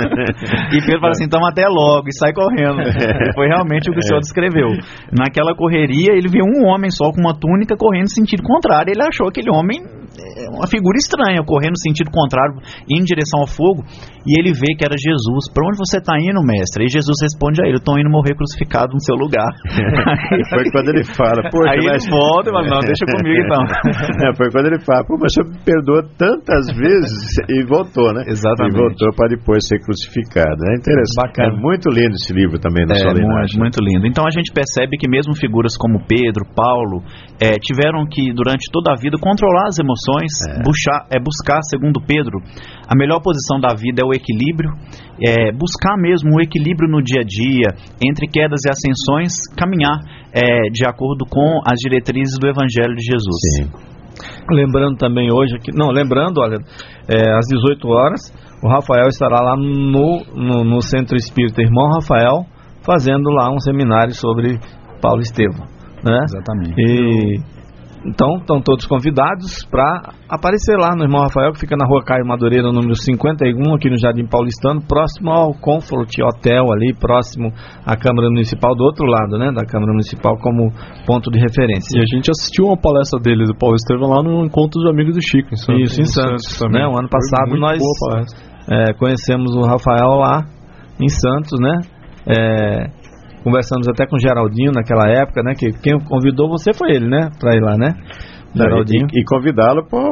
E Pedro falou assim, então até logo, e sai correndo. Foi realmente o que o senhor descreveu. Naquela correria, ele viu um homem só com uma túnica correndo no sentido contrário. Ele achou aquele homem uma figura estranha, correndo no sentido contrário, em direção ao fogo, e ele vê que era Jesus. Para onde você está indo, mestre? E Jesus responde a ele, eu estou indo morrer crucificado no seu lugar. Foi quando ele fala, poxa, aí mas... ele volta e fala, não, deixa comigo então. É, foi quando ele fala, pô, mas você me perdoa tantas vezes, e voltou, né? Exatamente. E voltou para depois ser crucificado. É interessante. Bacana. É muito lindo esse livro também da é, Solenage. Muito, muito lindo. Então a gente percebe que mesmo figuras como Pedro, Paulo, é, tiveram que durante toda a vida controlar as emoções, é. Buscar, é, buscar, segundo Pedro, a melhor posição da vida é o equilíbrio, é, buscar mesmo o equilíbrio no dia a dia, entre quedas e ascensões, caminhar é, de acordo com as diretrizes do Evangelho de Jesus. Sim. Lembrando também hoje aqui, não, lembrando, olha, é, às dezoito horas, o Rafael estará lá no, no, no Centro Espírita Irmão Rafael, fazendo lá um seminário sobre Paulo Estevão, né? Exatamente. E Então, estão todos convidados para aparecer lá no Irmão Rafael, que fica na Rua Caio Madureira, número cinquenta e um, aqui no Jardim Paulistano, próximo ao Comfort Hotel, ali próximo à Câmara Municipal, do outro lado, né, da Câmara Municipal, como ponto de referência. E a gente assistiu uma palestra dele, do Paulo Estevam, lá no Encontro dos Amigos do Chico, em Santos. Isso, em Santos, Santos também. Né, o ano passado nós é, conhecemos o Rafael lá em Santos, né, é... Conversamos até com o Geraldinho naquela época, né? Que quem convidou você foi ele, né? Para ir lá, né? Geraldinho. E, e convidá-lo para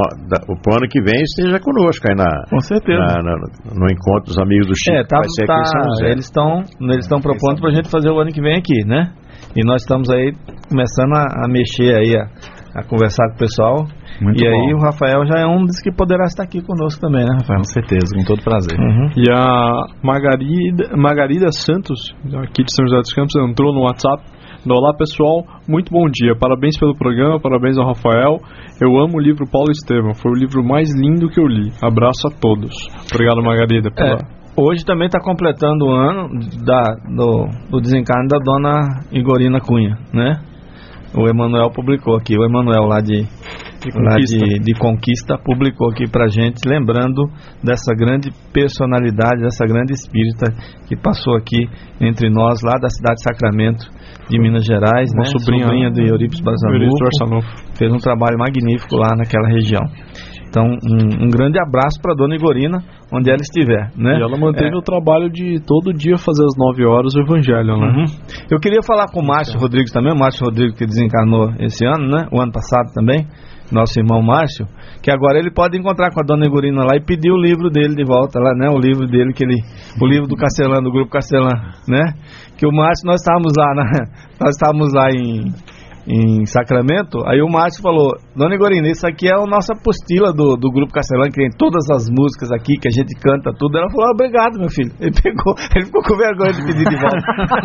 o ano que vem esteja conosco aí na, com certeza. Na, na, no encontro dos Amigos do Chico. É, tá, vai ser tá, aqui em São José. Eles estão eles estão propondo para a gente fazer o ano que vem aqui, né? E nós estamos aí começando a, a mexer aí, a, a conversar com o pessoal. Muito e bom. Aí o Rafael já é um dos que poderá estar aqui conosco também, né, Rafael? Com certeza, com todo prazer. Uhum. E a Margarida, Margarida Santos, aqui de São José dos Campos, entrou no WhatsApp. Olá pessoal, muito bom dia, parabéns pelo programa, parabéns ao Rafael. Eu amo o livro Paulo Estevam, foi o livro mais lindo que eu li. Abraço a todos. Obrigado, Margarida, pela... É. Hoje também está completando o ano da, do, do desencarne da dona Igorina Cunha, né? O Emanuel publicou aqui, o Emanuel lá de... De conquista. Lá de, de Conquista, publicou aqui pra gente, lembrando dessa grande personalidade, dessa grande espírita que passou aqui entre nós, lá da cidade de Sacramento, de Minas Gerais, uma né? sobrinha, sobrinha de Eurípides Barzanufo, fez um trabalho magnífico lá naquela região. Então, um, um grande abraço para a dona Igorina, onde ela estiver, né? E ela manteve é. o trabalho de todo dia fazer às nove horas o Evangelho, né? Uhum. Eu queria falar com o Márcio Rodrigues também, o Márcio Rodrigues que desencarnou esse ano, né? O ano passado também, nosso irmão Márcio, que agora ele pode encontrar com a dona Igorina lá e pedir o livro dele de volta lá, né? O livro dele, que ele, o livro do Castelã, do Grupo Castelã, né? Que o Márcio, nós estávamos lá, na, nós estávamos lá em... em Sacramento, aí o Márcio falou: dona Igorina, isso aqui é a nossa apostila do, do Grupo Castelã, que tem todas as músicas aqui, que a gente canta tudo. Ela falou: obrigado, meu filho. Ele pegou, ele ficou com vergonha de pedir de volta.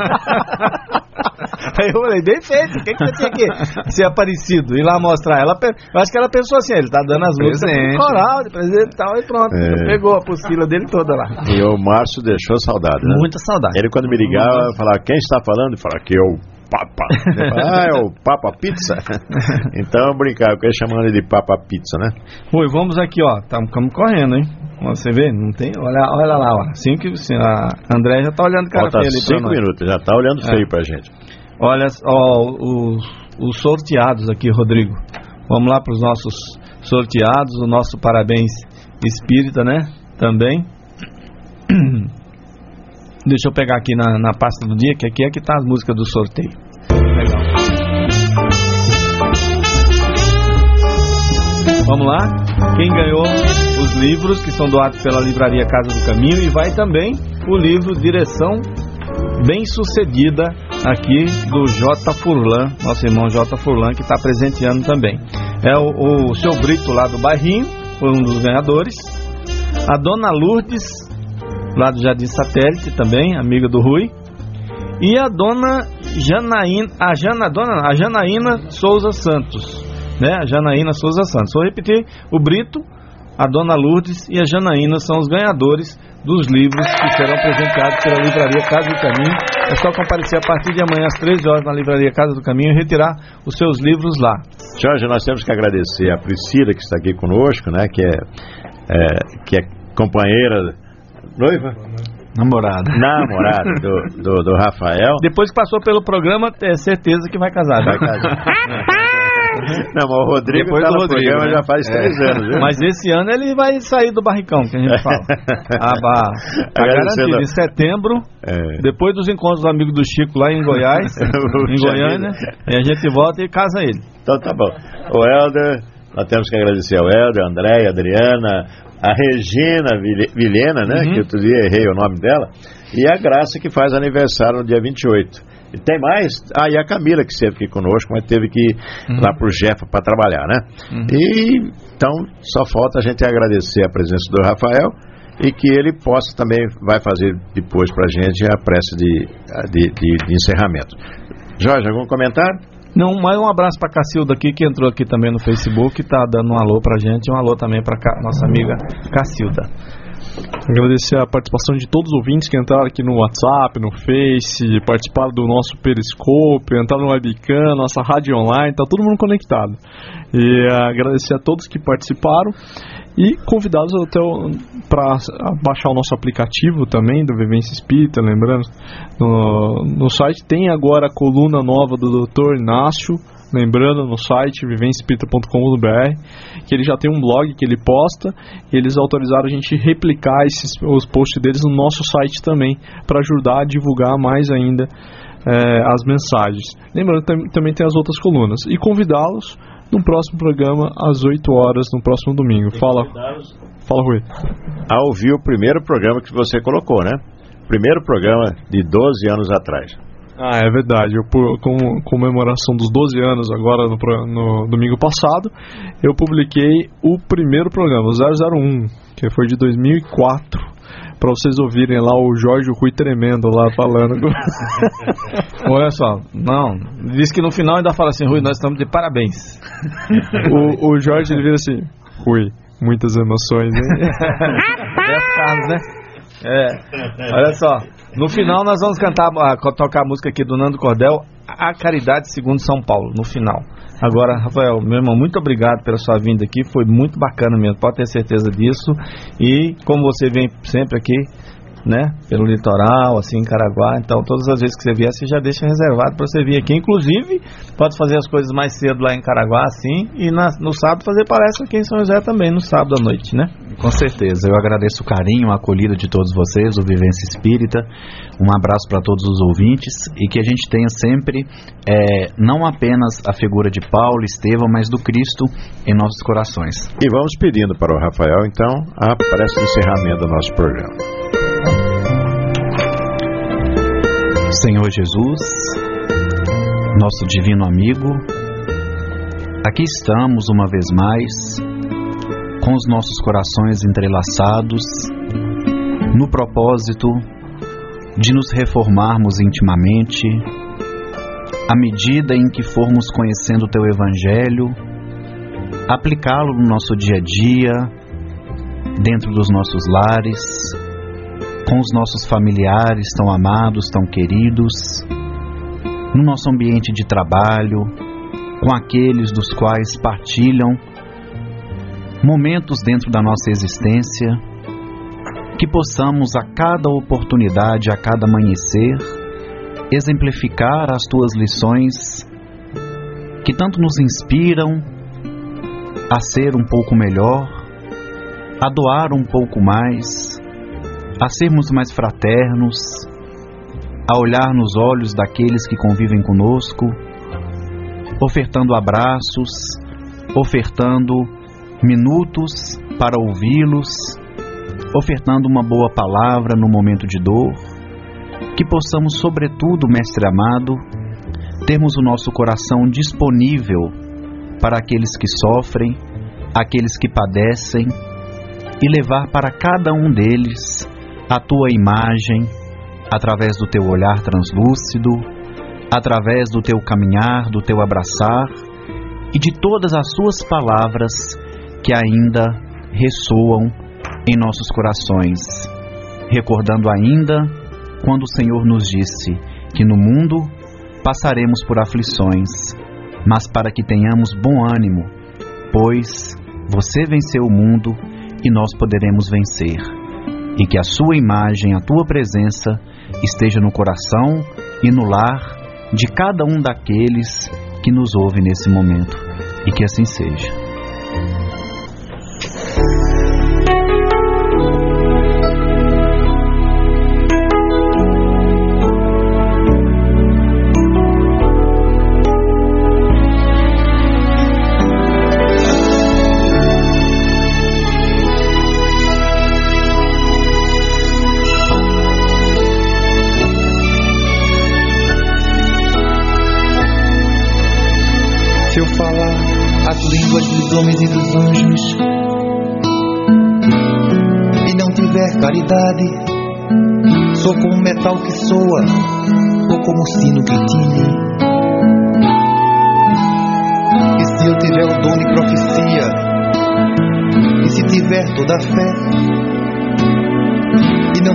Aí eu falei: bem feito, o que, que você tinha que ser aparecido? Ir lá mostrar. Ela, eu acho que ela pensou assim: ele tá dando as músicas de coral, de presente e tal, e pronto. É. Pegou a apostila dele toda lá. E o Márcio deixou saudade, né? Muita saudade. Ele, quando me ligava, falava: quem está falando? E falava: que eu. Papa. Ah, é o Papa Pizza. Então eu brincava, eu ia chamando ele de Papa Pizza, né? Oi, vamos aqui, ó. Estamos correndo, hein? Você vê, não tem. Olha, olha lá, ó. Cinco, a André já tá olhando cara feio ali pra cinco minutos, já tá olhando feio é. pra gente. Olha, ó, os, os sorteados aqui, Rodrigo. Vamos lá pros nossos sorteados. O nosso parabéns espírita, né? Também. Deixa eu pegar aqui na, na pasta do dia, que aqui é que tá as músicas do sorteio. Legal. Vamos lá. Quem ganhou os livros que são doados pela Livraria Casa do Caminho, e vai também o livro Direção Bem Sucedida, aqui do J. Furlan, nosso irmão J. Furlan, que está presenteando também. É o, o seu Brito lá do Bairrinho, foi um dos ganhadores. A dona Lourdes, lá do Jardim Satélite também, amiga do Rui. E a dona Janaína, a, Jana, dona, a Janaína Souza Santos, né? A Janaína Souza Santos. Vou repetir: o Brito, a dona Lourdes e a Janaína são os ganhadores dos livros que serão presenteados pela Livraria Casa do Caminho. É só comparecer a partir de amanhã às treze horas na Livraria Casa do Caminho e retirar os seus livros lá. Jorge, nós temos que agradecer a Priscila, que está aqui conosco, né? Que é, é, que é companheira... Noiva? Namorada. Namorada do, do, do Rafael. Depois que passou pelo programa, é certeza que vai casar. Vai casar. Não, mas o Rodrigo Depois tá do no Rodrigo, programa, né? Já faz três é. anos, viu? Mas esse ano ele vai sair do barricão, que a gente fala. Ah, tá garantido. Em setembro, é. depois dos encontros do amigo do Chico lá em Goiás, em Goiânia, e a gente volta e casa ele. Então tá bom. O Helder, nós temos que agradecer ao Helder, a Andréia, a Adriana, a Regina Vilhena, né? Uhum. Que outro dia errei o nome dela. E a Graça, que faz aniversário no dia vinte e oito. E tem mais? Ah, e a Camila, que esteve aqui conosco, mas teve que ir uhum. lá pro Jefa para trabalhar, né? Uhum. E então só falta a gente agradecer a presença do Rafael e que ele possa também, vai fazer depois pra gente a prece de, de, de, de encerramento. Jorge, algum comentário? Não, mais um abraço para a Cacilda aqui, que entrou aqui também no Facebook, tá dando um alô pra gente, um alô também para nossa amiga Cacilda. Agradecer a participação de todos os ouvintes que entraram aqui no WhatsApp, no Face, participaram do nosso Periscope, entraram no Webcam, nossa rádio online, tá todo mundo conectado. E uh, agradecer a todos que participaram e convidá-los até para baixar o nosso aplicativo também do Vivência Espírita, lembrando, no, no site tem agora a coluna nova do doutor Inácio, lembrando, no site vivência espírita ponto com ponto b r, que ele já tem um blog que ele posta, e eles autorizaram a gente replicar esses, os posts deles no nosso site também, para ajudar a divulgar mais ainda é, as mensagens. Lembrando que também tem as outras colunas. E convidá-los no próximo programa, às oito horas, no próximo domingo. Fala, fala, Rui. A ouvir o primeiro programa que você colocou, né? Primeiro programa de doze anos atrás. Ah, é verdade. Eu, por com, comemoração dos doze anos agora no, no domingo passado, eu publiquei o primeiro programa, o zero zero um, que foi de dois mil e quatro, para vocês ouvirem lá o Jorge Rui tremendo lá falando. Olha só, não, diz que no final ainda fala assim: Rui, nós estamos de parabéns. o, o Jorge, ele vira assim: Rui, muitas emoções, hein? Dez casos, né? É, olha só, no final nós vamos cantar, tocar a música aqui do Nando Cordel, A Caridade Segundo São Paulo, no final. Agora, Rafael, meu irmão, muito obrigado pela sua vinda aqui, foi muito bacana mesmo, pode ter certeza disso. E como você vem sempre aqui, né, pelo litoral, assim, em Caraguá, então todas as vezes que você vier, você já deixa reservado para você vir aqui. Inclusive, pode fazer as coisas mais cedo lá em Caraguá, assim, e na, no sábado fazer palestra aqui em São José também, no sábado à noite, né? Com certeza, eu agradeço o carinho, a acolhida de todos vocês, o Vivência Espírita. Um abraço para todos os ouvintes e que a gente tenha sempre, é, não apenas a figura de Paulo, Estevão, mas do Cristo em nossos corações. E vamos pedindo para o Rafael, então, a prece de encerramento do nosso programa. Senhor Jesus, nosso divino amigo, aqui estamos uma vez mais, com os nossos corações entrelaçados, no propósito de nos reformarmos intimamente, à medida em que formos conhecendo o Teu Evangelho, aplicá-lo no nosso dia a dia, dentro dos nossos lares, com os nossos familiares tão amados, tão queridos, no nosso ambiente de trabalho, com aqueles dos quais partilham momentos dentro da nossa existência, que possamos a cada oportunidade, a cada amanhecer, exemplificar as Tuas lições, que tanto nos inspiram a ser um pouco melhor, a doar um pouco mais, a sermos mais fraternos, a olhar nos olhos daqueles que convivem conosco, ofertando abraços, ofertando minutos para ouvi-los, ofertando uma boa palavra no momento de dor, que possamos, sobretudo, Mestre amado, termos o nosso coração disponível para aqueles que sofrem, aqueles que padecem, e levar para cada um deles a Tua imagem, através do Teu olhar translúcido, através do Teu caminhar, do Teu abraçar e de todas as Suas palavras que ainda ressoam em nossos corações, recordando ainda quando o Senhor nos disse que no mundo passaremos por aflições, mas para que tenhamos bom ânimo, pois você venceu o mundo e nós poderemos vencer. E que a Sua imagem, a Tua presença esteja no coração e no lar de cada um daqueles que nos ouve nesse momento. E que assim seja. Se eu falar as línguas dos homens e dos anjos e não tiver caridade, sou como metal que soa ou como sino que tine. E se eu tiver o dom de profecia e se tiver toda a fé,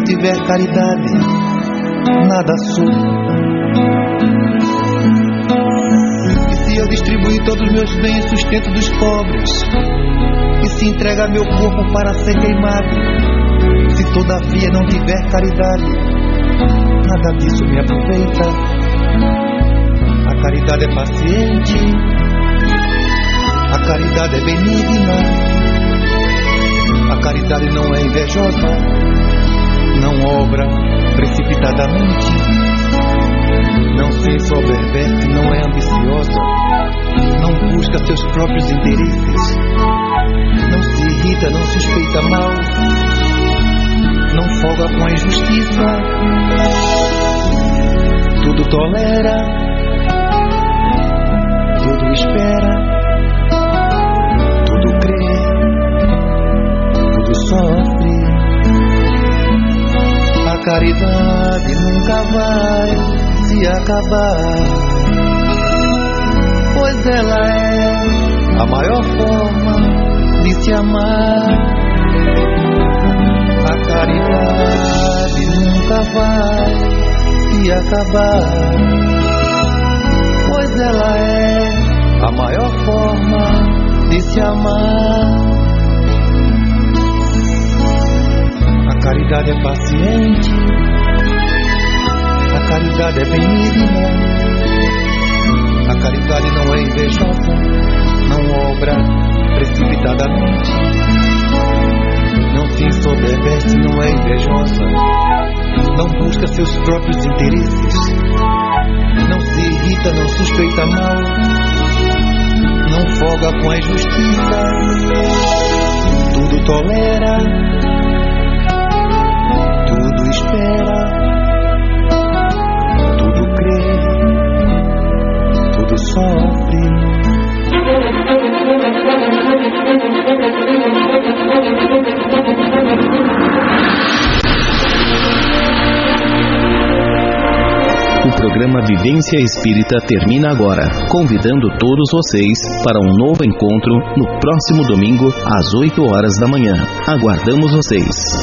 não tiver caridade, nada sou. E se eu distribuir todos os meus bens, sustento dos pobres, e se entregar meu corpo para ser queimado, se todavia não tiver caridade, nada disso me aproveita. A caridade é paciente, a caridade é benigna, a caridade não é invejosa, não obra precipitadamente, não se ensoberbece, não é ambiciosa, não busca seus próprios interesses, não se irrita, não suspeita mal, não folga com a injustiça, tudo tolera, tudo espera, tudo crê, tudo sofre. A caridade nunca vai se acabar, pois ela é a maior forma de se amar. A caridade nunca vai se acabar, pois ela é a maior forma de se amar. A caridade é paciente, a caridade é benigna, a caridade não é invejosa, não obra precipitadamente, não se ensoberbece, não é invejosa, não busca seus próprios interesses, não se irrita, não suspeita mal, não folga com a injustiça, tudo tolera, tudo espera, tudo crê, tudo sofre. O programa Vivência Espírita termina agora, convidando todos vocês para um novo encontro no próximo domingo às oito horas da manhã. Aguardamos vocês.